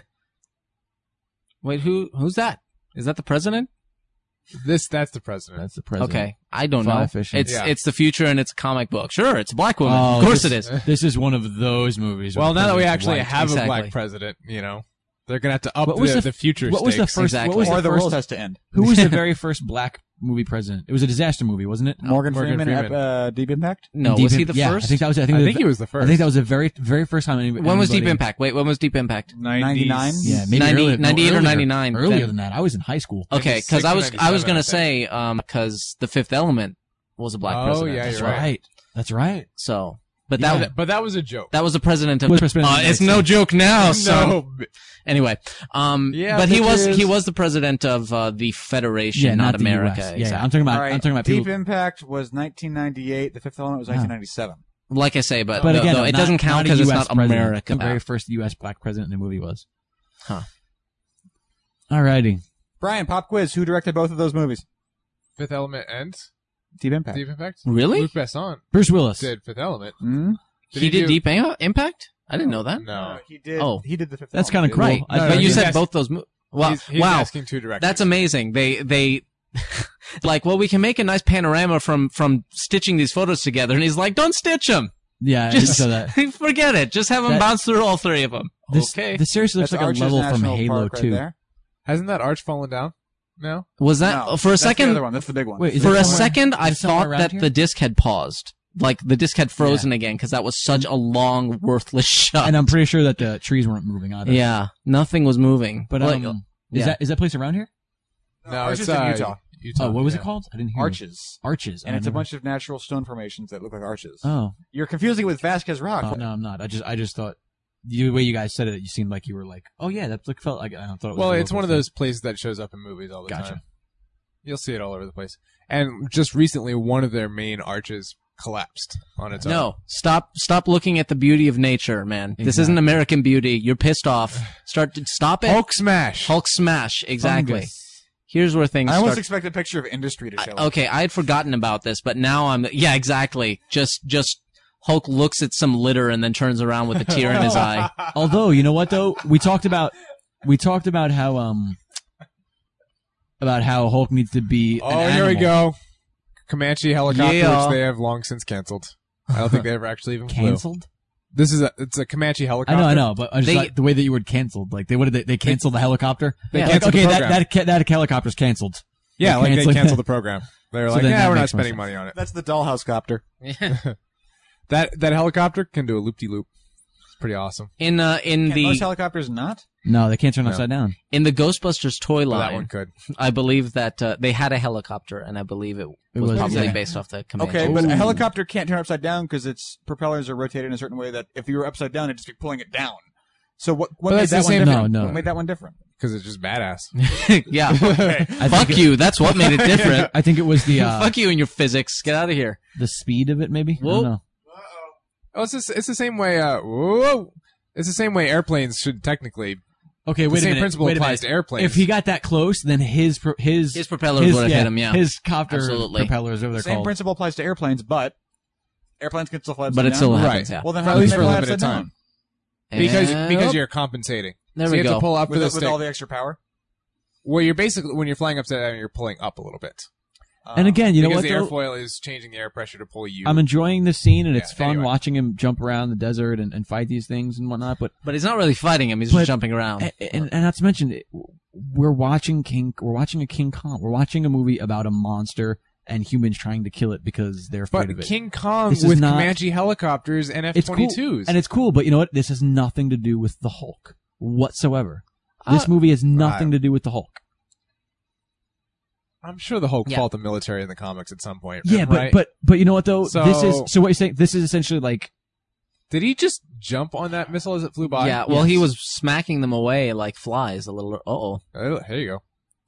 Wait, who's that? Is that the president? That's the president. That's the president. Okay, I don't Fly know. fishing. It's Yeah. it's the future and it's a comic book. Sure, it's a black woman. Oh, of course this- it is. This is one of those movies. where Well, the now that we president's actually white. have a Exactly. black president, they're gonna have to up What was the future What was the stakes. first? Exactly. What was Or the the first? world has to end. Who was the very first black movie president? It was a disaster movie, wasn't it? Morgan Morgan Freeman, Freeman. at Deep Impact? No, Deep was he Im- the yeah, first? I think that was. I I think think he was the first. I think that was the very first time. When was Deep anybody- Impact? Wait, when was Deep Impact? 99? Yeah, maybe 90 earlier, 98 or earlier. 99. Earlier Then- than that. I was in high school. Okay, Maybe because I was 97, gonna I say because the Fifth Element was a black Oh, president. yeah, That's you're right. right. That's right. So, but Yeah. that But that was a joke. that was the president of. Was president of the It's United no States. joke now. So No. anyway, Yeah, but he bitches. was the president of the Federation, Yeah, not the America. US. Yeah, Exactly. I'm talking about. All right. I'm talking about Deep people. Impact was 1998. The Fifth Element was Wow. 1997. Like I say, but But no, again, no, it not- doesn't count a because it's US not president. America. The very first U.S. black president in the movie was. Huh. Alrighty. Brian, pop quiz. Who directed both of those movies? Fifth Element and Deep Impact. Deep Impact. Really? Luc Besson Bruce Willis. did Fifth Element. Hmm? He did do- Deep Impact? I didn't know that. No. He did. Oh. He did the Fifth That's Element. kinda cool. Right. I- No, but you he's said asking- both those. Well, he's wow. asking two directors. That's amazing. They like, well, we can make a nice panorama from stitching these photos together. And he's like, don't stitch them. Yeah, I Just saw that. forget it. Just have them That- bounce through all three of them. This, Okay. This seriously looks That's like a Arches level from National Halo Park right 2. there. Hasn't that arch fallen down? No. Was that No, for a that's the second? other one. That's the big one. Wait, is For it a somewhere- second, is I it somewhere thought around that here? the disc had paused. Like the disc had frozen again because that was such a long, worthless shot. And I'm pretty sure that the trees weren't moving either. Yeah, nothing was moving. But Like, is that place around here? No, Arches it's in Utah. Utah. Oh, what was yeah. it called? I didn't hear. Arches. Arches. And I it's a never- bunch of natural stone formations that look like arches. Oh. You're confusing it with Vasquez Rock. No, I'm not. I just thought the way you guys said it, you seemed like you were like, oh yeah, that felt like I thought it was. Well, a it's local one of thing. those places that shows up in movies all the Gotcha. time. You'll see it all over the place. And just recently, one of their main arches collapsed on its own. no, stop looking at the beauty of nature, man. This Exactly. isn't American beauty. You're pissed off. Stop it. Hulk smash. Hulk smash. Exactly. Fungus. Here's where things I almost start. expect a picture of industry to show up. Okay, I had forgotten about this, but now yeah, exactly. Just Hulk looks at some litter and then turns around with a tear in his eye. Although, you know what though? We talked about how Hulk needs to be Oh, an here we animal. go. Comanche helicopter, Yeah. which they have long since canceled. I don't think they ever actually even flew. Canceled? It's a Comanche helicopter. I know, but I just They- like the way that you word canceled. Like they canceled the helicopter. They Yeah. canceled okay, the program. that helicopter's canceled. Yeah, They like they canceled- canceled the program. They were So like, then yeah, that we're not makes more spending sense. money on it. That's the dollhouse copter. That helicopter can do a loop-de-loop. It's pretty awesome. In Can the most helicopters not? No, they can't turn No. upside down. In the Ghostbusters toy Well, that one line, could. I believe that they had a helicopter, and I believe it was was, probably yeah. based off the Comanche. Okay, but Ooh. a helicopter can't turn upside down because its propellers are rotated in a certain way that if you were upside down, it'd just be pulling it down. So what But made that's that the one same- different? No. What made that one different? Because it's just badass. Yeah. I Fuck think you. That's what made it different. I think it was the Fuck you and your physics. Get out of here. the speed of it, maybe. I Whoa. don't know. Oh, it's the same way. Whoa! It's the same way airplanes should technically. Okay, The wait a same minute. principle wait a applies minute. to airplanes. If he got that close, then his His propellers would have hit him, yeah. His copter Absolutely. propellers, whatever they're Same called. principle applies to airplanes, but airplanes can still fly upside But it down. still Right. happens, yeah. Well, then For how at do least they for a fly limited upside time. down? Because you're compensating. There so we you have go. to pull up With, for the with stick. all the extra power? Well, you're basically when you're flying upside down, you're pulling up a little bit. And again, you know because what? the though? airfoil is changing the air pressure to pull you. I'm enjoying the scene, and it's Yeah, fun anyway. watching him jump around the desert and fight these things and whatnot. But But he's not really fighting him. He's But- just jumping around. and not to mention, we're watching a King Kong. We're watching a movie about a monster and humans trying to kill it because they're afraid of but it. King Kong This is with not- Comanche helicopters and It's cool, F-22s. and it's cool. But you know what? This has nothing to do with the Hulk whatsoever. This movie has nothing to do with the Hulk. I'm sure the Hulk Yeah. fought the military in the comics at some point. Yeah, right? but you know what though? So- This is so what you're saying. This is essentially like Did he just jump on that missile as it flew by? Yeah, well, Yes. he was smacking them away like flies a little. Uh-oh. Oh, here you go.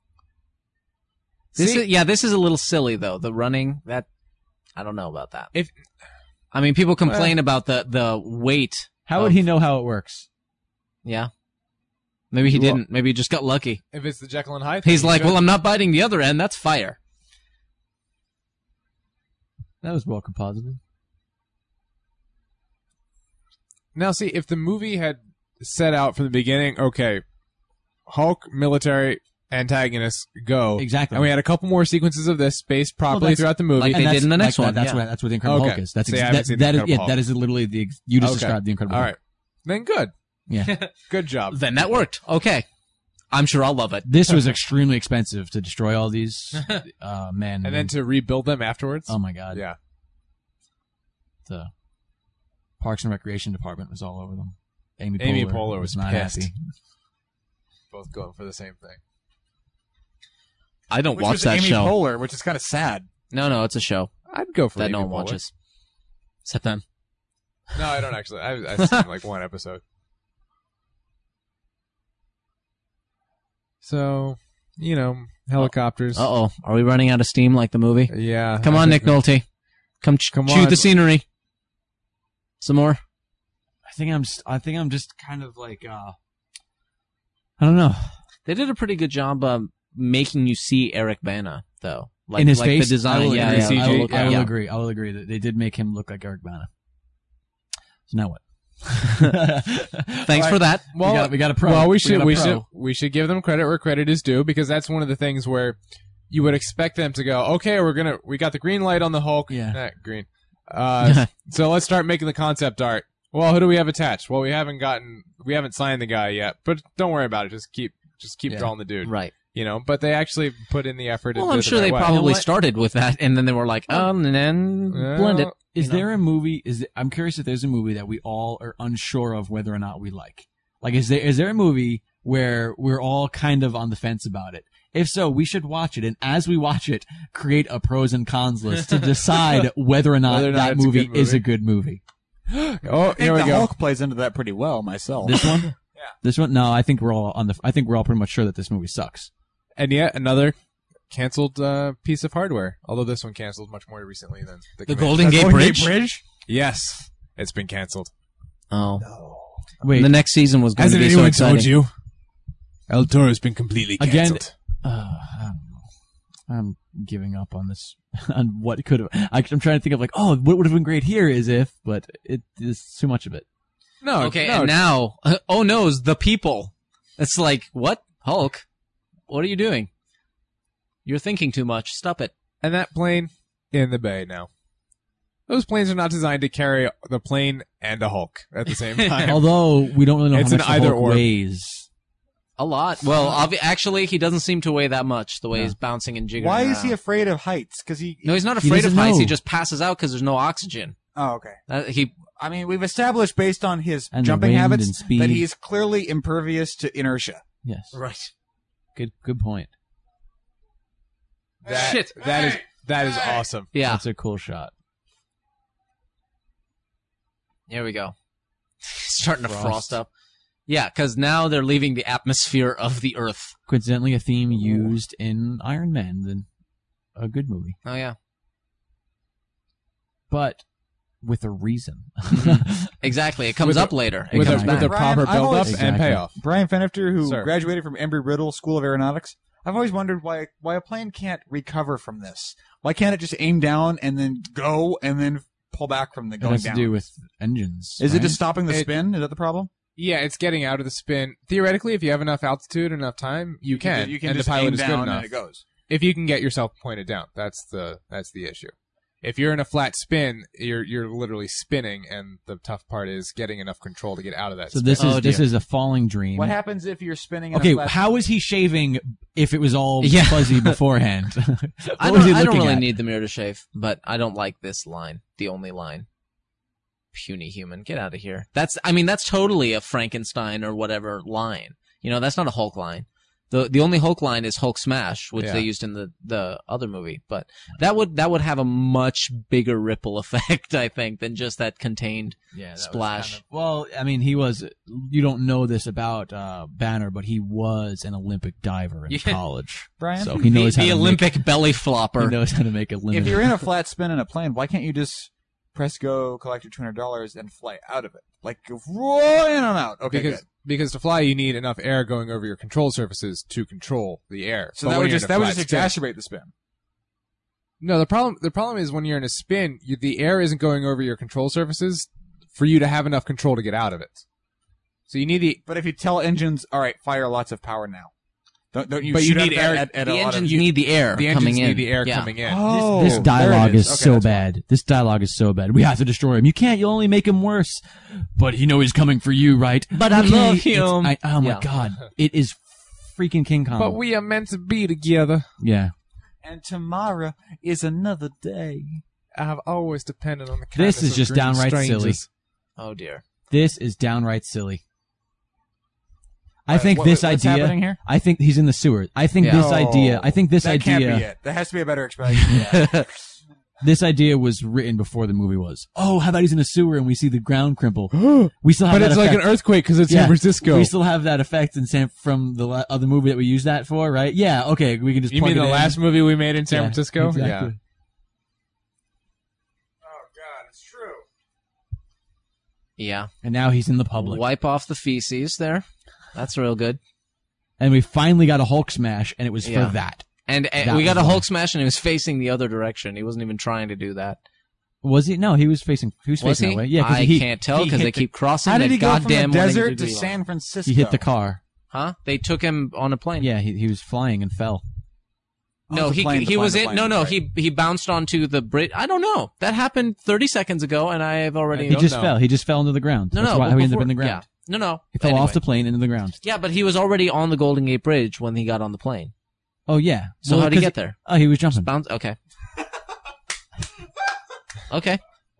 This See- is a little silly though. The running that I don't know about that. If- I mean, people complain about the weight. how would he know how it works? Yeah. Maybe he Well- didn't. Maybe he just got lucky. If it's the Jekyll and Hyde thing, He's he like, should. well, I'm not biting the other end. That's fire. That was well composited. Now, see, if the movie had set out from the beginning, okay, Hulk, military, antagonists, go. Exactly. And we had a couple more sequences of this spaced properly that's- through the movie. like they And did in the that's- next like one, That's yeah. what the Incredible Okay. Hulk is. That's See, I haven't seen the that is Incredible that Hulk. is literally you just Okay. described the Incredible All Hulk. right. Then good. Yeah. Good job. Then that worked. Okay. I'm sure I'll love it. This was extremely expensive to destroy all these. Man. And then to rebuild them afterwards. oh my god. Yeah. The Parks and Recreation Department was all over them. Amy Poehler was not pissed. happy. Both going for the same thing. I don't Which watch was that Amy show. Poehler, which is kind of sad. No, it's a show I'd go for that Amy no one Poehler. watches. Except them. No, I don't actually. I've seen like one episode. So, you know, helicopters. Uh-oh. Are we running out of steam like the movie? Yeah. Come I on, think Nick Nolte. Come Come chew on. the scenery. Some more? I think I'm just kind of like I don't know. They did a pretty good job making you see Eric Bana, though. Like, In his like face, the design. I will Yeah, agree. yeah, CG, look- I will yeah. agree. I will agree that they did make him look like Eric Bana. So now what? Thanks for that. Well, we got a pro. Well, we got a pro. should give them credit where credit is due, because that's one of the things where you would expect them to go, okay, we got the green light on the Hulk. Yeah. Green. So let's start making the concept art. Well, who do we have attached? Well, we haven't signed the guy yet, but don't worry about it. Just keep Yeah. drawing the dude. Right. You know, but they actually put in the effort. Well, and I'm did it sure the they right way. probably You know what? started with that, and then they were like, and then blend it. Is you know? there a movie? I'm curious if there's a movie that we all are unsure of whether or not we like. Like, is there a movie where we're all kind of on the fence about it? If so, we should watch it, and as we watch it, create a pros and cons list to decide whether or not Whether or not that it's a movie good is a movie. good movie. Oh, I think here we the go. Hulk plays into that pretty well myself. This one? Yeah. This one? No, I think we're all pretty much sure that this movie sucks. And yet another canceled piece of hardware. Although this one canceled much more recently than The Comanche. Golden Gate Bridge? Yes, it's been canceled. Oh. Wait, The next season was going Hasn't to be so anyone exciting. told you? El Toro's been completely Again, canceled. I don't know. I'm giving up on this. On what could have. I'm trying to think of like, oh, what would have been great here is if, but it is too much of it. No, Okay, no, and now, oh no's, the people. It's like, what? Hulk? What are you doing? You're thinking too much. Stop it. and that plane in the bay now. Those planes are not designed to carry the plane and a Hulk at the same time. Although we don't really know It's how an much the either Hulk or. weighs. A lot. Well, actually, he doesn't seem to weigh that much, the way he's bouncing and jiggling Why is around. he afraid of heights? Because he No, he's not He afraid of doesn't heights. know. He just passes out because there's no oxygen. Oh, okay. He I mean, we've established based on his And the jumping wind habits and speed. that he's clearly impervious to inertia. Yes. right. Good point. Shit. That is awesome. Yeah. That's a cool shot. Here we go. Starting to frost up. Yeah, because now they're leaving the atmosphere of the Earth. Coincidentally, a theme used in Iron Man, then a good movie, Oh yeah. but with a reason. Exactly. It comes With up a- later. It With a, comes with a back. proper Brian, I've build up always- and Exactly. payoff. Brian Fenifter, who Sir. graduated from Embry-Riddle School of Aeronautics, I've always wondered why a plane can't recover from this. Why can't it just aim down and then go and then pull back from the It going has down? to do with engines. Is it right? just stopping the It- spin? Is that the problem? Yeah, it's getting out of the spin. Theoretically, if you have enough altitude, enough time, you can. You can and just the pilot aim is good down enough. and it goes. If you can get yourself pointed down, that's the issue. If you're in a flat spin, you're literally spinning, and the tough part is getting enough control to get out of that. So spin. this is Oh, this dear. is a falling dream. What happens if you're spinning? In Okay, a flat how is he shaving if it was all Yeah. fuzzy beforehand? I What was he don't looking really at? need the mirror to shave, but I don't like this line. The only line. Puny human, get out of here. That's totally a Frankenstein or whatever line. You know, that's not a Hulk line. The only Hulk line is Hulk Smash, which Yeah. they used in the other movie. But that would have a much bigger ripple effect, I think, than just that contained Yeah, that was splash. kind of- well, I mean, he was. You don't know this about Banner, but he was an Olympic diver in Yeah. college, Brian? so he knows how the to Olympic belly Make, he flopper. knows how to make a limit. If you're in a flat spin in a plane, why can't you just press go, collect your $200, and fly out of it? Like, go in and out. Okay, good. Because to fly, you need enough air going over your control surfaces to control the air. So But that when would you're just in a flat exacerbate the spin. No, the problem is when you're in a spin, the air isn't going over your control surfaces for you to have enough control to get out of it. So you need the But if you tell engines, all right, fire lots of power now. Don't you But you shoot need at air- that at The a lot of... engines need the air the coming engines in. need the air Yeah. coming in. Oh, This there dialogue it is Okay, so that's bad. This dialogue is so bad. We have to destroy him. You can't. You'll only make him worse. But you know he's coming for you, right? But I Okay, love it's- him. oh my Yeah. god, it is freaking King Kong. But we are meant to be together. yeah. And tomorrow is another day. I've always depended on the This kindness is of just green downright strangers. silly. Oh dear. This is downright silly. I think What's this idea. happening here? I think he's in the sewer. I think Yeah. this Oh, idea. I think this that idea. can't be it. There has to be a better explanation. This idea was written before the movie was. Oh, how about he's in a sewer and we see the ground crumple? We still have But that it's like an effect. earthquake because it's Yeah. San Francisco. We still have that effect in from the other movie that we used that for, right? Yeah. Okay, we can just. You plug mean the it in. last movie we made in San Yeah, Francisco? exactly. Yeah. Oh, God, it's true. Yeah. And now he's in the public, Wipe off the feces there. That's real good. and we finally got a Hulk smash, and it was Yeah. for that. And That we got was a why. Hulk smash, and he was facing the other direction. He wasn't even trying to do that. Was he? No, he was facing. He was Was facing he? that way. Yeah, 'cause I he can't tell he because hit they the- keep crossing. How did that he go from the goddamn desert to 180-degree line. San Francisco? He hit the car. Huh? They took him on a plane. Yeah, he was flying and fell. No, the he plane, the he was plane, in. the No, no, plane, he bounced onto the bridge. I don't know. That happened 30 seconds ago, and I have already. He don't just know. fell. He just fell into the ground. no, That's no. why but how he ended up before- in the ground. Yeah. No, no. He fell Anyway. off the plane into the ground. Yeah, but he was already on the Golden Gate Bridge when he got on the plane. Oh yeah. So Well, how did he 'cause- get there? Oh, he was jumping. Bounce. Okay. Okay.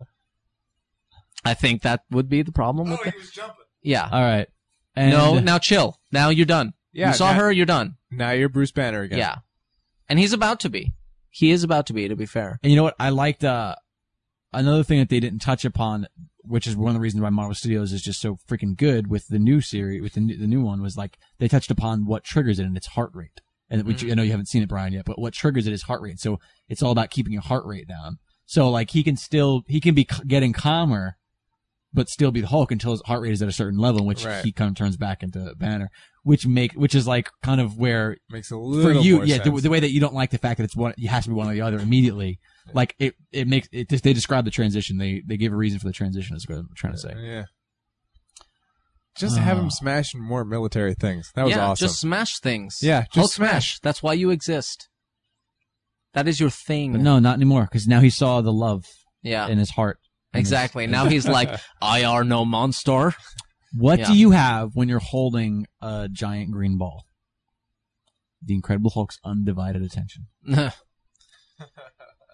I think that would be the problem with it. was jumping. Yeah. All right. And No, now chill. Now you're done. Yeah, You saw now- her, you're done. Now you're Bruce Banner again. Yeah. And he's about to be. He is about to be, to be fair. And you know what? I liked another thing that they didn't touch upon, which is one of the reasons why Marvel Studios is just so freaking good with the new series, with the new one, was like they touched upon what triggers it and its heart rate. And which I know you haven't seen it, Brian, yet, but what triggers it is heart rate. So it's all about keeping your heart rate down. So like he can be getting calmer, but still be the Hulk until his heart rate is at a certain level, in which Right. he kind of turns back into Banner, which is like kind of where Makes a for little you, more yeah, sense. the way that you don't like the fact that it has to be one or the other immediately. Like it makes it just, they describe the transition. They give a reason for the transition is what I'm trying to say. Yeah. Just to have him smashing more military things. That was yeah, awesome. just smash things. Yeah, just Hulk smash. That's why you exist. That is your thing. But no, not anymore, because now he saw the love Yeah. in his heart. Exactly. Now he's like, I are no monster. What Yeah. do you have when you're holding a giant green ball? The Incredible Hulk's undivided attention.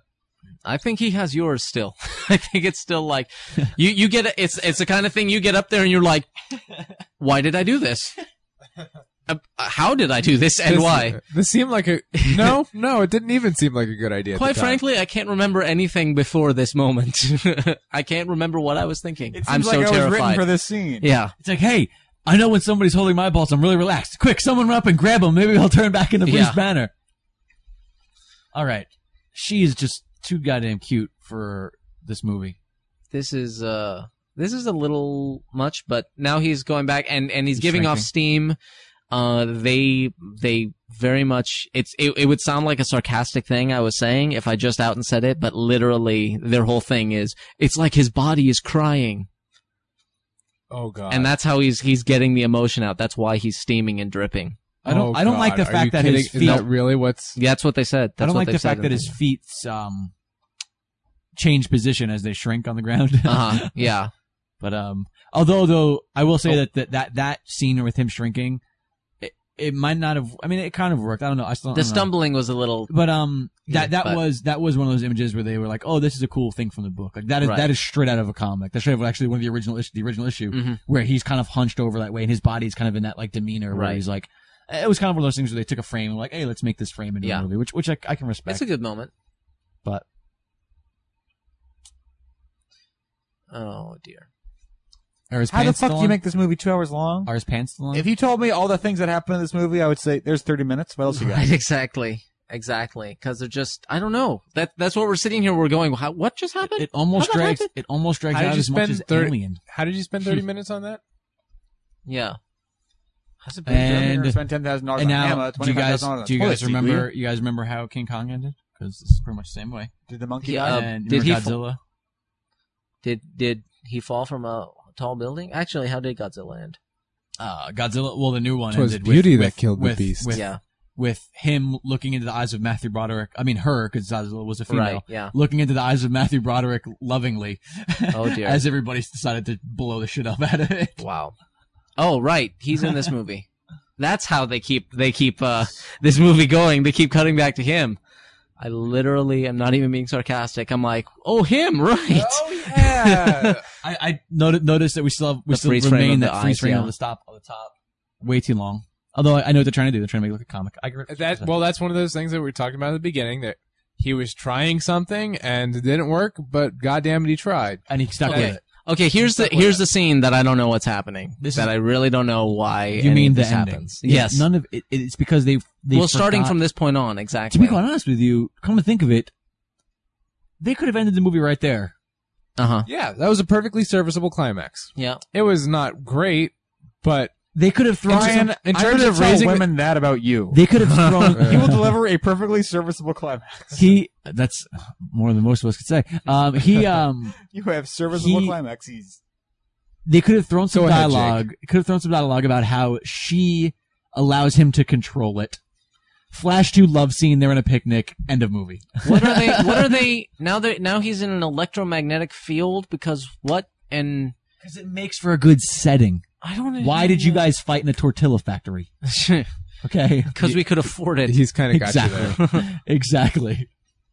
I think he has yours still. I think it's still like you get it's the kind of thing you get up there and you're like, why did I do this? How did I do this and why? This seemed like a no. It didn't even seem like a good idea. At Quite the time. frankly, I can't remember anything before this moment. I can't remember what I was thinking. It seems I'm like so I was terrified. written for this scene. Yeah. It's like, hey, I know when somebody's holding my balls, I'm really relaxed. Quick, someone run up and grab him. Maybe I'll turn back into Bruce Yeah. Banner. All right. She is just too goddamn cute for this movie. This is a little much, but now he's going back and he's giving off shrinking. steam. They very much it would sound like a sarcastic thing I was saying if I just out and said it, but literally their whole thing is it's like his body is crying. Oh god. And that's how he's getting the emotion out. That's why he's steaming and dripping. I don't like the Are you fact that kidding? his feet. Is that really what's? Yeah, that's what they said. That's I don't what like they the said fact in that his feet change position as they shrink on the ground. Uh-huh. Yeah. But although I will say that scene with him shrinking, it might not have. I mean, it kind of worked. I don't know. I still don't The know. stumbling was a little But Yeah, that but- was one of those images where they were like, oh, this is a cool thing from the book. Like Right. that is straight out of a comic. That's straight out of actually one of the original issue Mhm. where he's kind of hunched over that way and his body's kind of in that like demeanor where Right. he's like, it was kind of one of those things where they took a frame and were like, hey, let's make this frame into Yeah. a movie, which I can respect. It's a good moment. But Oh dear. are his How the pants fuck still do you on? make this movie 2 hours long? Are his pants still on? If you told me all the things that happen in this movie, I would say there's 30 minutes. What else you got? Right, exactly. Because they're just, I don't know. That's what we're sitting here. We're going, what just happened? It almost How'd that drags. happen? It almost drags How did out you as much spend as 30 Alien. How did you spend 30 minutes on that? Yeah. Has it And- You're gonna spend $10,000 on And now, Hammer, do you guys $25,000 on a do you guys toilet seat, will remember? You guys remember how King Kong ended? Because this is pretty much the same way. Did the monkey? Yeah. And did remember he Godzilla? Did he fall from a tall building? Actually, how did Godzilla end? Godzilla. Well, the new one. 'Twas ended beauty with, that killed the with, beast. With, Yeah. with him looking into the eyes of Matthew Broderick. I mean, her, because Godzilla was a female. Right, yeah. Looking into the eyes of Matthew Broderick lovingly. Oh, dear. As everybody decided to blow the shit up out of it. Wow. Oh, right. He's in this movie. That's how they keep this movie going. They keep cutting back to him. I literally am not even being sarcastic. I'm like, oh, him, right. Oh yeah. I noticed that we still The still freeze frame remain of the that freeze eyes, frame yeah. on the top. Way too long. Although I know what they're trying to do. They're trying to make it look like a comic. I agree. That's one of those things that we talked about at the beginning, that he was trying something and it didn't work, but goddamn it, he tried. and he stuck Okay. with it. Okay, here's the scene that I don't know what's happening. This that is- I really don't know why You any mean of the this ending? happens. Yeah, Yes. None of it. It's because they. Well, starting forgot- from this point on, To exactly. be quite honest with you, come to think of it, they could have ended the movie right there. Uh-huh. Yeah, that was a perfectly serviceable climax. Yeah. It was not great, but They could have thrown. Ryan, in I'm terms gonna of tell raising the- women that about you. They could have thrown. He will deliver a perfectly serviceable climax. That's more than most of us could say. You have serviceable He- climaxes. They could have thrown some Go ahead, dialogue. Could have thrown some dialogue about how she allows him to control it. Flash 2 love scene. They're in a picnic. End of movie. What are they now he's in an electromagnetic field because what? And Because it makes for a good setting. I don't Why did you guys fight in a tortilla factory? Okay. Because we could afford it. he's kind of got you there. Exactly. Exactly.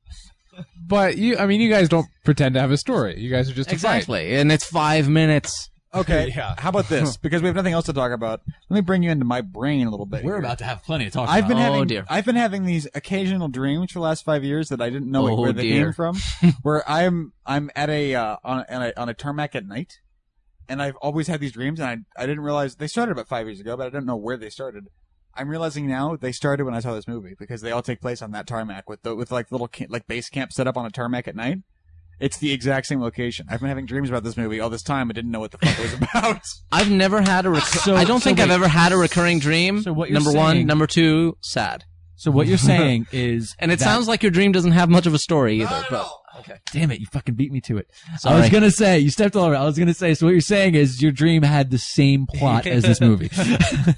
But you guys don't pretend to have a story. You guys are just a fight. Exactly. And it's 5 minutes. Okay, Yeah. how about this? Because we have nothing else to talk about. Let me bring you into my brain a little bit. We're here. about to have plenty to talk I've been about. having I've been having these occasional dreams for the last 5 years that I didn't know Oh, where they dear. came from. Where I'm at on a tarmac at night, and I've always had these dreams, and I didn't realize they started about 5 years ago, but I didn't know where they started. I'm realizing now they started when I saw this movie because they all take place on that tarmac with like little like base camp set up on a tarmac at night. It's the exact same location. I've been having dreams about this movie all this time. I didn't know what the fuck it was about. I've never had a I don't think I've ever had a recurring dream. So what you're number saying- one, number two, sad. So what you're saying is, And it that- sounds like your dream doesn't have much of a story either. But okay. Damn it! You fucking beat me to it. I Sorry. was gonna say you stepped all over. I was gonna say. So what you're saying is your dream had the same plot as this movie. It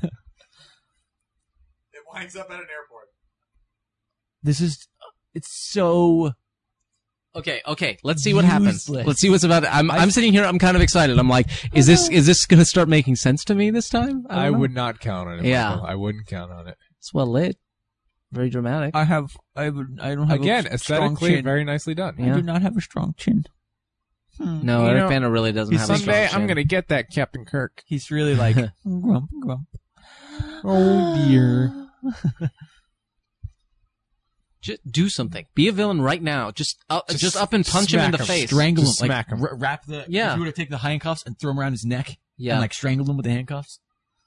winds up at an airport. This is. It's so. Okay. Let's see what happens. Useless. Let's see what's about. I'm sitting here. I'm kind of excited. I'm like, is this going to start making sense to me this time? I don't know. would not count on it. Yeah. Michael. I wouldn't count on it. It's well lit. Very dramatic. I don't have Again, a strong aesthetically, chin. very nicely done. Yeah. I do not have a strong chin. No, You Eric know, Bana really doesn't have a strong Someday chin. I'm gonna get that Captain Kirk. He's really like grump, grump. Oh dear. Just do something. Be a villain right now. Just up and punch him in the smack him. face. Strangle him. Just Like smack him. wrap the. Yeah. If you were to take the handcuffs and throw him around his neck Yeah. and like strangle him with the handcuffs.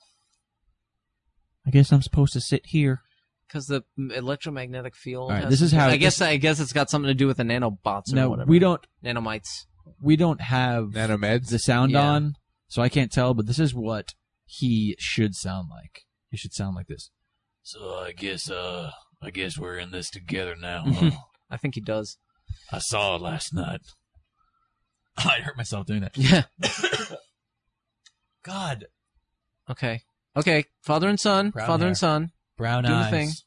I guess I'm supposed to sit here. Because the electromagnetic field. All right, has this is something- how- I guess it's got something to do with the nanobots or No, whatever. we don't Nanomites. have Nanomeds. the sound Yeah. on, so I can't tell. But this is what he should sound like. He should sound like this. So I guess we're in this together now. Huh? I think he does. I saw it last night. I hurt myself doing that. Yeah. God, Okay. Okay. Father and son. Brown Father hair. and son. brown Do the eyes. thing.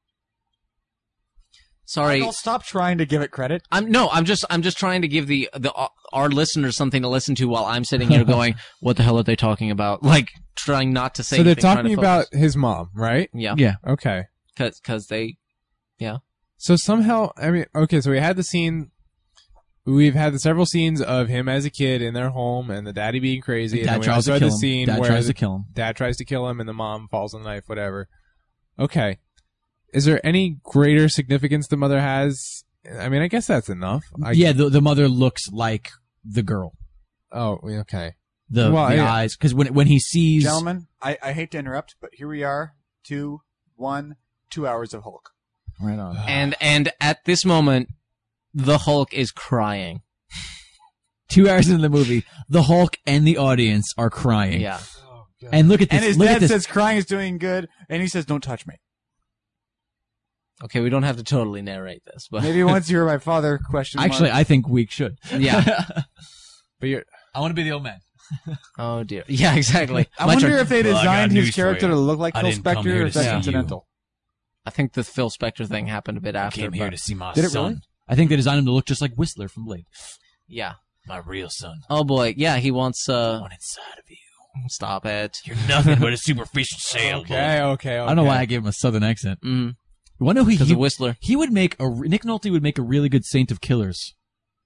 Sorry. Michael, stop trying to give it credit. I'm just trying to give our listeners something to listen to while I'm sitting here going, what the hell are they talking about? Like trying not to say So they're anything, trying talking to about focus. his mom, right? Yeah. Yeah. Okay. Cause they, So somehow, I mean, okay, so we had the scene. We've had the several scenes of him as a kid in their home and the daddy being crazy. And Dad then we tries also to had kill the him. scene Dad where tries the to kill him. dad tries to kill him and the mom falls on the knife, whatever. Okay. Is there any greater significance the mother has? I mean, I guess that's enough. Yeah, the mother looks like the girl. Oh, okay. The Well, yeah. eyes, because when he sees, Gentlemen, I hate to interrupt, but here we are, 2 hours of Hulk. right on. and at this moment, the Hulk is crying. 2 hours into the movie, the Hulk and the audience are crying. Yeah. And look at this. And his look dad at this. says crying is doing good, and he says, don't touch me. Okay, we don't have to totally narrate this, but Maybe once you were my father, question mark. Actually, I think we should. yeah. But you're, I want to be the old man. Oh dear. Yeah, exactly. I My wonder turn. if they Well, I got designed his news for character you. to look like I Phil didn't come Spector, here or to is that see you. incidental? I think the Phil Spector thing happened a bit I after. came here but- to see my Did it son, really? I think they designed him to look just like Whistler from Blade. Yeah. my real son. Oh boy. Yeah, he wants. One inside of you. Stop it. You're nothing but a superficial sailboat. okay. I don't know why I gave him a southern accent. Mm. You want to know who Because he, of Whistler. he would make Nick Nolte would make a really good Saint of Killers.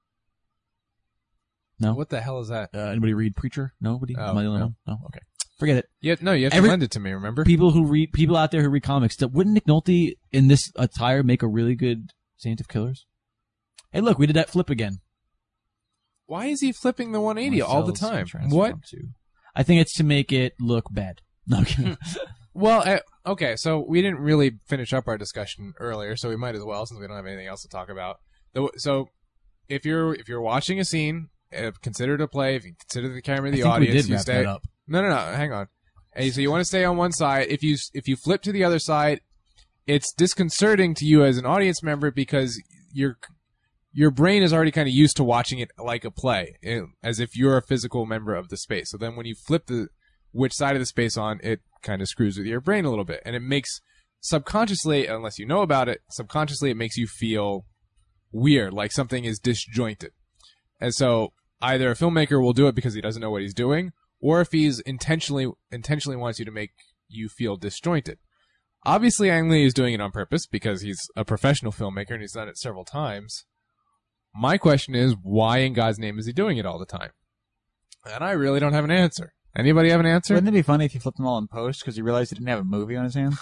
No? What the hell is that? Anybody read Preacher? Nobody? Oh, Am I the only no. one? No? Okay. Forget it. You have to Every- lend it to me, remember? People out there who read comics, wouldn't Nick Nolte in this attire make a really good Saint of Killers? Hey, look, we did that flip again. Why is he flipping the 180 all the Cells time? transform What? to- I think it's to make it look bad. No, I'm kidding. Well, okay, so we didn't really finish up our discussion earlier, so we might as well since we don't have anything else to talk about. So, if you're watching a scene, consider it a play. If you consider the camera I the think audience, we did you wrap stay. that up. No, hang on. Hey, so you want to stay on one side. If you flip to the other side, it's disconcerting to you as an audience member because your brain is already kind of used to watching it like a play, as if you're a physical member of the space. So then when you flip which side of the space on, it kind of screws with your brain a little bit. And it makes subconsciously, unless you know about it, subconsciously it makes you feel weird, like something is disjointed. And so either a filmmaker will do it because he doesn't know what he's doing, or if he's intentionally wants you to make you feel disjointed. Obviously, Ang Lee is doing it on purpose because he's a professional filmmaker and he's done it several times. My question is, why in God's name is he doing it all the time? And I really don't have an answer. Anybody have an answer? Wouldn't it be funny if he flipped them all in post because he realized he didn't have a movie on his hands?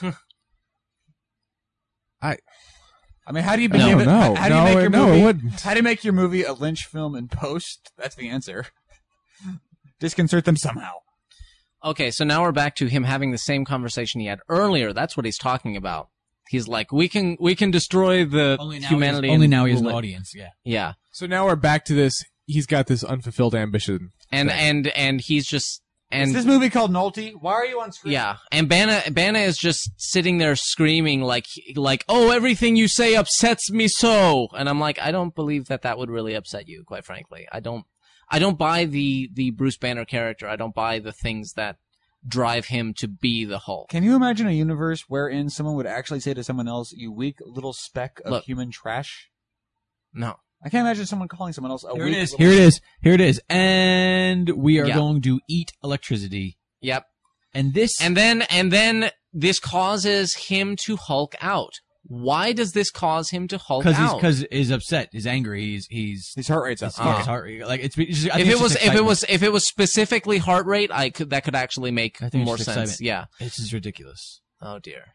I mean, how do you behave? No, how do you make your it movie? wouldn't. How do you make your movie a Lynch film in post? That's the answer. Disconcert them somehow. Okay, so now we're back to him having the same conversation he had earlier. That's what he's talking about. He's like, we can destroy the humanity. Only and now he has an movement. audience. Yeah. Yeah, So now we're back to this. He's got this unfulfilled ambition. and he's just Is this movie called Nolte? Why are you on screen? yeah, and Bana is just sitting there screaming like, oh, everything you say upsets me so, and I'm like, I don't believe that would really upset you, quite frankly. I don't buy the Bruce Banner character. I don't buy the things that drive him to be the Hulk. Can you imagine a universe wherein someone would actually say to someone else, "You weak little speck of Look. human trash"? No. I can't imagine someone calling someone else a Here weak. it is. little- Here it is. Here it is. And we are Yeah. going to eat electricity. Yep. And this. And then this causes him to Hulk out. Why does this cause him to Hulk out? Because he's upset, he's angry, he's His heart rate's up. his heart rate. Like it's just, I think if it was specifically heart rate, that could actually make I think it's more just sense. excitement. Yeah. it's just ridiculous. Oh dear.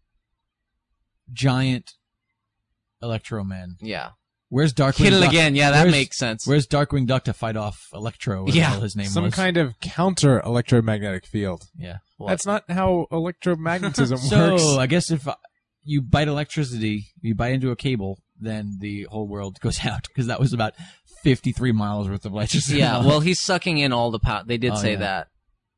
Giant Electro Man. Yeah. Where's Darkwing Hit it Duck? again. Yeah, that Where's- makes sense. Where's Darkwing Duck to fight off Electro? Whatever Yeah. the hell his name Some was. kind of counter electromagnetic field. Yeah. What? That's not how electromagnetism So works. I guess if you bite electricity, you bite into a cable, then the whole world goes out because that was about 53 miles worth of electricity. Yeah, well, he's sucking in all the power. They did Oh, say yeah. that.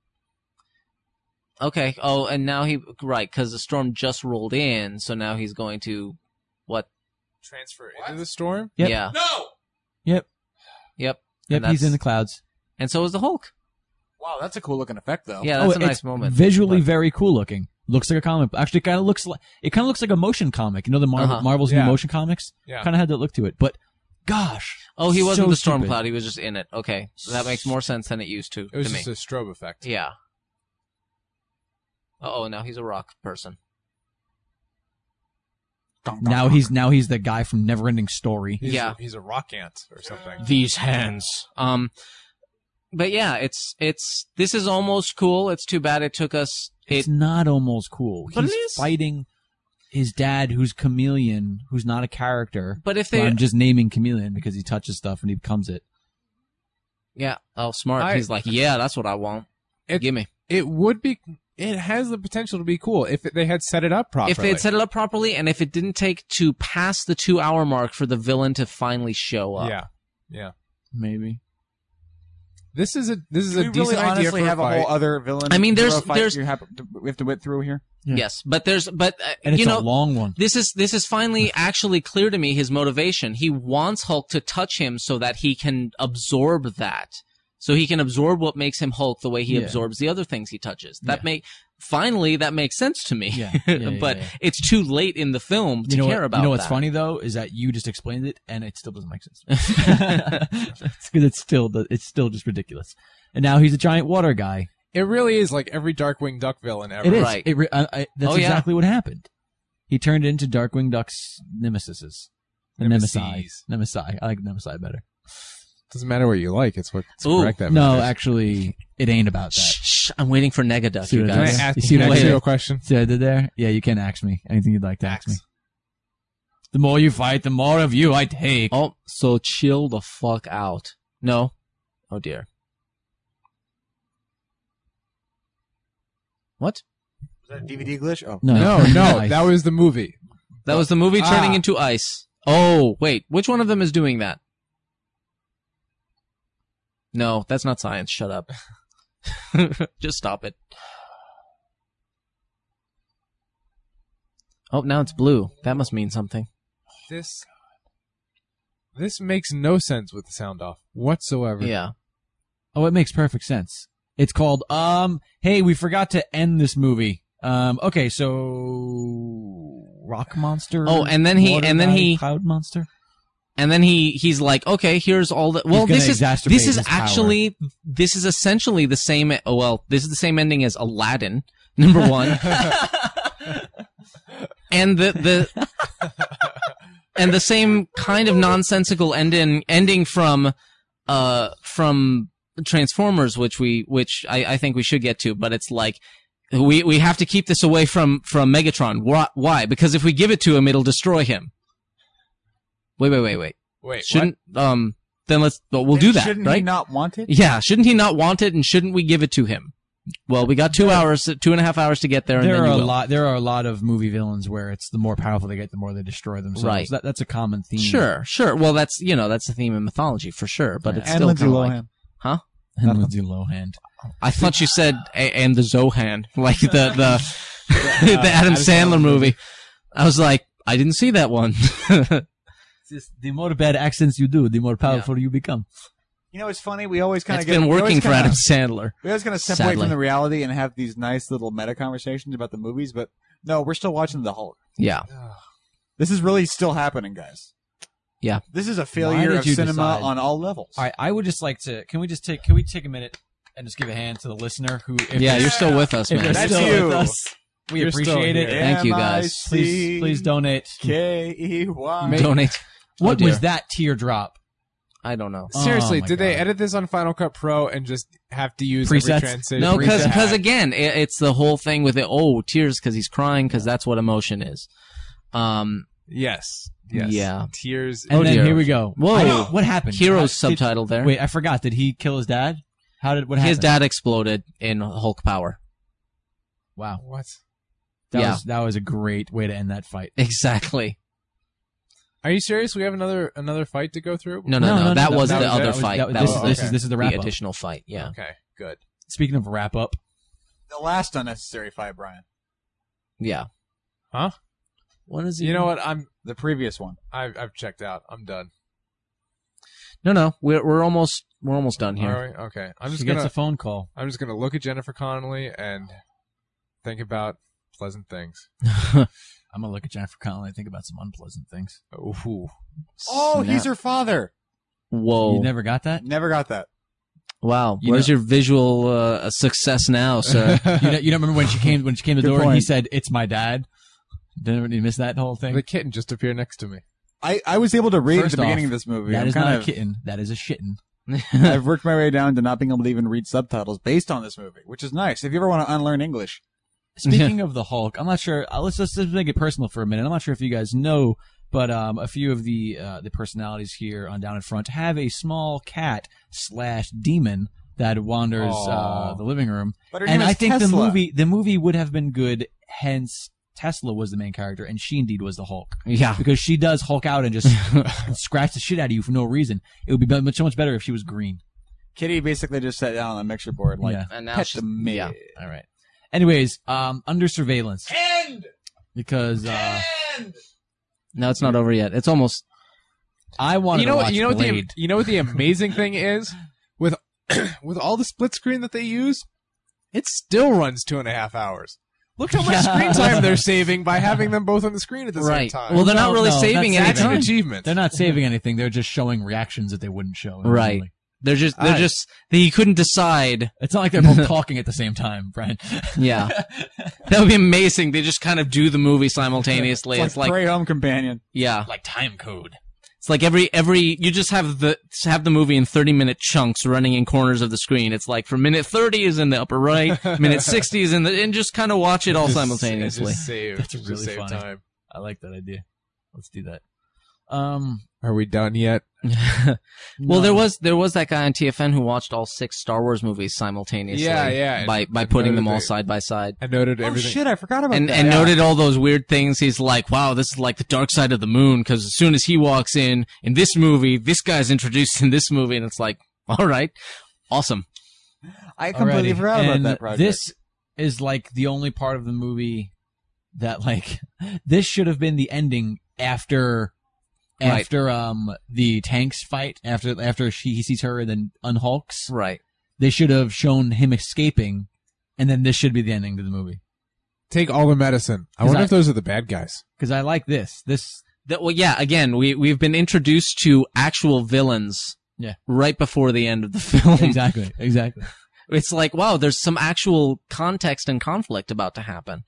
Okay. Oh, and now right, because the storm just rolled in, so now he's going to, what? Transfer into the storm? Yep. Yeah. Yep. Yep. Yep. And He's in the that's- clouds. And so is the Hulk. Wow, that's a cool looking effect, though. Yeah, that's a nice it's moment. Visually But- very cool looking. Looks like a comic. Actually, kind of looks like a motion comic. You know the Marvel's new Yeah. motion comics. Yeah. Kind of had that look to it. But gosh. Oh, he wasn't so the storm stupid. cloud. He was just in it. Okay, so that makes more sense than it used to. It was to just me. a strobe effect. Yeah. Oh, now he's a rock person. Now he's the guy from Neverending Story. Yeah. He's a rock ant or something. These hands. But yeah, this is almost cool. It's too bad it took us. It's not almost cool. But He's it is. fighting his dad, who's Chameleon, who's not a character. But if But they, I'm just naming Chameleon because he touches stuff and he becomes it. yeah, oh smart. He's like, yeah, that's what I want. Give me. It would be. It has the potential to be cool if they had set it up properly. If they had set it up properly, and if it didn't take to pass the 2-hour mark for the villain to finally show up. Yeah. Maybe. This is a Do we decent really idea honestly for have a fight. whole other villain? I mean, hero there's- fight we have to whip through here. Yeah. Yes, but And it's you know, a long one. this is finally actually clear to me, his motivation. He wants Hulk to touch him so that he can absorb that. So he can absorb what makes him Hulk the way he Yeah. absorbs the other things he touches. That Yeah. finally that makes sense to me. Yeah. Yeah, But yeah. it's too late in the film to care about You know what's that. funny though is that you just explained it and it still doesn't make sense. It's 'cause it's still just ridiculous. And now he's a giant water guy. It really is like every Darkwing Duck villain ever. It is. Right. That's Oh, yeah. exactly what happened. He turned into Darkwing Duck's nemesises. Nemesis. Nemesi. I like Nemesi better. Doesn't matter what you like. It's what's Ooh. correct. That No, matters. actually, it ain't about that. Shh, I'm waiting for Negaduck, See you what I Can I guys. did? ask, You see can what I I ask you did? a question? See what I did there? Yeah, you can ask me. Anything you'd like to ask me. The more you fight, the more of you I take. Oh, so chill the fuck out. No. Oh dear. What? Was that a DVD glitch? Oh. No, Nice. that was the movie. That was the movie turning Ah. into ice. Oh, wait. Which one of them is doing that? No, that's not science. Shut up. Just stop it. Oh, now it's blue. That must mean something. This makes no sense with the sound off whatsoever. Yeah. Oh, it makes perfect sense. It's called, hey, we forgot to end this movie. Okay, so Rock Monster. Oh, and then he- Water and then Guy, he- Cloud Monster. And then he's like, okay, here's all the, well, gonna this is exacerbate his actually, this is essentially the same, well, this is the same ending as Aladdin, number one. And and the same kind of nonsensical ending from Transformers, which I think we should get to, but it's like, we have to keep this away from Megatron. Why? Because if we give it to him, it'll destroy him. Wait. Wait, Shouldn't then we'll Then do that, Shouldn't right? he not want it? Yeah, shouldn't he not want it, and shouldn't we give it to him? Well, we got 2.5 hours to get there, and There then are you a will. lot. There are a lot of movie villains where it's the more powerful they get, the more they destroy themselves. Right. That's a common theme. Sure. Well, that's the theme in mythology for sure, but it's And still Lindsay kind of like, Lohan. huh? And Lindsay Lohan. I thought you said and the Zohan, like the the Adam Sandler movie. I was like, I didn't see that one. It's just, the more bad accents you do, the more powerful you become. You know, it's funny. We always kind It's of been working for Adam Sandler. We always kind of separate Sadly. from the reality and have these nice little meta conversations about the movies, but no, we're still watching the Hulk. Yeah. This is really still happening, guys. Yeah. This is a Why failure did of you cinema decide- on all levels. All right, I would just like to. Can we take a minute and just give a hand to the listener who? If Yeah, they're- you're still with us, if man. they're That's still you. with us. We You're still appreciate it. here. Thank you, guys. Please donate. K-E-Y. Donate. What dear. was that teardrop? I don't know. Seriously, Oh my did they God. edit this on Final Cut Pro and just have to use Presets? every transition? No, Preset. because again, it's the whole thing with it. Oh, tears because he's crying because that's what emotion is. Yes. Yes. Yeah. Tears. And then dear. here we go. Whoa. I know. What happened? Heroes Did- subtitle there. Wait, I forgot. Did he kill his dad? What happened? His dad exploded in Hulk power. Wow. What? That was a great way to end that fight. Exactly. Are you serious? We have another fight to go through? No. That was that the was other it? fight. That was- That this was is- okay. this is the wrap the up. additional fight. Yeah. Okay, good. Speaking of wrap up, The last unnecessary fight, Brian. Yeah. Huh? What is it? You know what? The previous one. I've checked out. I'm done. No. We're almost done All here. right. Okay. I'm she just gets gonna a phone call. look at Jennifer Connelly and think about pleasant things. I'm gonna look at Jennifer Connelly and think about some unpleasant things. Ooh. Oh, Snap. he's her father. Whoa. You never got that? Never got that. Wow. You Where's know- your visual success now, sir? You don't remember when she came to the Good door and he point. said, "It's my dad." Didn't you miss that whole thing? The kitten just appeared next to me. I was able to read First at the beginning off, of this movie. That I'm is kind not of, a kitten. That is a shitten. I've worked my way down to not being able to even read subtitles based on this movie, which is nice. If you ever want to unlearn English. Speaking of the Hulk, I'm not sure. Let's just make it personal for a minute. I'm not sure if you guys know, but a few of the personalities here on Down in Front have a small cat / demon that wanders Aw. the living room. But her And name I is think Tesla. the movie would have been good. Hence, Tesla was the main character, and she indeed was the Hulk. Yeah. Because she does Hulk out and just scratch the shit out of you for no reason. It would be so much better if she was green. Kitty basically just sat down on the mixture board like, Yeah. And now pet she's, the maid. yeah. All right. Anyways, under surveillance. Because No, it's not over yet. It's almost. I wanted to watch Blade. You know what the amazing thing is with with all the split screen that they use, it still runs 2.5 hours. Look how much screen time they're saving by having them both on the screen at the Right. same time. Well, they're not really no, saving that's that's an anything. achievement. They're not saving anything. They're just showing reactions that they wouldn't show. Right. normally. They're just, he couldn't decide. It's not like they're both talking at the same time, Brian. Yeah. That would be amazing. They just kind of do the movie simultaneously. It's like Pray Home Companion. yeah. Like time code. It's like every, you just have the movie in 30-minute chunks running in corners of the screen. It's like for minute 30 is in the upper right, minute 60 is and just kind of watch it all simultaneously. Just save, That's just really save funny. time. I like that idea. Let's do that. Are we done yet? Well, no. there was that guy on TFN who watched all 6 Star Wars movies simultaneously. Yeah. By And putting them noted all it. side by side. I noted Oh everything. shit, I forgot about And that. and noted all those weird things. He's like, wow, this is like the dark side of the moon, because as soon as he walks in this movie, this guy's introduced in this movie, and it's like, all right, awesome. I completely Alrighty. forgot about And that project. This is like the only part of the movie that like this should have been the ending after Right. the tanks fight after he sees her and then unhulks. Right. They should have shown him escaping, and then this should be the ending to the movie. Take all the medicine. I 'Cause wonder I- if those are the bad guys. Because I like this. Well, yeah, again, we've been introduced to actual villains Yeah. right before the end of the film. Exactly. It's like, wow, there's some actual context and conflict about to happen.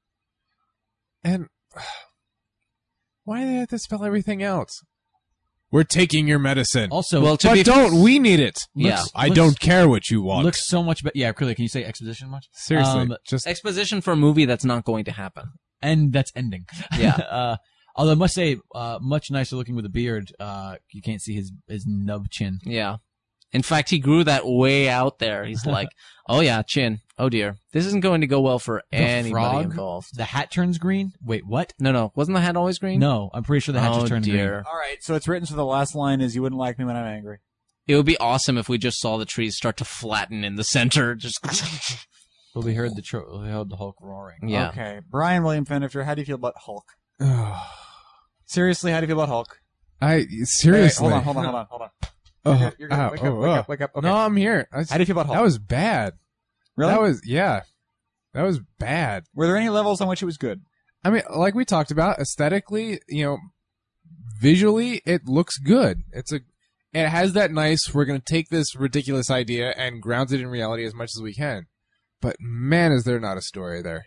And why do they have to spell everything out? We're taking your medicine. Also, Well, to But be don't we need it? Yeah. I don't care what you want. looks so much better. Yeah, clearly. Can you say exposition much? Seriously, just Exposition for a movie that's not going to happen. And that's ending. Yeah. Although I must say, much nicer looking with a beard. You can't see his nub chin. Yeah. In fact, he grew that way out there. He's like, oh yeah, chin. Oh dear. This isn't going to go well for anybody frog? involved. The hat turns green. Wait, what? No. Wasn't the hat always green? No, I'm pretty sure the hat Oh just turned dear. All right, so it's written so the last line is "You wouldn't like me when I'm angry." It would be awesome if we just saw the trees start to flatten in the center. Just green. Well, we heard we heard the Hulk roaring. yeah. Okay, Brian William Fenifter, how do you feel about Hulk? Seriously, how do you feel about Hulk? seriously. Wait, hold on. Oh, You're good. ow, Wake oh, up. Okay. No, I'm here. How do you feel about Hulk? That was bad. really? That was bad. Were there any levels on which it was good? I mean, like we talked about, aesthetically, visually, it looks good. It has that nice, we're going to take this ridiculous idea and ground it in reality as much as we can. But man, is there not a story there.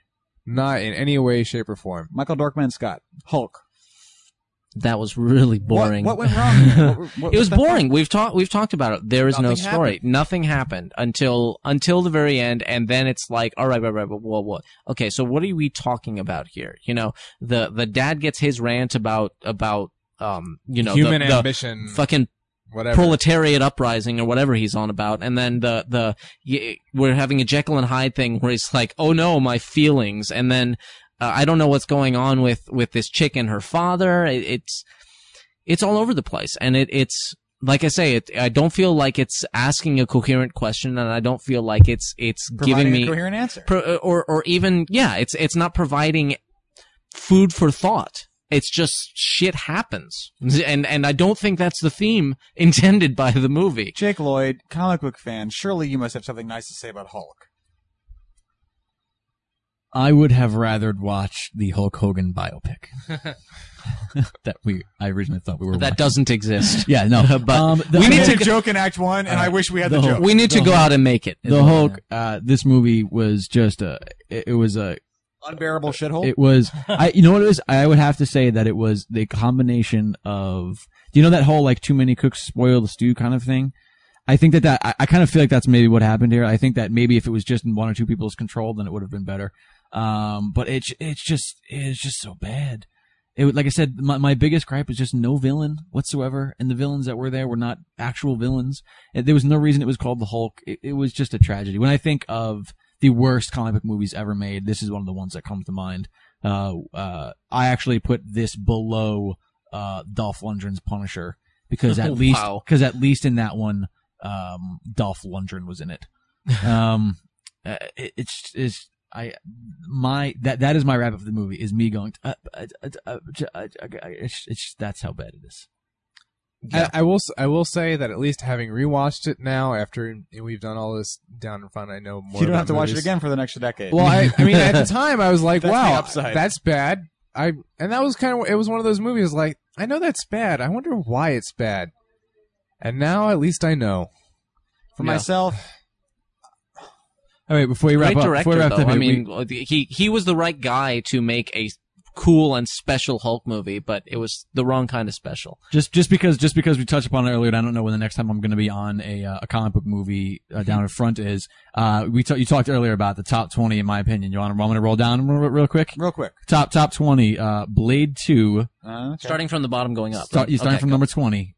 Not in any way, shape, or form. Michael Dorkman Scott. Hulk. That was really boring. What went wrong here? It was boring. We've talked about it. There is no Nothing story. happened. Nothing happened until the very end, and then it's like, all right, what? Okay, so what are we talking about here? You know, the dad gets his rant about you know, Human the ambition, fucking whatever. proletariat uprising or whatever he's on about, and then we're having a Jekyll and Hyde thing where he's like, oh no, my feelings, and then I don't know what's going on with this chick and her father. It's all over the place, and it's like I say, I don't feel like it's asking a coherent question, and I don't feel like it's giving me a coherent answer. or even it's not providing food for thought. It's just shit happens, and I don't think that's the theme intended by the movie. Jake Lloyd, comic book fan, surely you must have something nice to say about Hulk. I would have rather watched the Hulk Hogan biopic that I originally thought we were. That watching. doesn't exist. Yeah, no. But We need to a joke in Act 1, and I wish we had the joke. We need to go out and make it. The Hulk. This movie was just it was a. Unbearable shithole? It was. You know what it was? I would have to say that it was the combination of. Do you know that whole like too many cooks spoil the stew kind of thing? I think that I kind of feel like that's maybe what happened here. I think that maybe if it was just in one or two people's control, then it would have been better. But it's just so bad. Like I said, my biggest gripe was just no villain whatsoever, and the villains that were there were not actual villains. There was no reason it was called the Hulk. It was just a tragedy. When I think of the worst comic book movies ever made, this is one of the ones that comes to mind. I actually put this below Dolph Lundgren's Punisher because at least in that one, Dolph Lundgren was in it. That is my wrap up of the movie, is me going it's that's how bad it is. Yeah. I will say that at least having rewatched it now after we've done all this down in front, I know more. You don't about have to watch it movies. again for the next decade. Well, I mean, at the time I was like, That's the wow, upside. that's bad. And that was it was one of those movies like, I know that's bad. I wonder why it's bad. And now at least I know. For myself, All right, before we wrap Great up, director, before we wrap though. up, I mean, he was the right guy to make a cool and special Hulk movie, but it was the wrong kind of special. just because we touched upon it earlier, and I don't know when the next time I'm going to be on a comic book movie down in front is. You talked earlier about the top 20, in my opinion. You want to roll down real quick? real quick. Top 20. Blade 2. Okay. Starting from the bottom, going up. You're starting from go. number 20.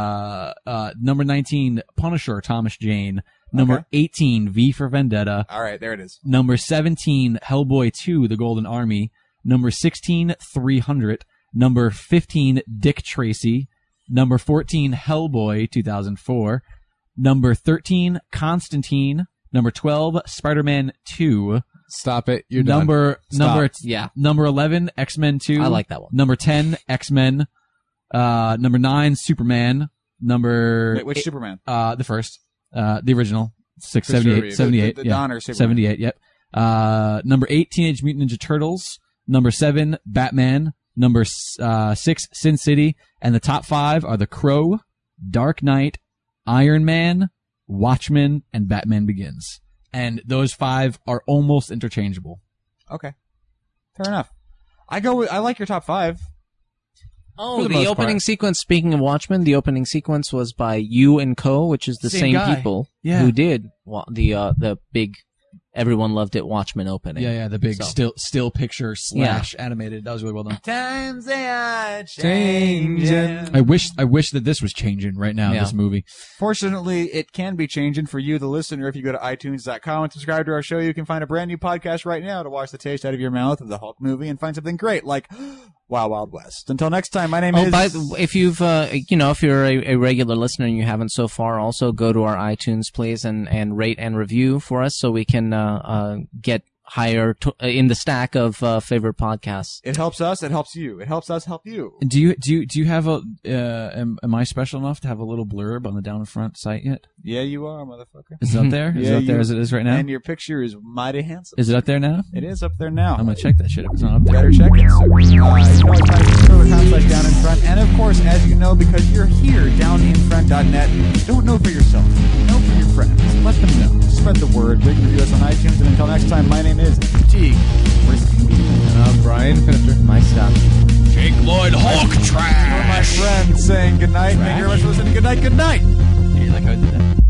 Number 19, Punisher, Thomas Jane. Number Okay. 18, V for Vendetta. All right, there it is. Number 17, Hellboy 2, The Golden Army. Number 16, 300. Number 15, Dick Tracy. Number 14, Hellboy, 2004. Number 13, Constantine. Number 12, Spider-Man 2. Stop it. You're done. Yeah. Number 11, X-Men 2. I like that one. Number 10, X-Men. Number 9, Superman. Number Wait, which Superman? the first, the original, For sure, 78, the yeah. Donner Superman. 78, yep. Number 8, Teenage Mutant Ninja Turtles. Number 7, Batman. Number 6, Sin City. And the top 5 are The Crow, Dark Knight, Iron Man, Watchmen, and Batman Begins. And those 5 are almost interchangeable. Okay. Fair enough. I like your top 5. Oh, For the the most opening part. sequence, speaking of Watchmen, the opening sequence was by You and Co., which is the Same same guy. people Yeah. who did the big, everyone loved it Watchmen opening. Yeah, the big So- still picture / animated. That was really well done. Times they are Changing. changing. I wish that this was changing right now, Yeah. this movie. Fortunately, it can be changing for you, the listener. If you go to iTunes.com and subscribe to our show, you can find a brand new podcast right now to wash the taste out of your mouth of the Hulk movie and find something great like Wild Wild West. Until next time, my name is... If you've, if you're a regular listener and you haven't so far, also go to our iTunes, please, and rate and review for us so we can get higher in the stack of favorite podcasts. It helps us. It helps you. It helps us help you. Do you have a am I special enough to have a little blurb on the down in front site yet? Yeah, you are, motherfucker. Is it up there? Is Yeah, it up there you- as it is right now? And your picture is mighty handsome. Is it up there now? It is up there now. I'm gonna check that shit if it's not up there. Better check it, sir. You can always find us at silvercom/down in front. And of course, as you know, because you're here, downinfront.net, don't know for yourself. Know for your friends. Let them know. Spread the word. Rate and review us on iTunes. And until next time, my name is Teague. Risky. Brian Finifter. Mike Scott. Jake Lloyd Hulk My trash. friend saying goodnight. Thank you very much for listening. Good night. Good night. You like how I did that?